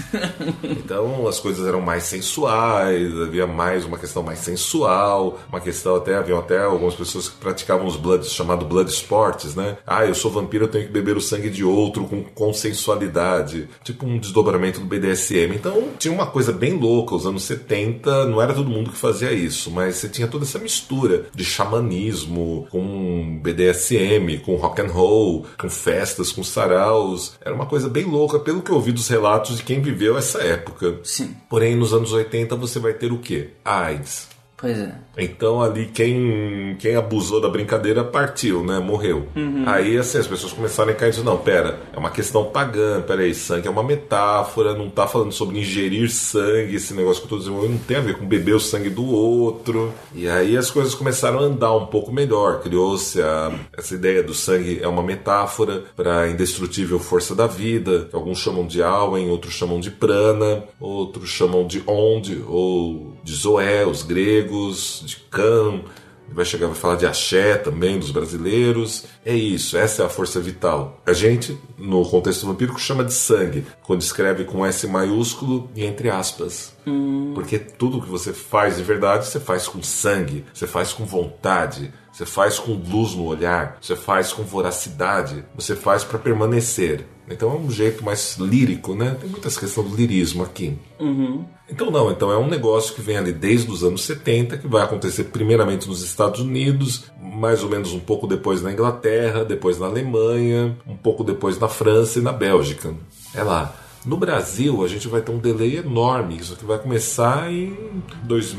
Então as coisas eram mais sensuais, havia mais uma questão mais sensual, uma questão até, havia até algumas pessoas que praticavam os blood, chamado blood sports, né? Ah, eu sou vampiro, eu tenho que beber o sangue de outro com consensualidade, tipo um desdobramento do B D S M. Então tinha uma coisa bem louca, os anos setenta, não era todo mundo que fazia isso, mas você tinha toda essa mistura de xamanismo com B D S M, com rock and roll, com festas, com saraus. Era uma coisa bem louca, pelo que eu ouvi dos relatos de quem viveu essa época. Sim. Porém, nos anos oitenta você vai ter o quê? A AIDS. Pois é. Então ali quem, quem abusou da brincadeira partiu, né? Morreu. Uhum. Aí assim, as pessoas começaram a cair e dizer, não, pera, é uma questão pagã, peraí, sangue é uma metáfora, não tá falando sobre ingerir sangue, esse negócio que eu tô dizendo, não tem a ver com beber o sangue do outro. E aí as coisas começaram a andar um pouco melhor, criou-se a, essa ideia do sangue é uma metáfora para a indestrutível força da vida, que alguns chamam de Awen, outros chamam de Prana, outros chamam de Ond, ou de Zoé, os gregos, de Can, vai chegar a falar de axé também, dos brasileiros. É isso, essa é a força vital. A gente, no contexto vampírico, chama de sangue, quando escreve com S maiúsculo e entre aspas. Hum. Porque tudo que você faz de verdade, você faz com sangue, você faz com vontade, você faz com luz no olhar, você faz com voracidade, você faz para permanecer. Então é um jeito mais lírico, né? Tem muitas questões do lirismo aqui. Uhum. Então não, então é um negócio que vem ali desde os anos setenta, que vai acontecer primeiramente nos Estados Unidos, mais ou menos um pouco depois na Inglaterra, depois na Alemanha, um pouco depois na França e na Bélgica. É lá. No Brasil, a gente vai ter um delay enorme. Isso aqui vai começar em dois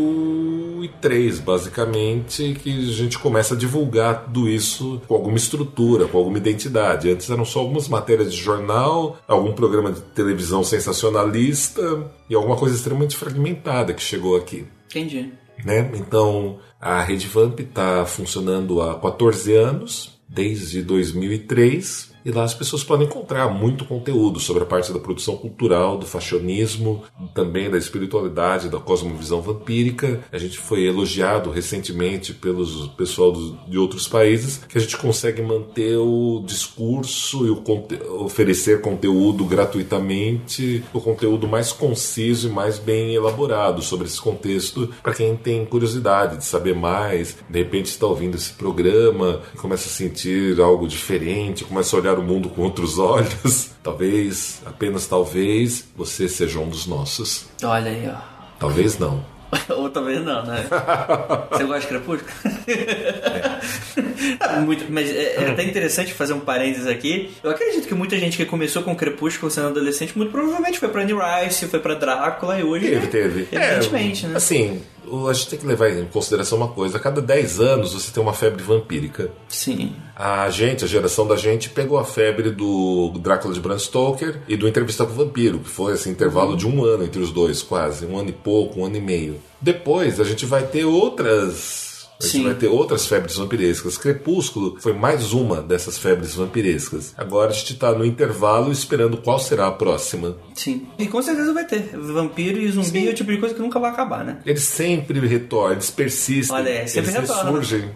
mil e três, basicamente, que a gente começa a divulgar tudo isso com alguma estrutura, com alguma identidade. Antes eram só algumas matérias de jornal, algum programa de televisão sensacionalista e alguma coisa extremamente fragmentada que chegou aqui. Entendi. Né? Então, a Redvamp está funcionando há quatorze anos, desde dois mil e três. E lá as pessoas podem encontrar muito conteúdo sobre a parte da produção cultural, do fashionismo, também da espiritualidade, da cosmovisão vampírica. A gente foi elogiado recentemente pelos pessoal do, de outros países que a gente consegue manter o discurso e o conte- oferecer conteúdo gratuitamente, o conteúdo mais conciso e mais bem elaborado sobre esse contexto, para quem tem curiosidade de saber mais, de repente está ouvindo esse programa e começa a sentir algo diferente, começa a olhar o mundo com outros olhos. Talvez, apenas talvez, você seja um dos nossos. Olha aí, ó. Talvez não. Ou talvez não, né? Você gosta de Crepúsculo? É. Muito, mas é, é até interessante fazer um parênteses aqui. Eu acredito que muita gente que começou com Crepúsculo sendo adolescente, muito provavelmente foi pra Anne Rice, foi pra Drácula e hoje... Teve, teve. Evidentemente, é, né? Assim, a gente tem que levar em consideração uma coisa. A cada dez anos você tem uma febre vampírica. Sim. A gente, a geração da gente, pegou a febre do Drácula de Bram Stoker e do Entrevista com o Vampiro, que foi esse intervalo uhum. de um ano entre os dois, quase. Um ano e pouco, um ano e meio. Depois a gente vai ter outras... A gente Sim. vai ter outras febres vampirescas. Crepúsculo foi mais uma dessas febres vampirescas. Agora a gente está no intervalo esperando qual será a próxima. Sim. E com certeza vai ter. Vampiro e zumbi Sim. é o tipo de coisa que nunca vai acabar, né? Eles sempre retornam, eles persistem. Olha, é, sempre eles retornam. ressurgem.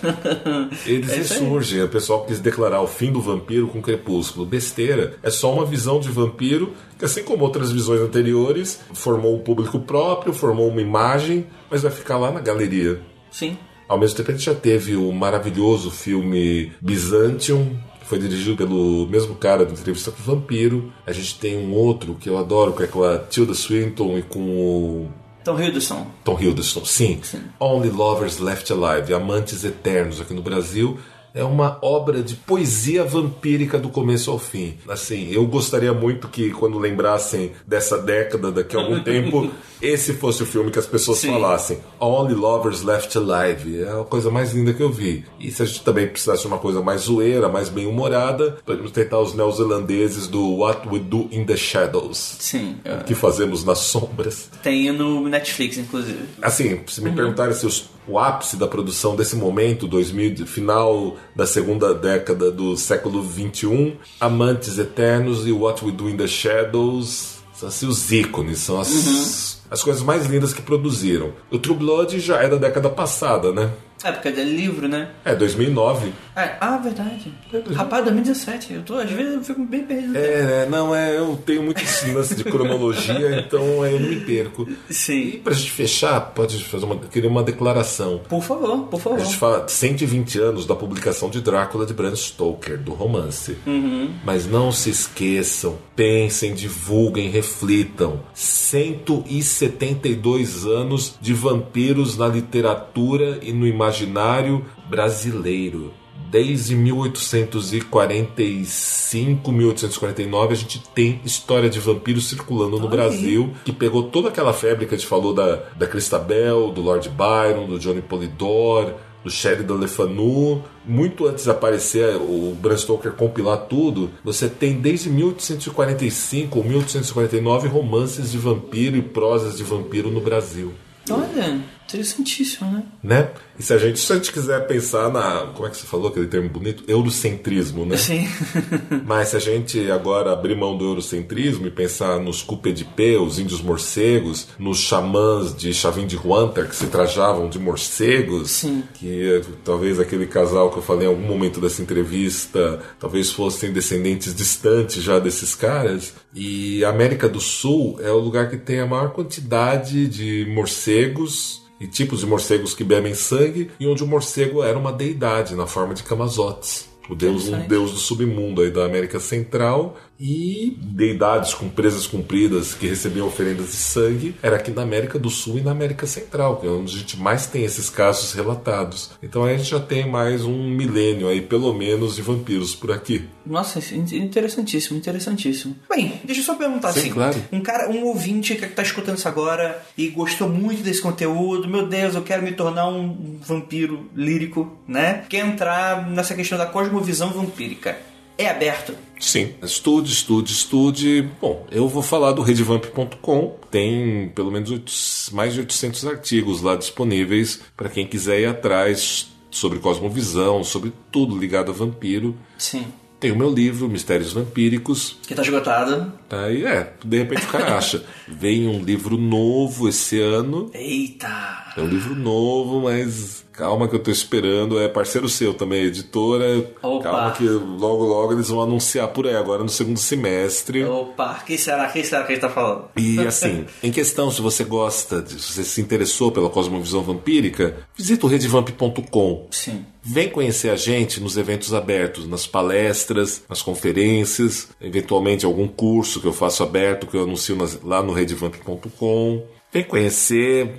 Eles é ressurgem. O pessoal quis declarar o fim do vampiro com Crepúsculo. Besteira. É só uma visão de vampiro que, assim como outras visões anteriores, formou um público próprio, formou uma imagem, mas vai ficar lá na galeria. Sim. Ao mesmo tempo a gente já teve o maravilhoso filme Byzantium, que foi dirigido pelo mesmo cara do Entrevista com o Vampiro. A gente tem um outro que eu adoro, que é com a Tilda Swinton e com o... Tom Hiddleston. Tom Hiddleston, sim. sim. Only Lovers Left Alive, Amantes Eternos, aqui no Brasil. É uma obra de poesia vampírica do começo ao fim. Assim, eu gostaria muito que, quando lembrassem dessa década, daqui a algum tempo, esse fosse o filme que as pessoas Sim. falassem. Only Lovers Left Alive. É a coisa mais linda que eu vi. E se a gente também precisasse de uma coisa mais zoeira, mais bem-humorada, podemos tentar os neozelandeses do What We Do in the Shadows. Sim. O que fazemos nas sombras. Tem no Netflix, inclusive. Assim, se me uhum. perguntarem se os, o ápice da produção desse momento, dois mil, final da segunda década do século vinte e um, Amantes Eternos e What We Do in the Shadows são assim, os ícones, são as, uhum. as coisas mais lindas que produziram. O True Blood já é da década passada, né? É, porque é livro, né? É, dois mil e nove. É, ah, verdade. É, Rapaz, dois mil e dezessete. Eu tô, às vezes eu fico bem perdido. É, não, é, eu tenho muito lance de cronologia, então eu não me perco. Sim. E pra gente fechar, pode fazer uma, queria uma declaração. Por favor, por favor. A gente fala de cento e vinte anos da publicação de Drácula de Bram Stoker, do romance. Uhum. Mas não se esqueçam, pensem, divulguem, reflitam. cento e setenta e dois anos de vampiros na literatura e no imaginário imaginário brasileiro. Desde mil oitocentos e quarenta e cinco, mil oitocentos e quarenta e nove a gente tem história de vampiros circulando no Ai. Brasil, que pegou toda aquela febre que a gente falou da, da Christabel, do Lord Byron, do Johnny Polidor, do Sheridan Le Fanu. Muito antes de aparecer o Bram Stoker compilar tudo, você tem desde mil oitocentos e quarenta e cinco ou mil oitocentos e quarenta e nove romances de vampiro e prosas de vampiro no Brasil. Olha, interessantíssimo, né? Né? E se a gente, se a gente quiser pensar na... Como é que você falou aquele termo bonito? Eurocentrismo, né? Sim. Mas se a gente agora abrir mão do eurocentrismo e pensar nos Cupedipê, os índios morcegos, nos xamãs de Chavin de Huantar, que se trajavam de morcegos, Sim. que talvez aquele casal que eu falei em algum momento dessa entrevista, talvez fossem descendentes distantes já desses caras. E a América do Sul é o lugar que tem a maior quantidade de morcegos e tipos de morcegos que bebem sangue, e onde o morcego era uma deidade na forma de Camazotes, o deus, um deus do submundo aí da América Central, e deidades com presas compridas que recebiam oferendas de sangue era aqui na América do Sul e na América Central, que é onde a gente mais tem esses casos relatados. Então aí a gente já tem mais um milênio aí, pelo menos, de vampiros por aqui. Nossa, interessantíssimo, interessantíssimo. Bem, deixa eu só perguntar Sim, assim, claro. um cara, um ouvinte que tá escutando isso agora e gostou muito desse conteúdo, meu Deus, eu quero me tornar um vampiro lírico, né? Quer entrar nessa questão da cosmovisão vampírica. É aberto? Sim. Estude, estude, estude. Bom, eu vou falar do redvamp ponto com. Tem pelo menos oito, mais de oitocentos artigos lá disponíveis para quem quiser ir atrás sobre cosmovisão, sobre tudo ligado a vampiro. Sim. Tem o meu livro, Mistérios Vampíricos. Que tá esgotado. Tá aí, é. De repente o cara acha. Vem um livro novo esse ano. Eita! É um livro novo, mas calma que eu tô esperando. É parceiro seu também, editora. Opa. Calma que logo, logo eles vão anunciar por aí, agora no segundo semestre. Opa, quem será? Quem será que a gente tá falando? E assim, em questão, se você gosta, se você se interessou pela cosmovisão vampírica, visita o redvamp ponto com. Sim. Vem conhecer a gente nos eventos abertos, nas palestras, nas conferências, eventualmente algum curso que eu faço aberto, que eu anuncio nas, lá no redvamp ponto com. Vem conhecer,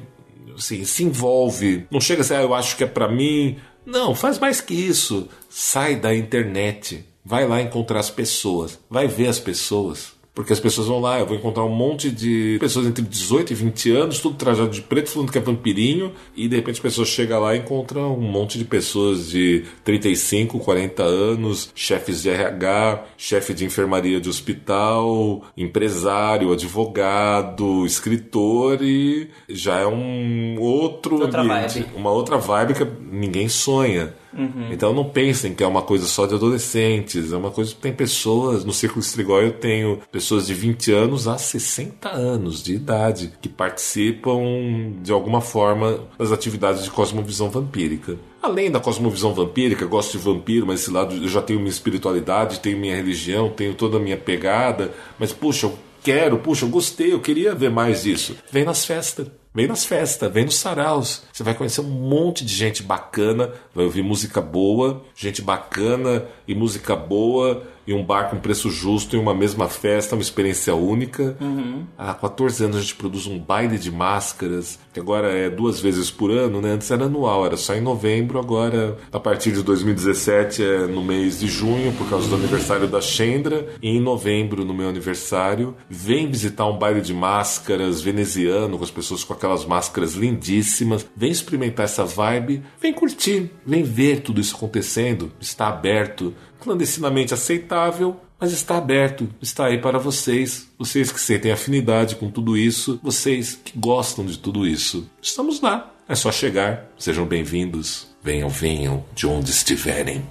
assim, se envolve. Não chega assim, ah, eu acho que é pra mim. Não, faz mais que isso. Sai da internet. Vai lá encontrar as pessoas. Vai ver as pessoas. Porque as pessoas vão lá, eu vou encontrar um monte de pessoas entre dezoito e vinte anos, tudo trajado de preto, falando que é vampirinho, e de repente a pessoa chega lá e encontra um monte de pessoas de trinta e cinco, quarenta anos, chefes de R H, chefe de enfermaria de hospital, empresário, advogado, escritor, e já é um outro outra ambiente, vibe. uma outra vibe que ninguém sonha. Uhum. Então não pensem que é uma coisa só de adolescentes, é uma coisa que tem pessoas, no Círculo Strigoi eu tenho pessoas de vinte anos a sessenta anos de idade que participam de alguma forma das atividades de cosmovisão vampírica. Além da cosmovisão vampírica, gosto de vampiro, mas esse lado eu já tenho minha espiritualidade, tenho minha religião, tenho toda a minha pegada, mas puxa, eu quero, puxa, eu gostei, eu queria ver mais disso. Vem nas festas. Vem nas festas, vem nos saraus. Você vai conhecer um monte de gente bacana, vai ouvir música boa, gente bacana e música boa, e um bar com preço justo, e uma mesma festa, uma experiência única. Uhum. Há quatorze anos a gente produz um baile de máscaras, que agora é duas vezes por ano, né? Antes era anual, era só em novembro, agora a partir de dois mil e dezessete é no mês de junho, por causa do aniversário da Xendra, e em novembro, no meu aniversário. Vem visitar um baile de máscaras veneziano, com as pessoas com aquelas máscaras lindíssimas. Vem experimentar essa vibe, vem curtir, vem ver tudo isso acontecendo. Está aberto, clandestinamente aceitável, mas está aberto, está aí para vocês, vocês que sentem afinidade com tudo isso, vocês que gostam de tudo isso. Estamos lá, é só chegar, sejam bem-vindos, venham, venham, de onde estiverem.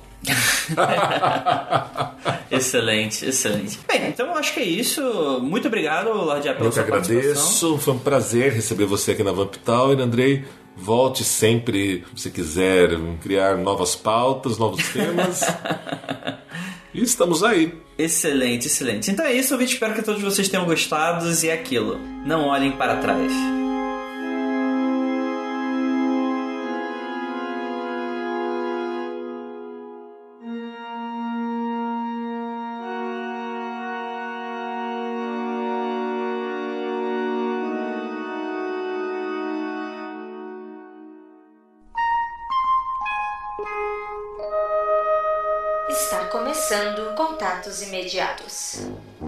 Excelente, excelente. Bem, então eu acho que é isso. Muito obrigado, Lorde, pela Eu que sua agradeço, foi um prazer receber você aqui na Vamp Tower, Andrei. Volte sempre, se você quiser criar novas pautas, novos temas. E estamos aí. Excelente, excelente. Então é isso, eu espero que todos vocês tenham gostado. E é aquilo, não olhem para trás. Está começando Contatos Imediatos.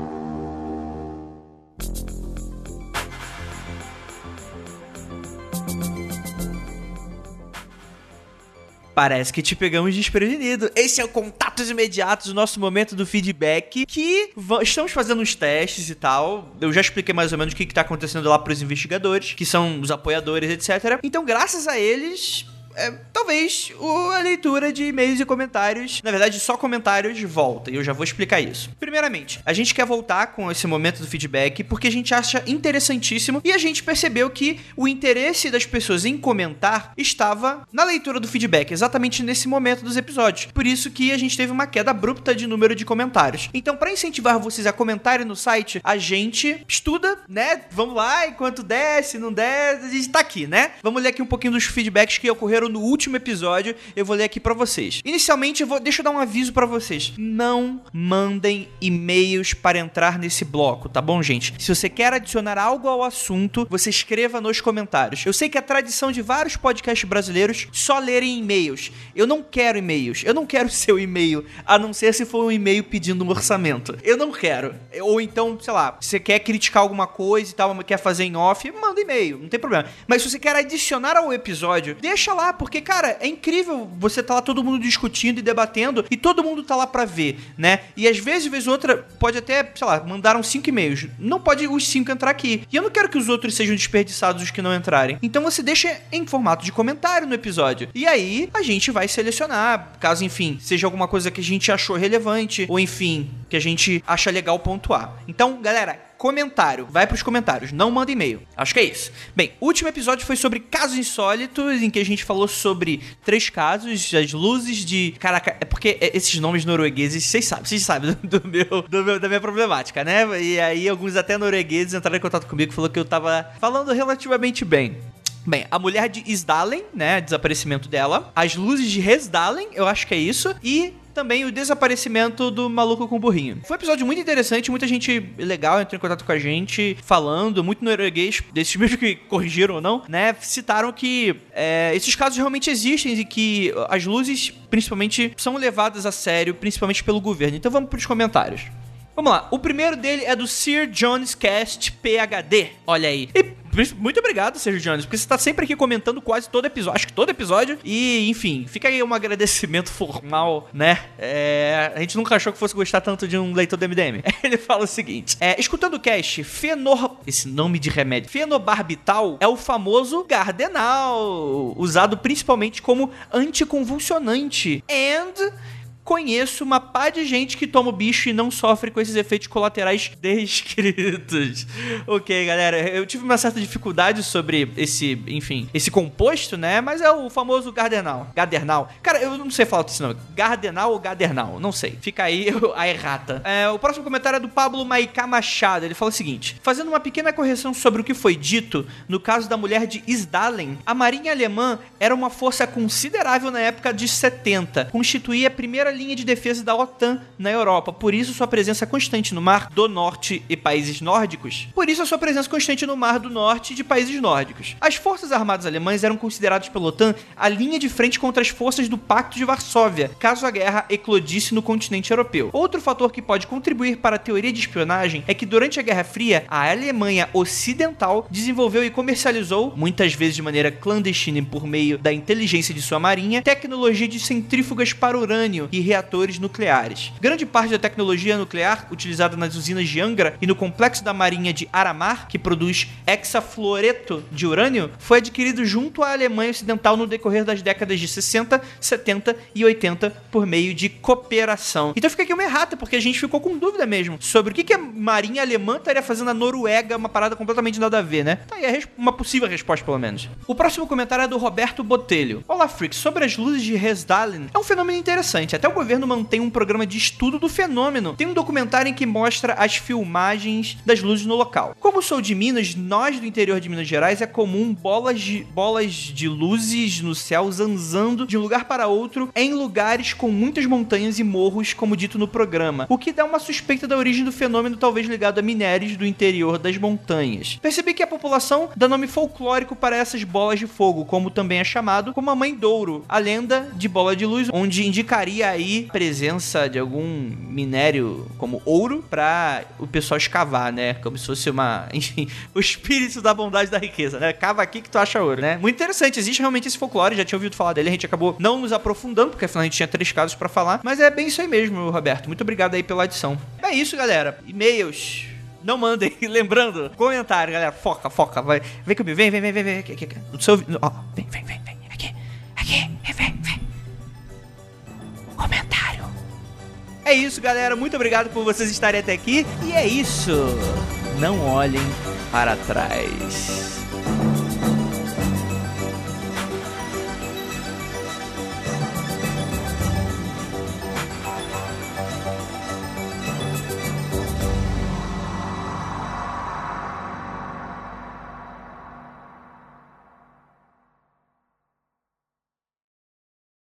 Parece que te pegamos desprevenido. Esse é o Contatos Imediatos, o nosso momento do feedback, que estamos fazendo uns testes e tal. Eu já expliquei mais ou menos o que está acontecendo lá para os investigadores, que são os apoiadores, etcétera. Então, graças a eles... É, talvez o, a leitura de e-mails e comentários, na verdade só comentários, volta, e eu já vou explicar isso. Primeiramente, a gente quer voltar com esse momento do feedback porque a gente acha interessantíssimo e a gente percebeu que o interesse das pessoas em comentar estava na leitura do feedback, exatamente nesse momento dos episódios. Por isso que a gente teve uma queda abrupta de número de comentários. Então, para incentivar vocês a comentarem no site, a gente estuda, né? Vamos lá, enquanto der, se não der, a gente tá aqui, né? Vamos ler aqui um pouquinho dos feedbacks que ocorreram no último episódio, eu vou ler aqui pra vocês. Inicialmente, eu vou, deixa eu dar um aviso pra vocês. Não mandem e-mails para entrar nesse bloco, tá bom, gente? Se você quer adicionar algo ao assunto, você escreva nos comentários. Eu sei que a tradição de vários podcasts brasileiros só lerem e-mails. Eu não quero e-mails. Eu não quero seu e-mail, a não ser se for um e-mail pedindo um orçamento. Eu não quero. Ou então, sei lá, se você quer criticar alguma coisa e tal, quer fazer em off, manda e-mail, não tem problema. Mas se você quer adicionar ao episódio, deixa lá, porque, cara, é incrível você tá lá todo mundo discutindo e debatendo e todo mundo tá lá pra ver, né? E às vezes, vez outra, pode até, sei lá, mandaram cinco e-mails. Não pode os cinco entrar aqui. E eu não quero que os outros sejam desperdiçados, os que não entrarem. Então você deixa em formato de comentário no episódio. E aí, a gente vai selecionar, caso, enfim, seja alguma coisa que a gente achou relevante, ou enfim, que a gente acha legal pontuar. Então, galera, comentário, vai pros comentários, não manda e-mail. Acho que é isso. Bem, o último episódio foi sobre casos insólitos, em que a gente falou sobre três casos, as luzes de... Caraca, é porque esses nomes noruegueses, vocês sabem, vocês sabem do, do meu, do meu, da minha problemática, né? E aí alguns até noruegueses entraram em contato comigo e falaram que eu tava falando relativamente bem. Bem, a mulher de Isdalen, né, desaparecimento dela, as luzes de Resdalen, eu acho que é isso, e também o desaparecimento do maluco com o burrinho. Foi um episódio muito interessante, muita gente legal entrou em contato com a gente, falando, muito norueguês, desses mesmos que corrigiram ou não, né, citaram que é, esses casos realmente existem e que as luzes, principalmente, são levadas a sério, principalmente pelo governo. Então vamos pros comentários. Vamos lá, o primeiro dele é do Sir Jones Cast P H D. Olha aí. E muito obrigado, Sir Jones, porque você tá sempre aqui comentando quase todo episódio, acho que todo episódio. E, enfim, fica aí um agradecimento formal, né? É, a gente nunca achou que fosse gostar tanto de um leitor do M D M. Ele fala o seguinte: é, escutando o cast, Fenor... Esse nome de remédio. Fenobarbital é o famoso Gardenal, usado principalmente como anticonvulsionante. And... conheço uma pá de gente que toma o bicho e não sofre com esses efeitos colaterais descritos. Ok, galera, eu tive uma certa dificuldade sobre esse, enfim, esse composto, né? Mas é o famoso Gardenal. Gardernal. Cara, eu não sei falar desse nome. Gardenal ou Gardernal? Não sei. Fica aí a errata. É, o próximo comentário é do Pablo Maicá Machado. Ele fala o seguinte: fazendo uma pequena correção sobre o que foi dito, no caso da mulher de Isdalen, a marinha alemã era uma força considerável na época de setenta. Constituía a primeira linha de defesa da OTAN na Europa, por isso sua presença constante no Mar do Norte e países nórdicos. Por isso a sua presença constante no Mar do Norte e de países nórdicos. As forças armadas alemãs eram consideradas pela OTAN a linha de frente contra as forças do Pacto de Varsóvia, caso a guerra eclodisse no continente europeu. Outro fator que pode contribuir para a teoria de espionagem é que durante a Guerra Fria, a Alemanha Ocidental desenvolveu e comercializou, muitas vezes de maneira clandestina por meio da inteligência de sua marinha, tecnologia de centrífugas para urânio e reatores nucleares. Grande parte da tecnologia nuclear utilizada nas usinas de Angra e no complexo da marinha de Aramar, que produz hexafluoreto de urânio, foi adquirido junto à Alemanha Ocidental no decorrer das décadas de sessenta, setenta e oitenta por meio de cooperação. Então fica aqui uma errata, porque a gente ficou com dúvida mesmo sobre o que, que a marinha alemã estaria fazendo na Noruega, uma parada completamente nada a ver, né? Tá aí res- uma possível resposta, pelo menos. O próximo comentário é do Roberto Botelho. Olá, freaks. Sobre as luzes de Hesdalen, é um fenômeno interessante. Até o governo mantém um programa de estudo do fenômeno. Tem um documentário em que mostra as filmagens das luzes no local. Como sou de Minas, nós do interior de Minas Gerais é comum bolas de, bolas de luzes no céu zanzando de um lugar para outro em lugares com muitas montanhas e morros, como dito no programa, o que dá uma suspeita da origem do fenômeno, talvez ligado a minérios do interior das montanhas. Percebi que a população dá nome folclórico para essas bolas de fogo, como também é chamado, como a Mãe Douro, a lenda de bola de luz, onde indicaria aí a presença de algum minério como ouro para o pessoal escavar, né? Como se fosse uma, enfim, o espírito da bondade da riqueza, né? Cava aqui que tu acha ouro, né? Muito interessante, existe realmente esse folclore, já tinha ouvido falar dele, a gente acabou não nos aprofundando, porque afinal a gente tinha três casos pra falar, mas é bem isso aí mesmo, Roberto. Muito obrigado aí pela adição. É isso, galera. E-mails. Não mandem. Lembrando, comentário, galera. Foca, foca. Vai. Vem comigo. Vem, vem, vem, vem, vem. Aqui, aqui, aqui. No seu... Ó, vem, vem, vem, vem. Aqui. Aqui. Vem, vem, vem. Comentário. É isso, galera. Muito obrigado por vocês estarem até aqui. E é isso. Não olhem para trás.